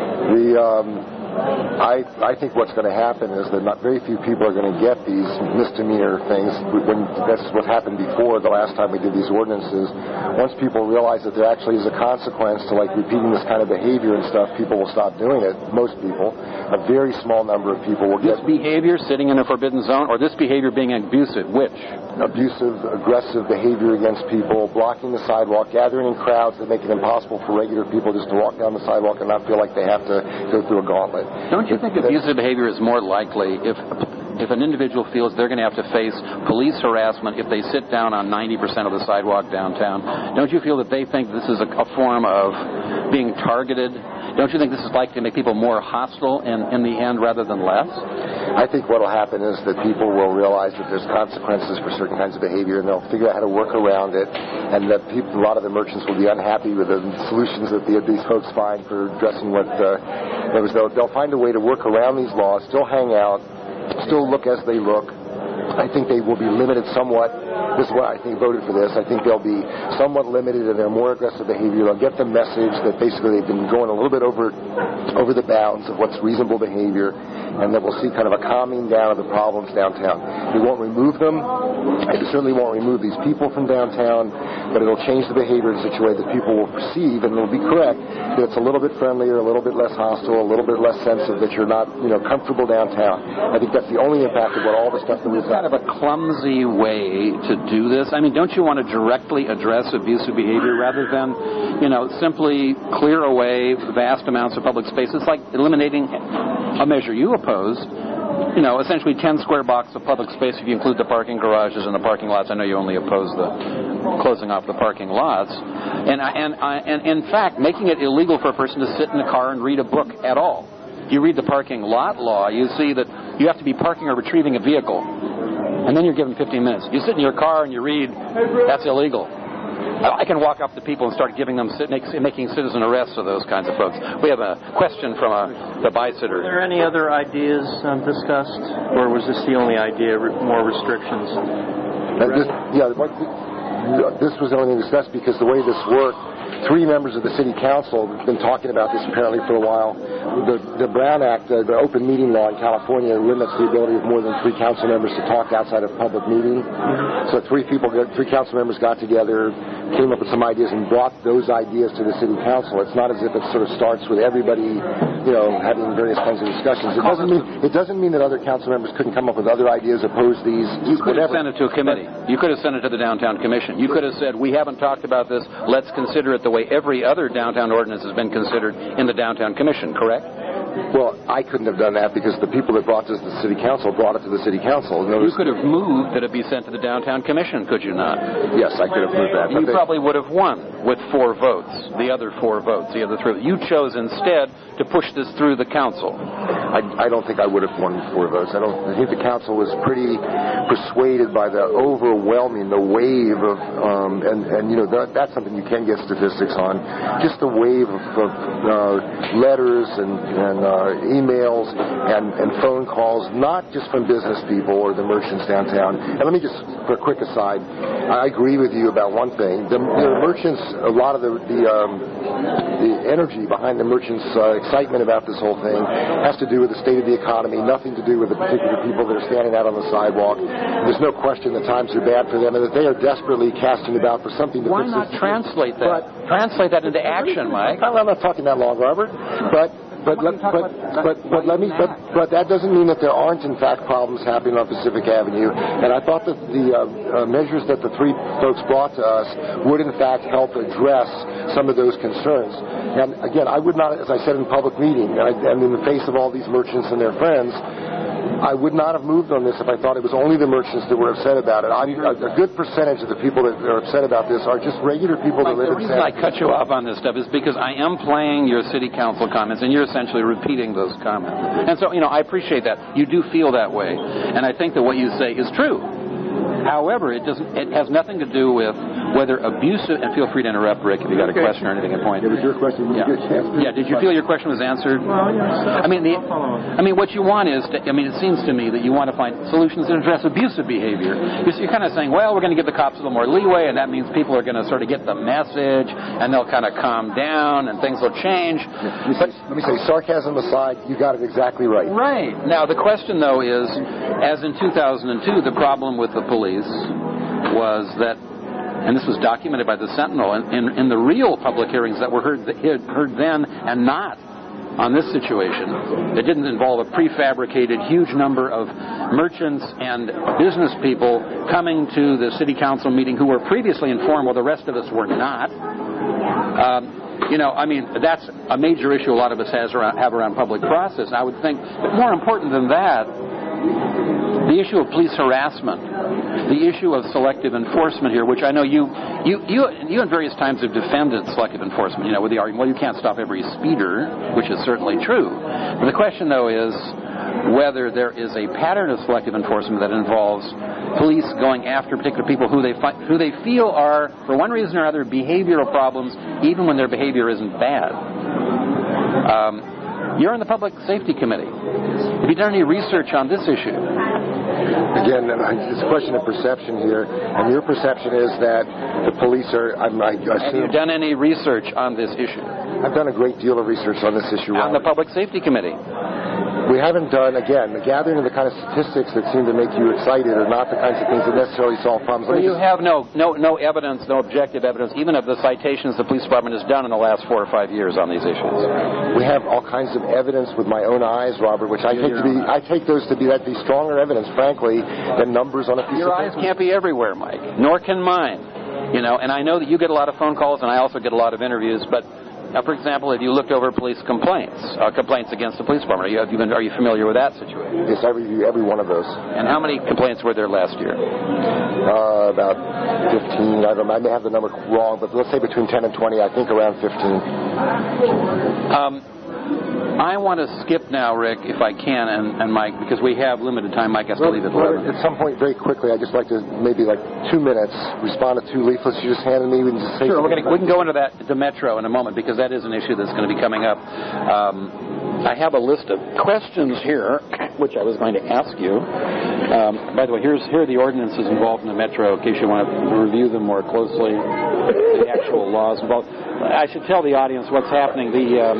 I think what's going to happen is that not very few people are going to get these misdemeanor things. That's what happened before the last time we did these ordinances. Once people realize that there actually is a consequence to like repeating this kind of behavior and stuff, people will stop doing it. Most people. A very small number of people will get... This behavior sitting in a forbidden zone, or this behavior being abusive? Which? Abusive, aggressive behavior against people, blocking the sidewalk, gathering in crowds that make it impossible for regular people just to walk down the sidewalk and not feel like they have to go through a gauntlet. Don't you think abusive behavior is more likely if an individual feels they're going to have to face police harassment if they sit down on 90% of the sidewalk downtown? Don't you feel that they think this is a form of being targeted? Don't you think this is likely to make people more hostile in the end rather than less? I think what will happen is that people will realize that there's consequences for certain kinds of behavior, and they'll figure out how to work around it, and that a lot of the merchants will be unhappy with the solutions that these folks find for addressing what they'll find a way to work around these laws, still hang out, still look as they look. I think they will be limited somewhat. This is why I think voted for this. I think they'll be somewhat limited in their more aggressive behavior. They'll get the message that basically they've been going a little bit over the bounds of what's reasonable behavior, and that we'll see kind of a calming down of the problems downtown. We won't remove them. It certainly won't remove these people from downtown, but it'll change the behavior in such a way that people will perceive, and it'll be correct, that it's a little bit friendlier, a little bit less hostile, a little bit less sensitive, that you're not, comfortable downtown. I think that's the only impact of what all the stuff that we've done. Kind of a clumsy way to do this. I mean, don't you want to directly address abusive behavior rather than, simply clear away vast amounts of public space? It's like eliminating a measure you oppose. Essentially 10 square blocks of public space if you include the parking garages and the parking lots. I know you only oppose the closing off the parking lots. And in fact, making it illegal for a person to sit in a car and read a book at all. You read the parking lot law, you see that you have to be parking or retrieving a vehicle. And then you're given 15 minutes. You sit in your car and you read, that's illegal. I can walk up to people and start giving them, making citizen arrests of those kinds of folks. We have a question from the bysitter. Are there any other ideas discussed, or was this the only idea, more restrictions? This was only discussed because the way this worked, 3 members of the city council have been talking about this apparently for a while. The Brown Act, the open meeting law in California, limits the ability of more than 3 council members to talk outside of public meeting. So 3 council members got together, came up with some ideas, and brought those ideas to the city council. It's not as if it sort of starts with everybody, having various kinds of discussions. It doesn't mean that other council members couldn't come up with other ideas, oppose these. You could have sent it to a committee. You could have sent it to the Downtown Commission. You could have said, we haven't talked about this. Let's consider it the way every other downtown ordinance has been considered in the Downtown Commission, correct? Well, I couldn't have done that because the people that brought this to the city council brought it to the city council. You could have moved that it be sent to the downtown commission, could you not? Yes, I could have moved that. You probably would have won with 4 votes, the other 4 votes, the other 3. You chose instead to push this through the council. I don't think I would have won 4 votes. I think the council was pretty persuaded by the overwhelming, the wave of, and you know, that's something you can get statistics on, just the wave of letters and emails and phone calls, not just from business people or the merchants downtown. And let me just, for a quick aside, I agree with you about one thing. The merchants, a lot of the energy behind the merchants' excitement about this whole thing has to do with the state of the economy, nothing to do with the particular people that are standing out on the sidewalk. There's no question that times are bad for them and that they are desperately casting about for something to Why not translate that? Translate that into action, Mike. I'm not talking that long, Robert, but that doesn't mean that there aren't, in fact, problems happening on Pacific Avenue. And I thought that the measures that the 3 folks brought to us would, in fact, help address some of those concerns. And again, I would not, as I said in public meeting, and in the face of all these merchants and their friends, I would not have moved on this if I thought it was only the merchants that were upset about it. A good percentage of the people that are upset about this are just regular people that live in Santa Cruz. The reason I cut you off on this stuff is because I am playing your city council comments, and you're essentially repeating those comments. And so, you know, I appreciate that. You do feel that way. And I think that what you say is true. However, it has nothing to do with whether abusive, and feel free to interrupt, Rick, if you got a question or anything at point. It was your question. Yeah. Did you feel your question was answered? Well, yes. I mean, what you want is it seems to me that you want to find solutions that address abusive behavior. You're kind of saying, well, we're going to give the cops a little more leeway, and that means people are going to sort of get the message, and they'll kind of calm down, and things will change. Let me say, sarcasm aside, you got it exactly right. Right. Now, the question, though, is, as in 2002, the problem with the police was that, and this was documented by the Sentinel in the real public hearings that were heard then and not on this situation. It didn't involve a prefabricated huge number of merchants and business people coming to the city council meeting who were previously informed while the rest of us were not. You know, I mean, that's a major issue a lot of us have around public process. I would think, but more important than that, the issue of police harassment, the issue of selective enforcement here, which I know you at various times have defended selective enforcement, you know, with the argument, well, you can't stop every speeder, which is certainly true. But the question, though, is whether there is a pattern of selective enforcement that involves police going after particular people who they feel are, for one reason or other, behavioral problems, even when their behavior isn't bad. You're in the Public Safety Committee. Have you done any research on this issue? Again, it's a question of perception here, and your perception is that the police are, I assume... Have you done any research on this issue? I've done a great deal of research on this issue. On the Public Safety Committee? We haven't done, again, the gathering of the kind of statistics that seem to make you excited are not the kinds of things that necessarily solve problems. Well, you have no evidence, no objective evidence, even of the citations the police department has done in the last 4 or 5 years on these issues. We have all kinds of evidence with my own eyes, Robert, which I take those to be stronger evidence, frankly, than numbers on a piece of paper. Your eyes can't be everywhere, Mike, nor can mine. You know, and I know that you get a lot of phone calls, and I also get a lot of interviews, but for example, have you looked over police complaints against the police department? Are you familiar with that situation? Yes, I review every one of those. And how many complaints were there last year? About 15. I may have the number wrong, but let's say between 10 and 20. I think around 15. I want to skip now, Rick, if I can, and Mike, because we have limited time. Mike has to leave at 11. At some point, very quickly, I'd just like to, maybe 2 minutes, respond to 2 leaflets you just handed me. We can just say sure, we can go into the metro in a moment, because that is an issue that's going to be coming up. I have a list of questions here, which I was going to ask you. By the way, here are the ordinances involved in the metro, in case you want to review them more closely, the actual laws involved. I should tell the audience what's happening.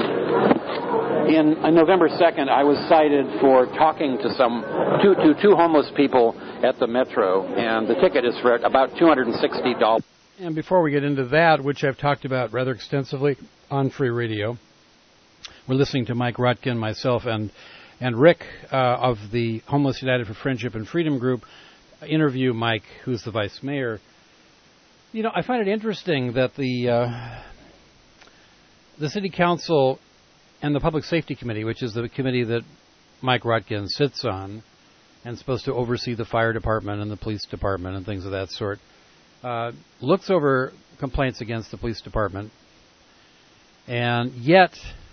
On November 2nd, I was cited for talking to two homeless people at the metro, and the ticket is for about $260. And before we get into that, which I've talked about rather extensively on Free Radio, we're listening to Mike Rutkin, myself, and Rick of the Homeless United for Friendship and Freedom group interview Mike, who's the vice mayor. You know, I find it interesting that the city council and the Public Safety Committee, which is the committee that Mike Rotkin sits on and is supposed to oversee the fire department and the police department and things of that sort, looks over complaints against the police department. And yet,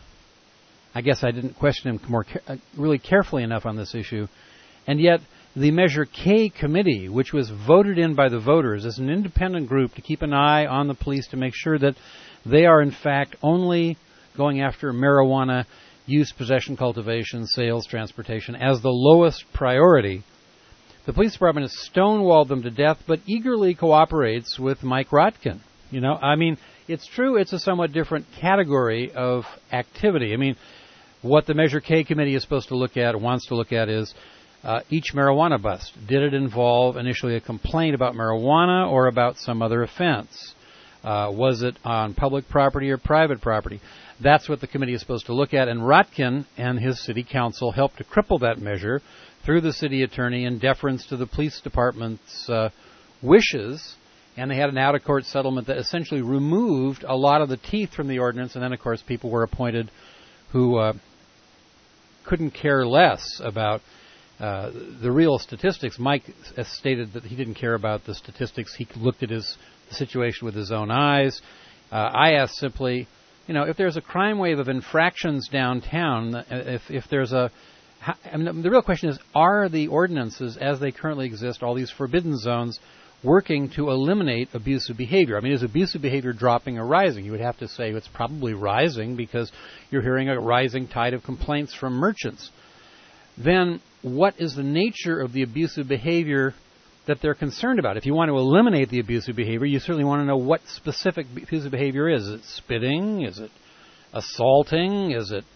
I guess I didn't question him really carefully enough on this issue, and yet the Measure K committee, which was voted in by the voters as an independent group to keep an eye on the police to make sure that they are in fact only going after marijuana use, possession, cultivation, sales, transportation as the lowest priority, the police department has stonewalled them to death but eagerly cooperates with Mike Rotkin. You know, I mean, it's true it's a somewhat different category of activity. I mean, what the Measure K committee is supposed to look at, wants to look at, is each marijuana bust. Did it involve initially a complaint about marijuana or about some other offense? Was it on public property or private property? That's what the committee is supposed to look at, and Rotkin and his city council helped to cripple that measure through the city attorney in deference to the police department's wishes, and they had an out-of-court settlement that essentially removed a lot of the teeth from the ordinance, and then, of course, people were appointed who couldn't care less about the real statistics. Mike has stated that he didn't care about the statistics. He looked at the situation with his own eyes. I asked simply, you know, if there's a crime wave of infractions downtown, if there's the real question is, are the ordinances as they currently exist, all these forbidden zones, working to eliminate abusive behavior? I mean, is abusive behavior dropping or rising? You would have to say it's probably rising because you're hearing a rising tide of complaints from merchants. Then what is the nature of the abusive behavior that they're concerned about? If you want to eliminate the abusive behavior, you certainly want to know what specific abusive behavior is. Is it spitting? Is it assaulting? Is it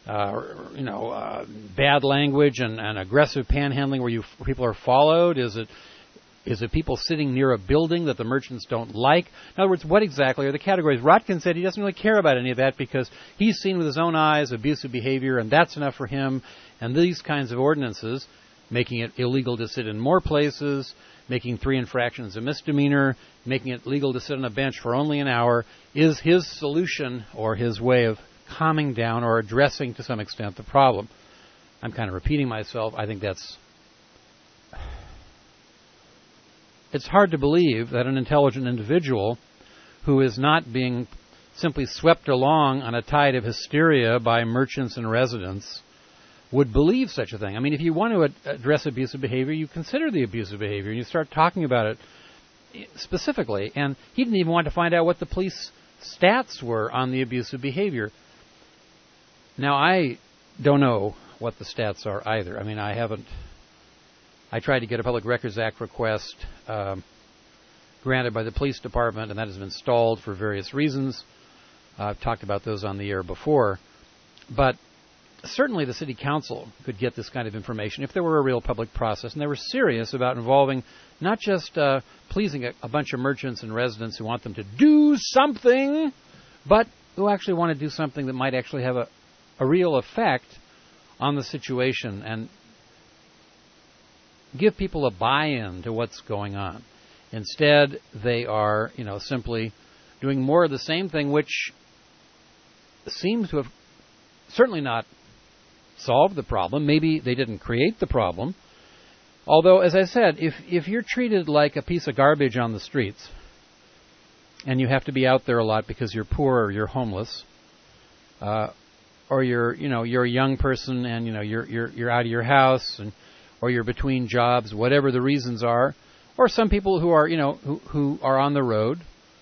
bad language and aggressive panhandling where people are followed? Is it people sitting near a building that the merchants don't like? In other words, what exactly are the categories? Rotkin said he doesn't really care about any of that because he's seen with his own eyes abusive behavior, and that's enough for him. And these kinds of ordinances, making it illegal to sit in more places, making 3 infractions a misdemeanor, making it legal to sit on a bench for only an hour, is his solution or his way of calming down or addressing to some extent the problem. I'm kind of repeating myself. I think it's hard to believe that an intelligent individual who is not being simply swept along on a tide of hysteria by merchants and residents would believe such a thing. I mean, if you want to address abusive behavior, you consider the abusive behavior and you start talking about it specifically. And he didn't even want to find out what the police stats were on the abusive behavior. Now, I don't know what the stats are either. I mean, I tried to get a Public Records Act request granted by the police department, and that has been stalled for various reasons. I've talked about those on the air before. But certainly the city council could get this kind of information if there were a real public process, and they were serious about involving not just pleasing a bunch of merchants and residents who want them to do something, but who actually want to do something that might actually have a real effect on the situation and give people a buy-in to what's going on. Instead, they are, simply doing more of the same thing, which seems to have certainly not solved the problem. Maybe they didn't create the problem. Although, as I said, if you're treated like a piece of garbage on the streets, and you have to be out there a lot because you're poor or you're homeless, or you're a young person and you're out of your house, or you're between jobs, whatever the reasons are, or some people who are who are on the road,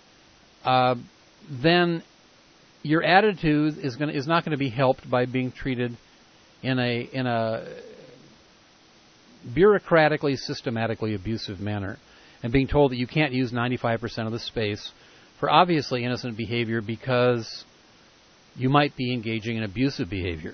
then your attitude is not going to be helped by being treated in a bureaucratically, systematically abusive manner, and being told that you can't use 95% of the space for obviously innocent behavior because you might be engaging in abusive behavior.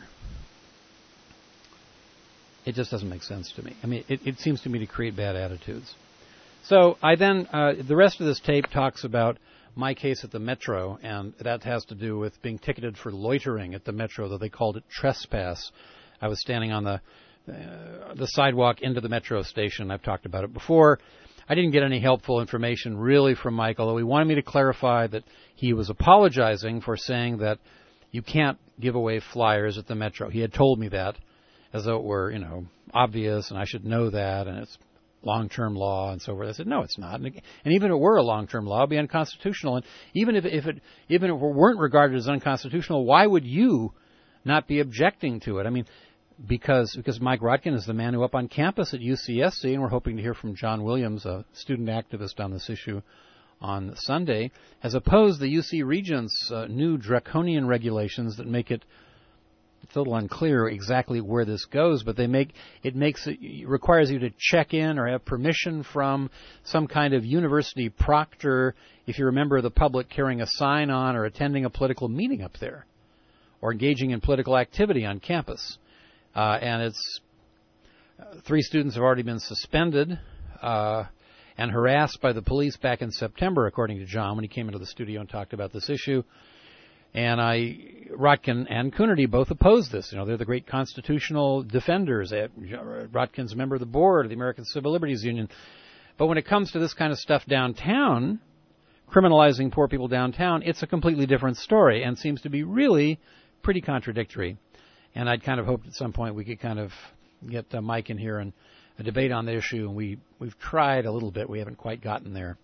It just doesn't make sense to me. I mean, it seems to me to create bad attitudes. So I then, the rest of this tape talks about my case at the Metro, and that has to do with being ticketed for loitering at the Metro, though they called it trespass. I was standing on the sidewalk into the Metro station. I've talked about it before. I didn't get any helpful information really from Mike, although he wanted me to clarify that he was apologizing for saying that you can't give away flyers at the Metro. He had told me that as though it were, obvious and I should know that, and it's long-term law and so forth. I said, no, it's not. And even if it were a long-term law, it would be unconstitutional. And even if it weren't regarded as unconstitutional, why would you not be objecting to it? I mean, because Mike Rotkin is the man who up on campus at UCSC, and we're hoping to hear from John Williams, a student activist on this issue, on Sunday, has opposed the UC Regents' new draconian regulations that make it, it's a little unclear exactly where this goes, but it requires you to check in or have permission from some kind of university proctor if you're a member of the public carrying a sign on or attending a political meeting up there or engaging in political activity on campus. And it's 3 students have already been suspended and harassed by the police back in September, according to John, when he came into the studio and talked about this issue. And Rotkin and Coonerty both oppose this. They're the great constitutional defenders. Rotkin's a member of the board of the American Civil Liberties Union. But when it comes to this kind of stuff downtown, criminalizing poor people downtown, it's a completely different story and seems to be really pretty contradictory. And I'd kind of hoped at some point we could kind of get Mike in here and a debate on the issue, and we've tried a little bit. We haven't quite gotten there.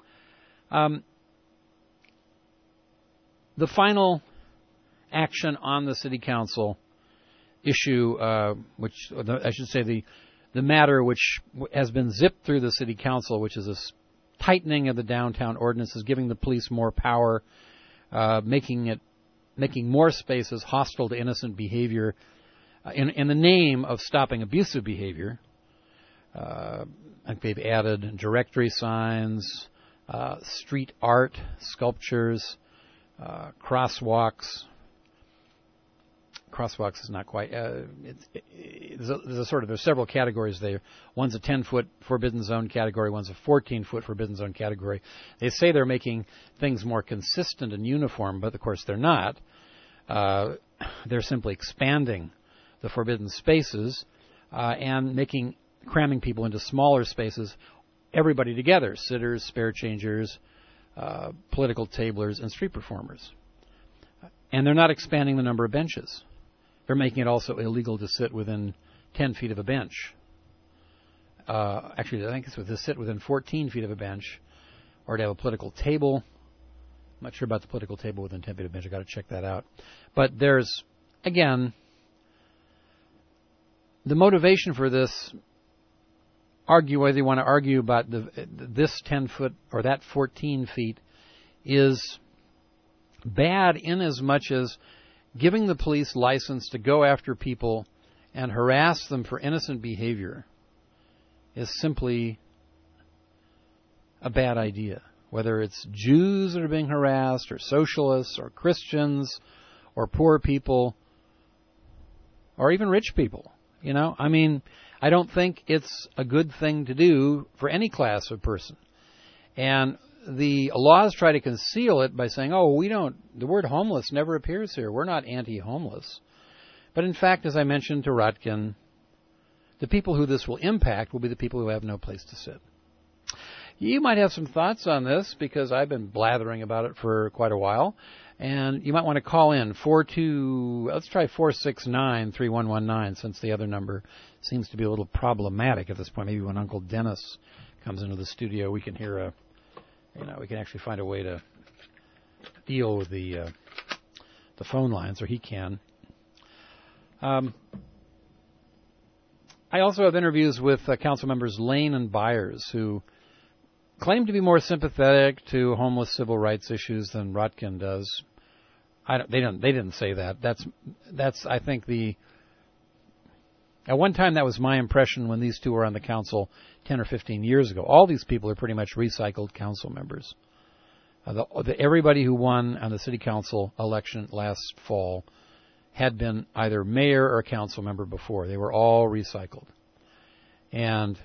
The final action on the City Council issue, the matter which has been zipped through the City Council, which is this tightening of the downtown ordinances, giving the police more power, making more spaces hostile to innocent behavior in the name of stopping abusive behavior. I think they've added directory signs, street art, sculptures, crosswalks. Crosswalks is not quite. There's several categories there. One's a 10-foot forbidden zone category. One's a 14-foot forbidden zone category. They say they're making things more consistent and uniform, but of course they're not. They're simply expanding the forbidden spaces and cramming people into smaller spaces, everybody together, sitters, spare changers, political tablers, and street performers. And they're not expanding the number of benches. They're making it also illegal to sit within 10 feet of a bench. Actually, I think it's to sit within 14 feet of a bench or to have a political table. I'm not sure about the political table within 10 feet of a bench. I've got to check that out. But there's, again, the motivation for this, whether you want to argue about this 10 foot or that 14 feet, is bad in as much as giving the police license to go after people and harass them for innocent behavior is simply a bad idea. Whether it's Jews that are being harassed, or socialists, or Christians, or poor people, or even rich people. I don't think it's a good thing to do for any class of person. And the laws try to conceal it by saying, the word homeless never appears here. We're not anti-homeless. But in fact, as I mentioned to Rotkin, the people who this will impact will be the people who have no place to sit. You might have some thoughts on this, because I've been blathering about it for quite a while. And you might want to call in, let's try 469-3119, since the other number seems to be a little problematic at this point. Maybe when Uncle Dennis comes into the studio, we can hear we can actually find a way to deal with the phone lines, or he can. I also have interviews with council members Lane and Byers, who claim to be more sympathetic to homeless civil rights issues than Rotkin does. They didn't say that. That's I think at one time that was my impression when these two were on the council 10 or 15 years ago. All these people are pretty much recycled council members. Everybody who won on the city council election last fall had been either mayor or council member before. They were all recycled. And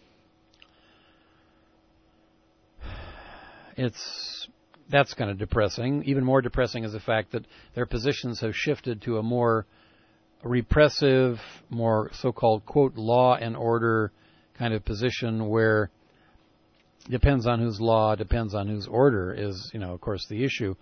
that's kind of depressing. Even more depressing is the fact that their positions have shifted to a more repressive, more so-called, quote, law and order kind of position, where depends on whose law, depends on whose order is, of course, the issue.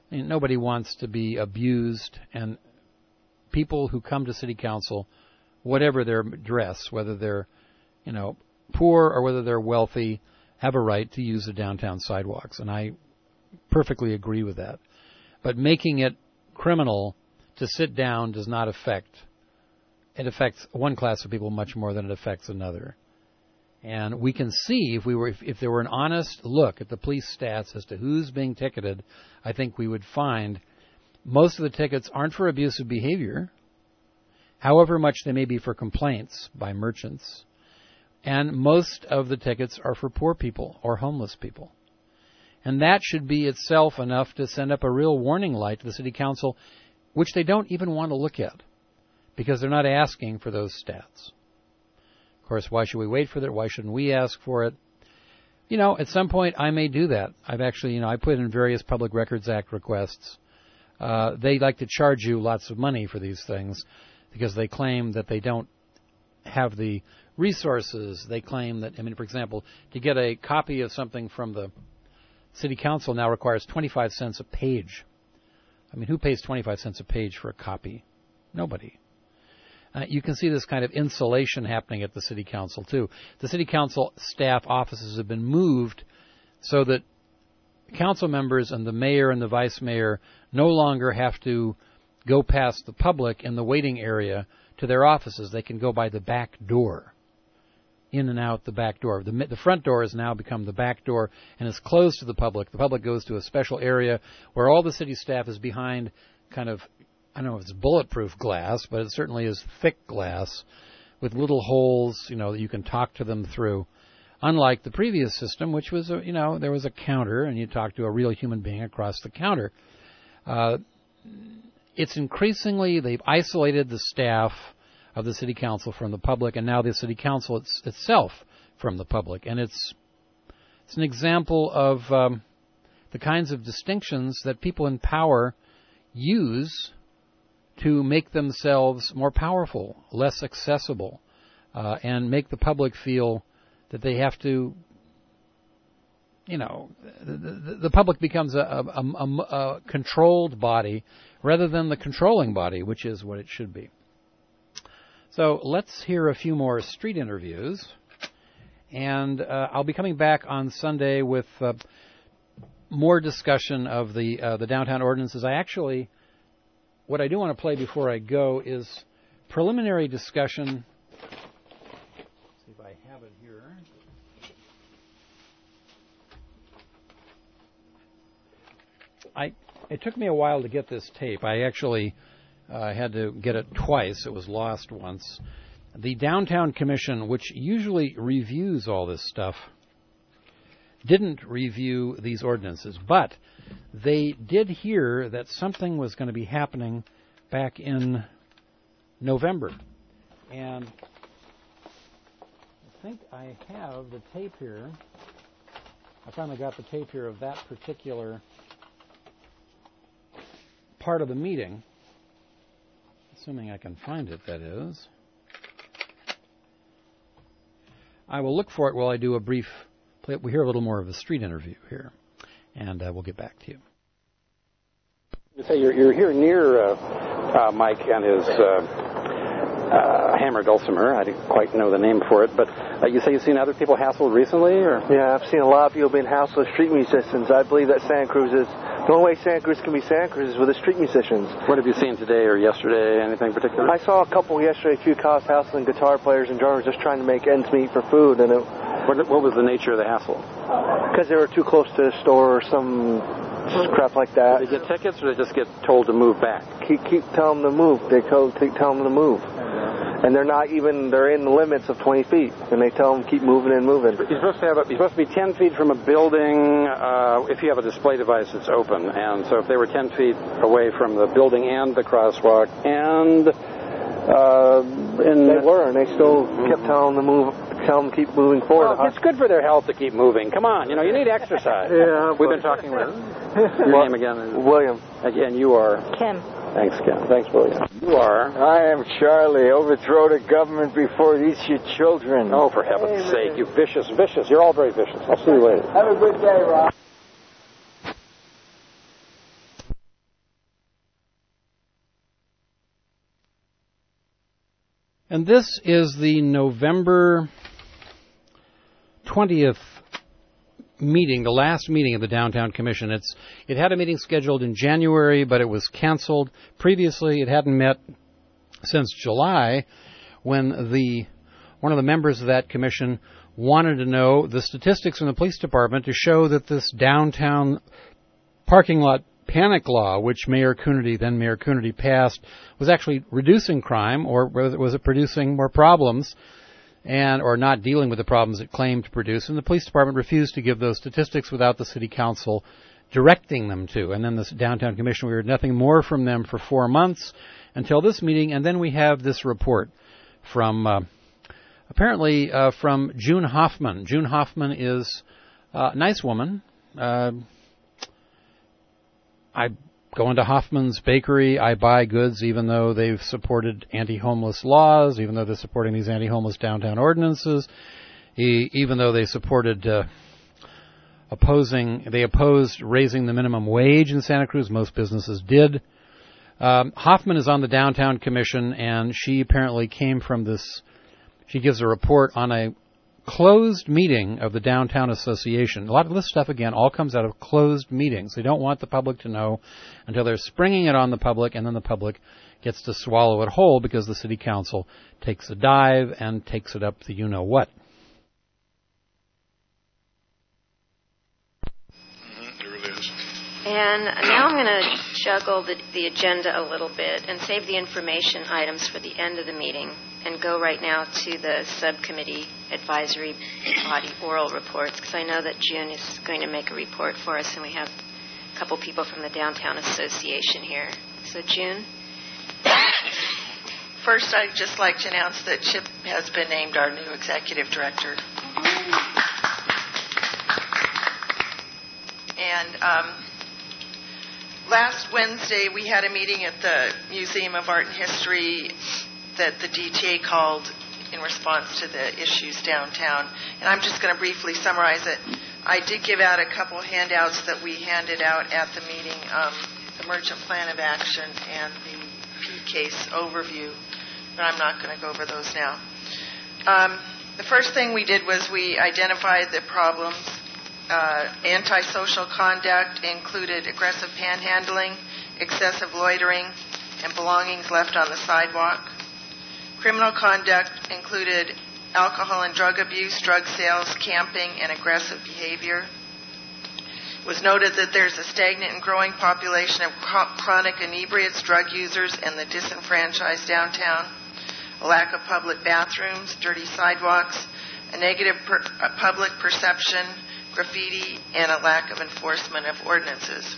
nobody wants to be abused, and people who come to city council, whatever their dress, whether they're, poor or whether they're wealthy, have a right to use the downtown sidewalks, and I perfectly agree with that. But making it criminal to sit down does not affect. It affects one class of people much more than it affects another. And we can see if there were an honest look at the police stats as to who's being ticketed, I think we would find most of the tickets aren't for abusive behavior, however much they may be for complaints by merchants. And most of the tickets are for poor people or homeless people. And that should be itself enough to send up a real warning light to the city council, which they don't even want to look at, because they're not asking for those stats. Of course, why should we wait for that? Why shouldn't we ask for it? At some point I may do that. I've actually, I put in various Public Records Act requests. They like to charge you lots of money for these things because they claim that they don't have the resources. They claim that, for example, to get a copy of something from the city council now requires 25 cents a page. Who pays 25 cents a page for a copy? Nobody. You can see this kind of insulation happening at the city council, too. The city council staff offices have been moved so that council members and the mayor and the vice mayor no longer have to go past the public in the waiting area to their offices. They can go by the back door, in and out the back door. The front door has now become the back door and is closed to the public. The public goes to a special area where all the city staff is behind kind of, I don't know if it's bulletproof glass, but it certainly is thick glass with little holes, that you can talk to them through. Unlike the previous system, which was, there was a counter and you talk to a real human being across the counter. It's increasingly, they've isolated the staff of the city council from the public, and now the city council itself from the public. And it's an example of the kinds of distinctions that people in power use to make themselves more powerful, less accessible, and make the public feel that they have to, the public becomes a controlled body rather than the controlling body, which is what it should be. So let's hear a few more street interviews, and I'll be coming back on Sunday with more discussion of the downtown ordinances. What I do want to play before I go is preliminary discussion. Let's see if I have it here. It took me a while to get this tape. I actually had to get it twice. It was lost once. The Downtown Commission, which usually reviews all this stuff, didn't review these ordinances, but they did hear that something was going to be happening back in November. And I think I have the tape here. I finally got the tape here of that particular part of the meeting, assuming I can find it, that is. I will look for it while I do a brief play. We hear a little more of a street interview here, and we'll get back to you. Say you're here near Mike and his hammer dulcimer. I didn't quite know the name for it, but you say you've seen other people hassled recently, or? Yeah, I've seen a lot of people being hassled with street musicians. I believe that Santa Cruz is the only way Santa Cruz can be Santa Cruz is with the street musicians. What have you seen today or yesterday? Anything particular? I saw a couple yesterday, a few cops hassling guitar players and drummers just trying to make ends meet for food. And what was the nature of the hassle? Because they were too close to the store or some crap like that. Did they get tickets, or they just get told to move back? Keep telling them to move. They tell them to move. And they're in the limits of 20 feet, and they tell them keep moving and moving. You're supposed to be 10 feet from a building if you have a display device that's open. And so if they were 10 feet away from the building and the crosswalk, and they were, and they still kept telling them to move. Tell them to keep moving forward. Well, it's good for their health to keep moving. Come on, you need exercise. Yeah, we've been talking with your name again is William. Again, you are Kim. Thanks, Kim. Thanks, William. You are. I am Charlie. Overthrow the government before it eats your children. Oh, for heaven's sake, you vicious. You're all very vicious. I'll see you later. Have a good day, Rob. And this is the November 20th meeting, the last meeting of the Downtown Commission. It had a meeting scheduled in January, but it was canceled. Previously, it hadn't met since July, when one of the members of that commission wanted to know the statistics from the police department to show that this downtown parking lot panic law, which then Mayor Coonerty passed, was actually reducing crime, or was it producing more problems, or not dealing with the problems it claimed to produce. And the police department refused to give those statistics without the city council directing them to. And then the Downtown Commission, we heard nothing more from them for 4 months until this meeting, and then we have this report from apparently from June Hoffman. June Hoffman is a nice woman. I go into Hoffman's Bakery. I buy goods even though they've supported anti-homeless laws, even though they're supporting these anti-homeless downtown ordinances, even though they supported opposed raising the minimum wage in Santa Cruz. Most businesses did. Hoffman is on the Downtown Commission, and she apparently came from this. She gives a report on a closed meeting of the Downtown Association. A lot of this stuff, again, all comes out of closed meetings. They don't want the public to know until they're springing it on the public, and then the public gets to swallow it whole because the city council takes a dive and takes it up the you-know-what. And now I'm going to juggle the agenda a little bit and save the information items for the end of the meeting and go right now to the subcommittee advisory body oral reports, because I know that June is going to make a report for us, and we have a couple people from the Downtown Association here. So, June? First, I'd just like to announce that Chip has been named our new executive director. And last Wednesday, we had a meeting at the Museum of Art and History that the DTA called in response to the issues downtown. And I'm just going to briefly summarize it. I did give out a couple handouts that we handed out at the meeting, the Merchant Plan of Action and the P case overview, but I'm not going to go over those now. The first thing we did was we identified the problems. Antisocial conduct included aggressive panhandling, excessive loitering, and belongings left on the sidewalk. Criminal conduct included alcohol and drug abuse, drug sales, camping, and aggressive behavior. It was noted that there's a stagnant and growing population of chronic inebriates, drug users, and the disenfranchised downtown. A lack of public bathrooms, dirty sidewalks, a negative public perception, graffiti, and a lack of enforcement of ordinances.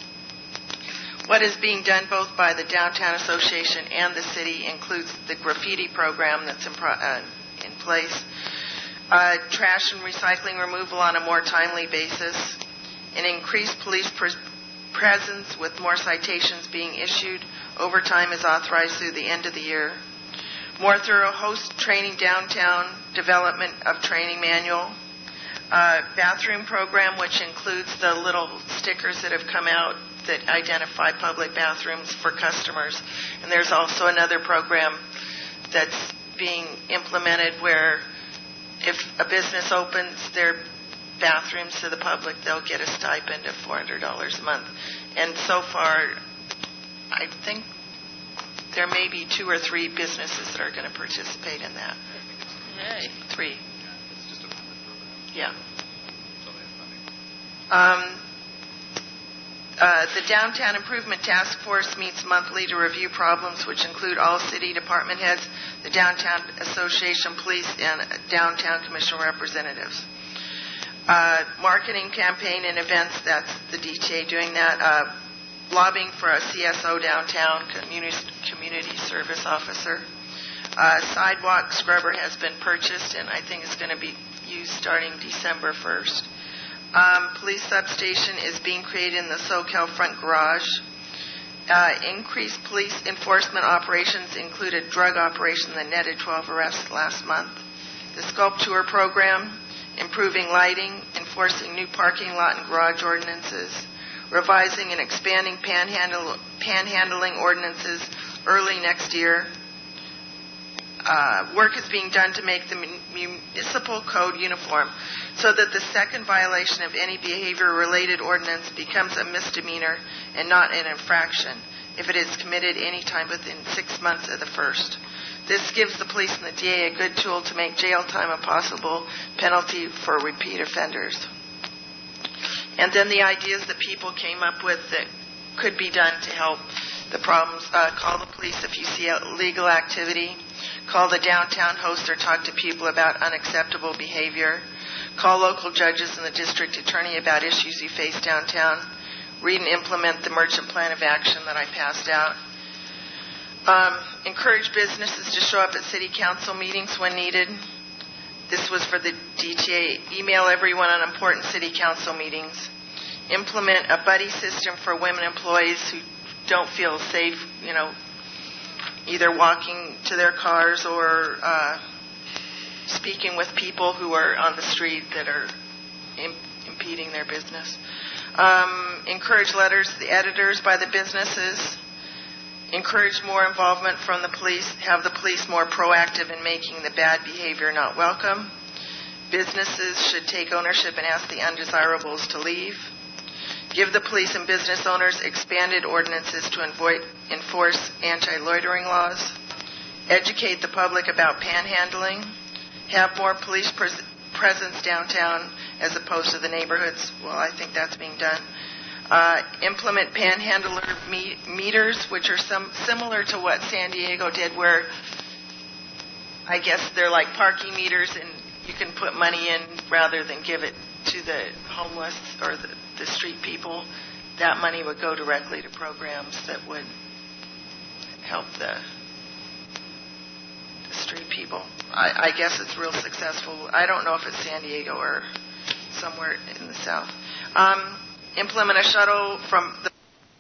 What is being done both by the Downtown Association and the city includes the graffiti program that's in place, trash and recycling removal on a more timely basis, an increased police presence with more citations being issued. Overtime is authorized through the end of the year. More thorough host training downtown, development of training manual, bathroom program, which includes the little stickers that have come out that identify public bathrooms for customers. And there's also another program that's being implemented where if a business opens their bathrooms to the public, they'll get a stipend of $400 a month. And so far, I think there may be 2 or 3 businesses that are going to participate in that. Right. 3. Yeah. The Downtown Improvement Task Force meets monthly to review problems, which include all city department heads, the Downtown Association, police, and Downtown Commission representatives. Marketing campaign and events, that's the DTA doing that. Lobbying for a CSO downtown, community service officer. Sidewalk scrubber has been purchased, and I think it's going to be used starting December 1st. Police substation is being created in the SoCal front garage. Increased police enforcement operations included drug operation that netted 12 arrests last month. The Sculpture program, improving lighting, enforcing new parking lot and garage ordinances, revising and expanding panhandling ordinances early next year. work is being done to make the municipal code uniform so that the second violation of any behavior-related ordinance becomes a misdemeanor and not an infraction if it is committed any time within 6 months of the first. This gives the police and the DA a good tool to make jail time a possible penalty for repeat offenders. And then the ideas that people came up with that could be done to help the problems. Call the police if you see illegal activity. Call the downtown host or talk to people about unacceptable behavior. Call local judges and the district attorney about issues you face downtown. Read and implement the merchant plan of action that I passed out. Encourage businesses to show up at city council meetings when needed. This was for the DTA. Email everyone on important city council meetings. Implement a buddy system for women employees who don't feel safe, either walking to their cars or speaking with people who are on the street that are impeding their business. Encourage letters to the editors by the businesses. Encourage more involvement from the police. Have the police more proactive in making the bad behavior not welcome. Businesses should take ownership and ask the undesirables to leave. Give the police and business owners expanded ordinances to enforce anti-loitering laws. Educate the public about panhandling. Have more police presence downtown as opposed to the neighborhoods. Well, I think that's being done. Implement panhandler meters, which are similar to what San Diego did, where I guess they're like parking meters and you can put money in rather than give it to the homeless or the street people. That money would go directly to programs that would help the street people. I guess it's real successful. I don't know if it's San Diego or somewhere in the south. Implement a shuttle from the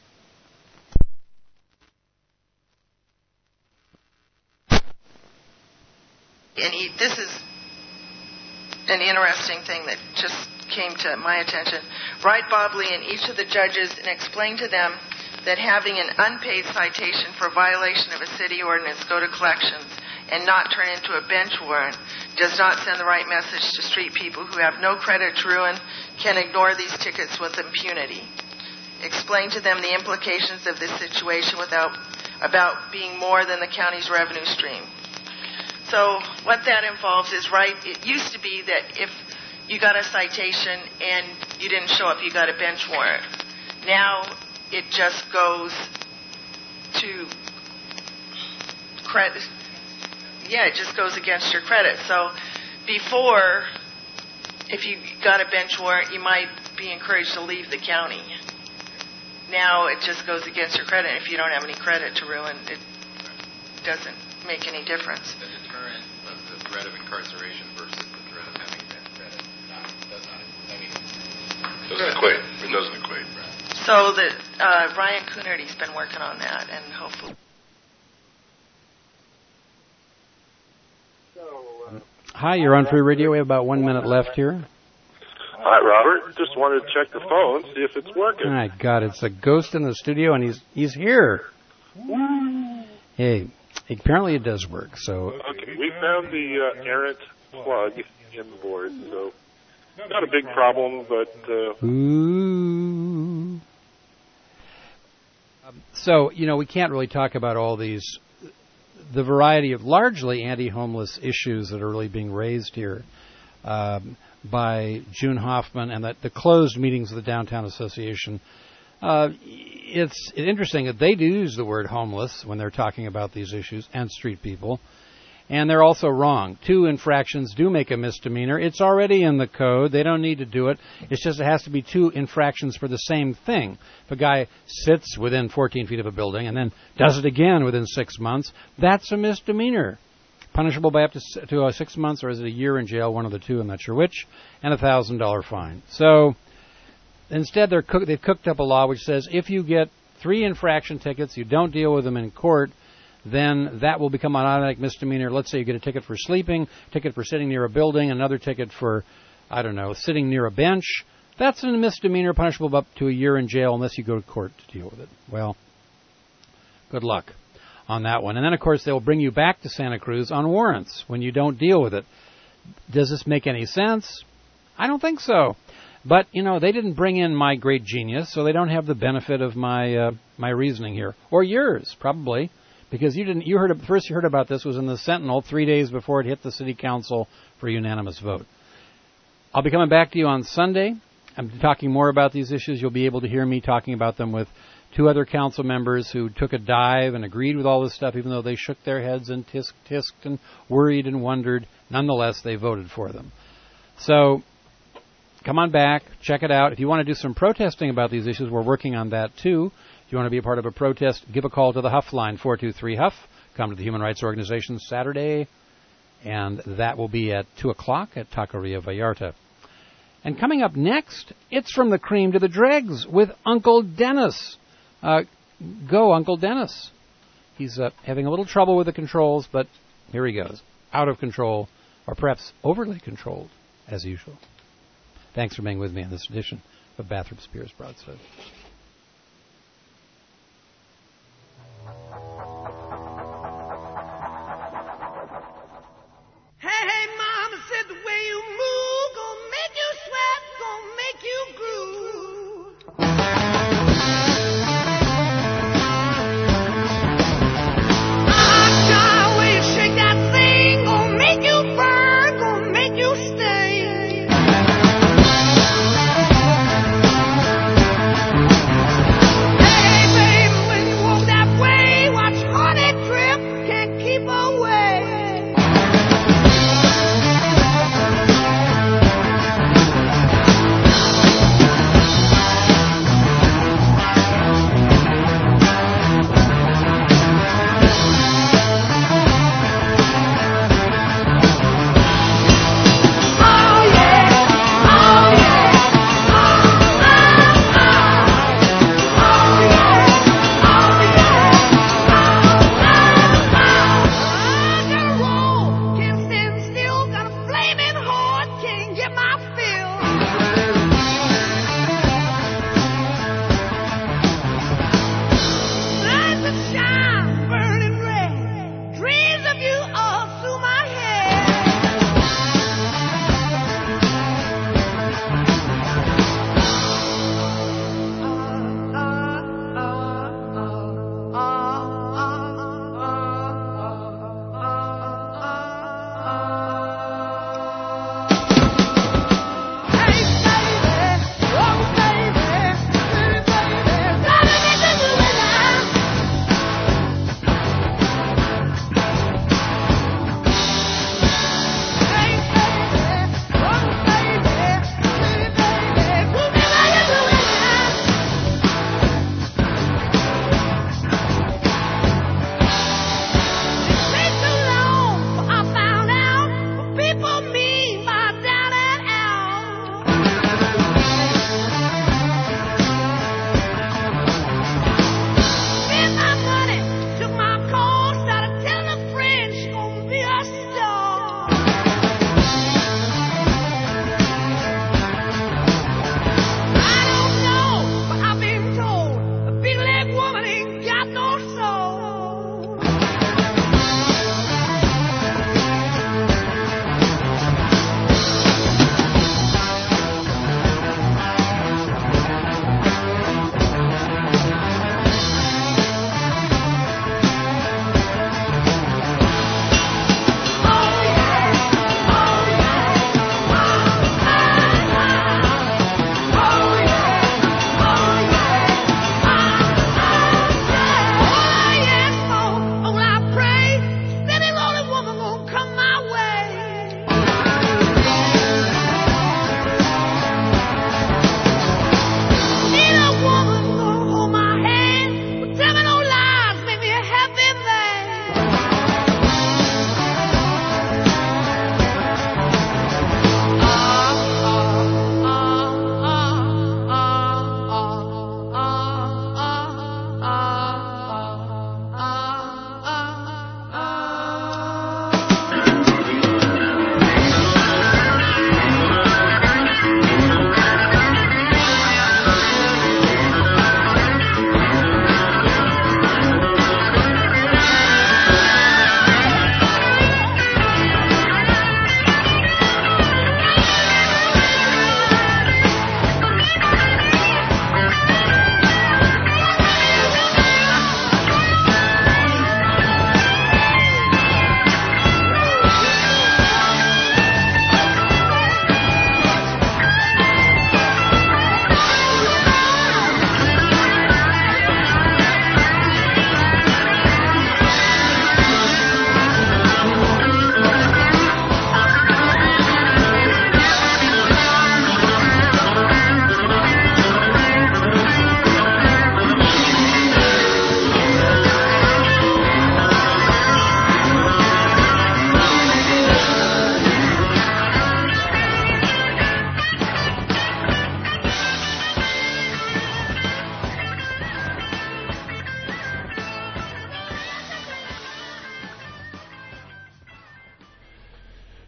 this is an interesting thing that just came to my attention. Write Bob Lee and each of the judges and explain to them that having an unpaid citation for violation of a city ordinance go to collections and not turn into a bench warrant does not send the right message to street people who have no credit to ruin, can ignore these tickets with impunity. Explain to them the implications of this situation about being more than the county's revenue stream. So what that involves is, it used to be that if you got a citation and you didn't show up, you got a bench warrant. Now it just goes to credit. Yeah, it just goes against your credit. So before, if you got a bench warrant, you might be encouraged to leave the county. Now it just goes against your credit. If you don't have any credit to ruin, it doesn't make any difference. The deterrent of the threat of incarceration versus the threat of having that credit doesn't equate. It doesn't equate. So that Ryan Coonerty's been working on that, and hopefully. Hi, you're on Free Radio. We have about 1 minute left here. Hi, Robert. Just wanted to check the phone, see if it's working. My God, it's a ghost in the studio, and he's here. Hey, apparently it does work. So okay, we found the errant plug in the board, so not a big problem, but. Ooh. So we can't really talk about all the variety of largely anti-homeless issues that are really being raised here by June Hoffman and the closed meetings of the Downtown Association. It's interesting that they do use the word homeless when they're talking about these issues and street people. And they're also wrong. 2 infractions do make a misdemeanor. It's already in the code. They don't need to do it. It's just it has to be 2 infractions for the same thing. If a guy sits within 14 feet of a building and then does it again within 6 months, that's a misdemeanor. Punishable by up to 6 months, or is it a year in jail, one of the 2, I'm not sure which, and a $1,000 fine. So instead they've cooked up a law which says if you get 3 infraction tickets, you don't deal with them in court, then that will become an automatic misdemeanor. Let's say you get a ticket for sleeping, ticket for sitting near a building, another ticket for, sitting near a bench. That's a misdemeanor punishable up to a year in jail unless you go to court to deal with it. Well, good luck. on that one. And then, of course, they'll bring you back to Santa Cruz on warrants when you don't deal with it. Does this make any sense? I don't think so. But, they didn't bring in my great genius, so they don't have the benefit of my my reasoning here. Or yours, probably, because the first you heard about this was in the Sentinel 3 days before it hit the City Council for a unanimous vote. I'll be coming back to you on Sunday. I'm talking more about these issues. You'll be able to hear me talking about them with 2 other council members who took a dive and agreed with all this stuff, even though they shook their heads and tisked and worried and wondered. Nonetheless, they voted for them. So come on back, check it out. If you want to do some protesting about these issues, we're working on that too. If you want to be a part of a protest, give a call to the Huff line, 423-HUFF. Come to the Human Rights Organization Saturday, and that will be at 2 o'clock at Taqueria Vallarta. And coming up next, it's From the Cream to the Dregs with Uncle Dennis. Go, Uncle Dennis. He's having a little trouble with the controls, but here he goes. Out of control, or perhaps overly controlled, as usual. Thanks for being with me on this edition of Bathroom Spears Broadside. Hey, mama said the way you move gonna make you sweat, gonna make you groove. Child, way you shake that thing gonna make you burn, gonna make you sting.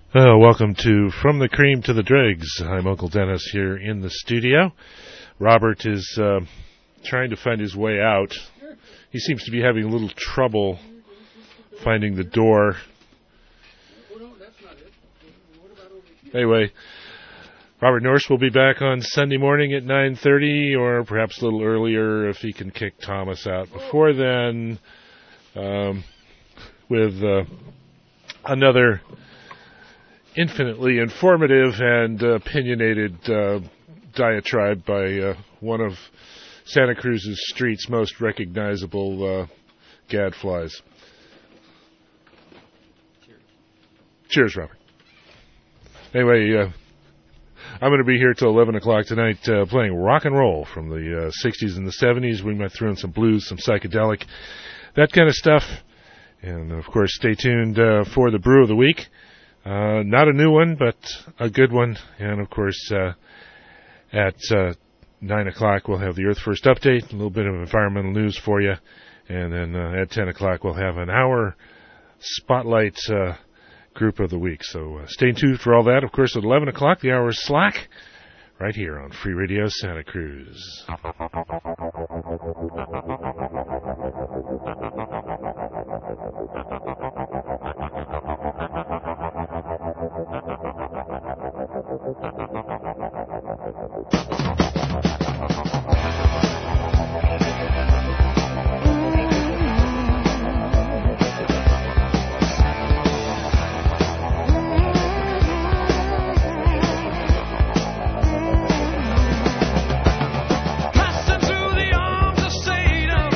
Welcome to From the Cream to the Dregs. I'm Uncle Dennis here in the studio. Robert is trying to find his way out. He seems to be having a little trouble finding the door. Anyway, Robert Norse will be back on Sunday morning at 9:30, or perhaps a little earlier if he can kick Thomas out before then, with another infinitely informative and opinionated diatribe by one of Santa Cruz's street's most recognizable gadflies. Cheers, Robert. Anyway, I'm going to be here till 11 o'clock tonight playing rock and roll from the 60s and the 70s. We might throw in some blues, some psychedelic, that kind of stuff. And, of course, stay tuned for the Brew of the Week. Not a new one, but a good one. And, of course, at 9 o'clock we'll have the Earth First Update, a little bit of environmental news for you. And then at 10 o'clock we'll have an hour spotlight Group of the Week. So stay tuned for all that. Of course, at 11 o'clock, the hour is Slack, right here on Free Radio Santa Cruz. Passing through the arms of Satan.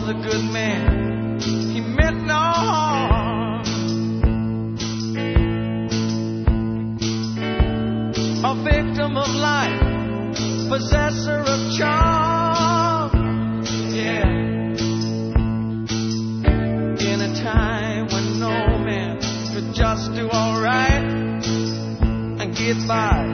was a good man. He meant no harm. A victim of life, possessor of charm. Yeah. In a time when no man could just do all right and get by.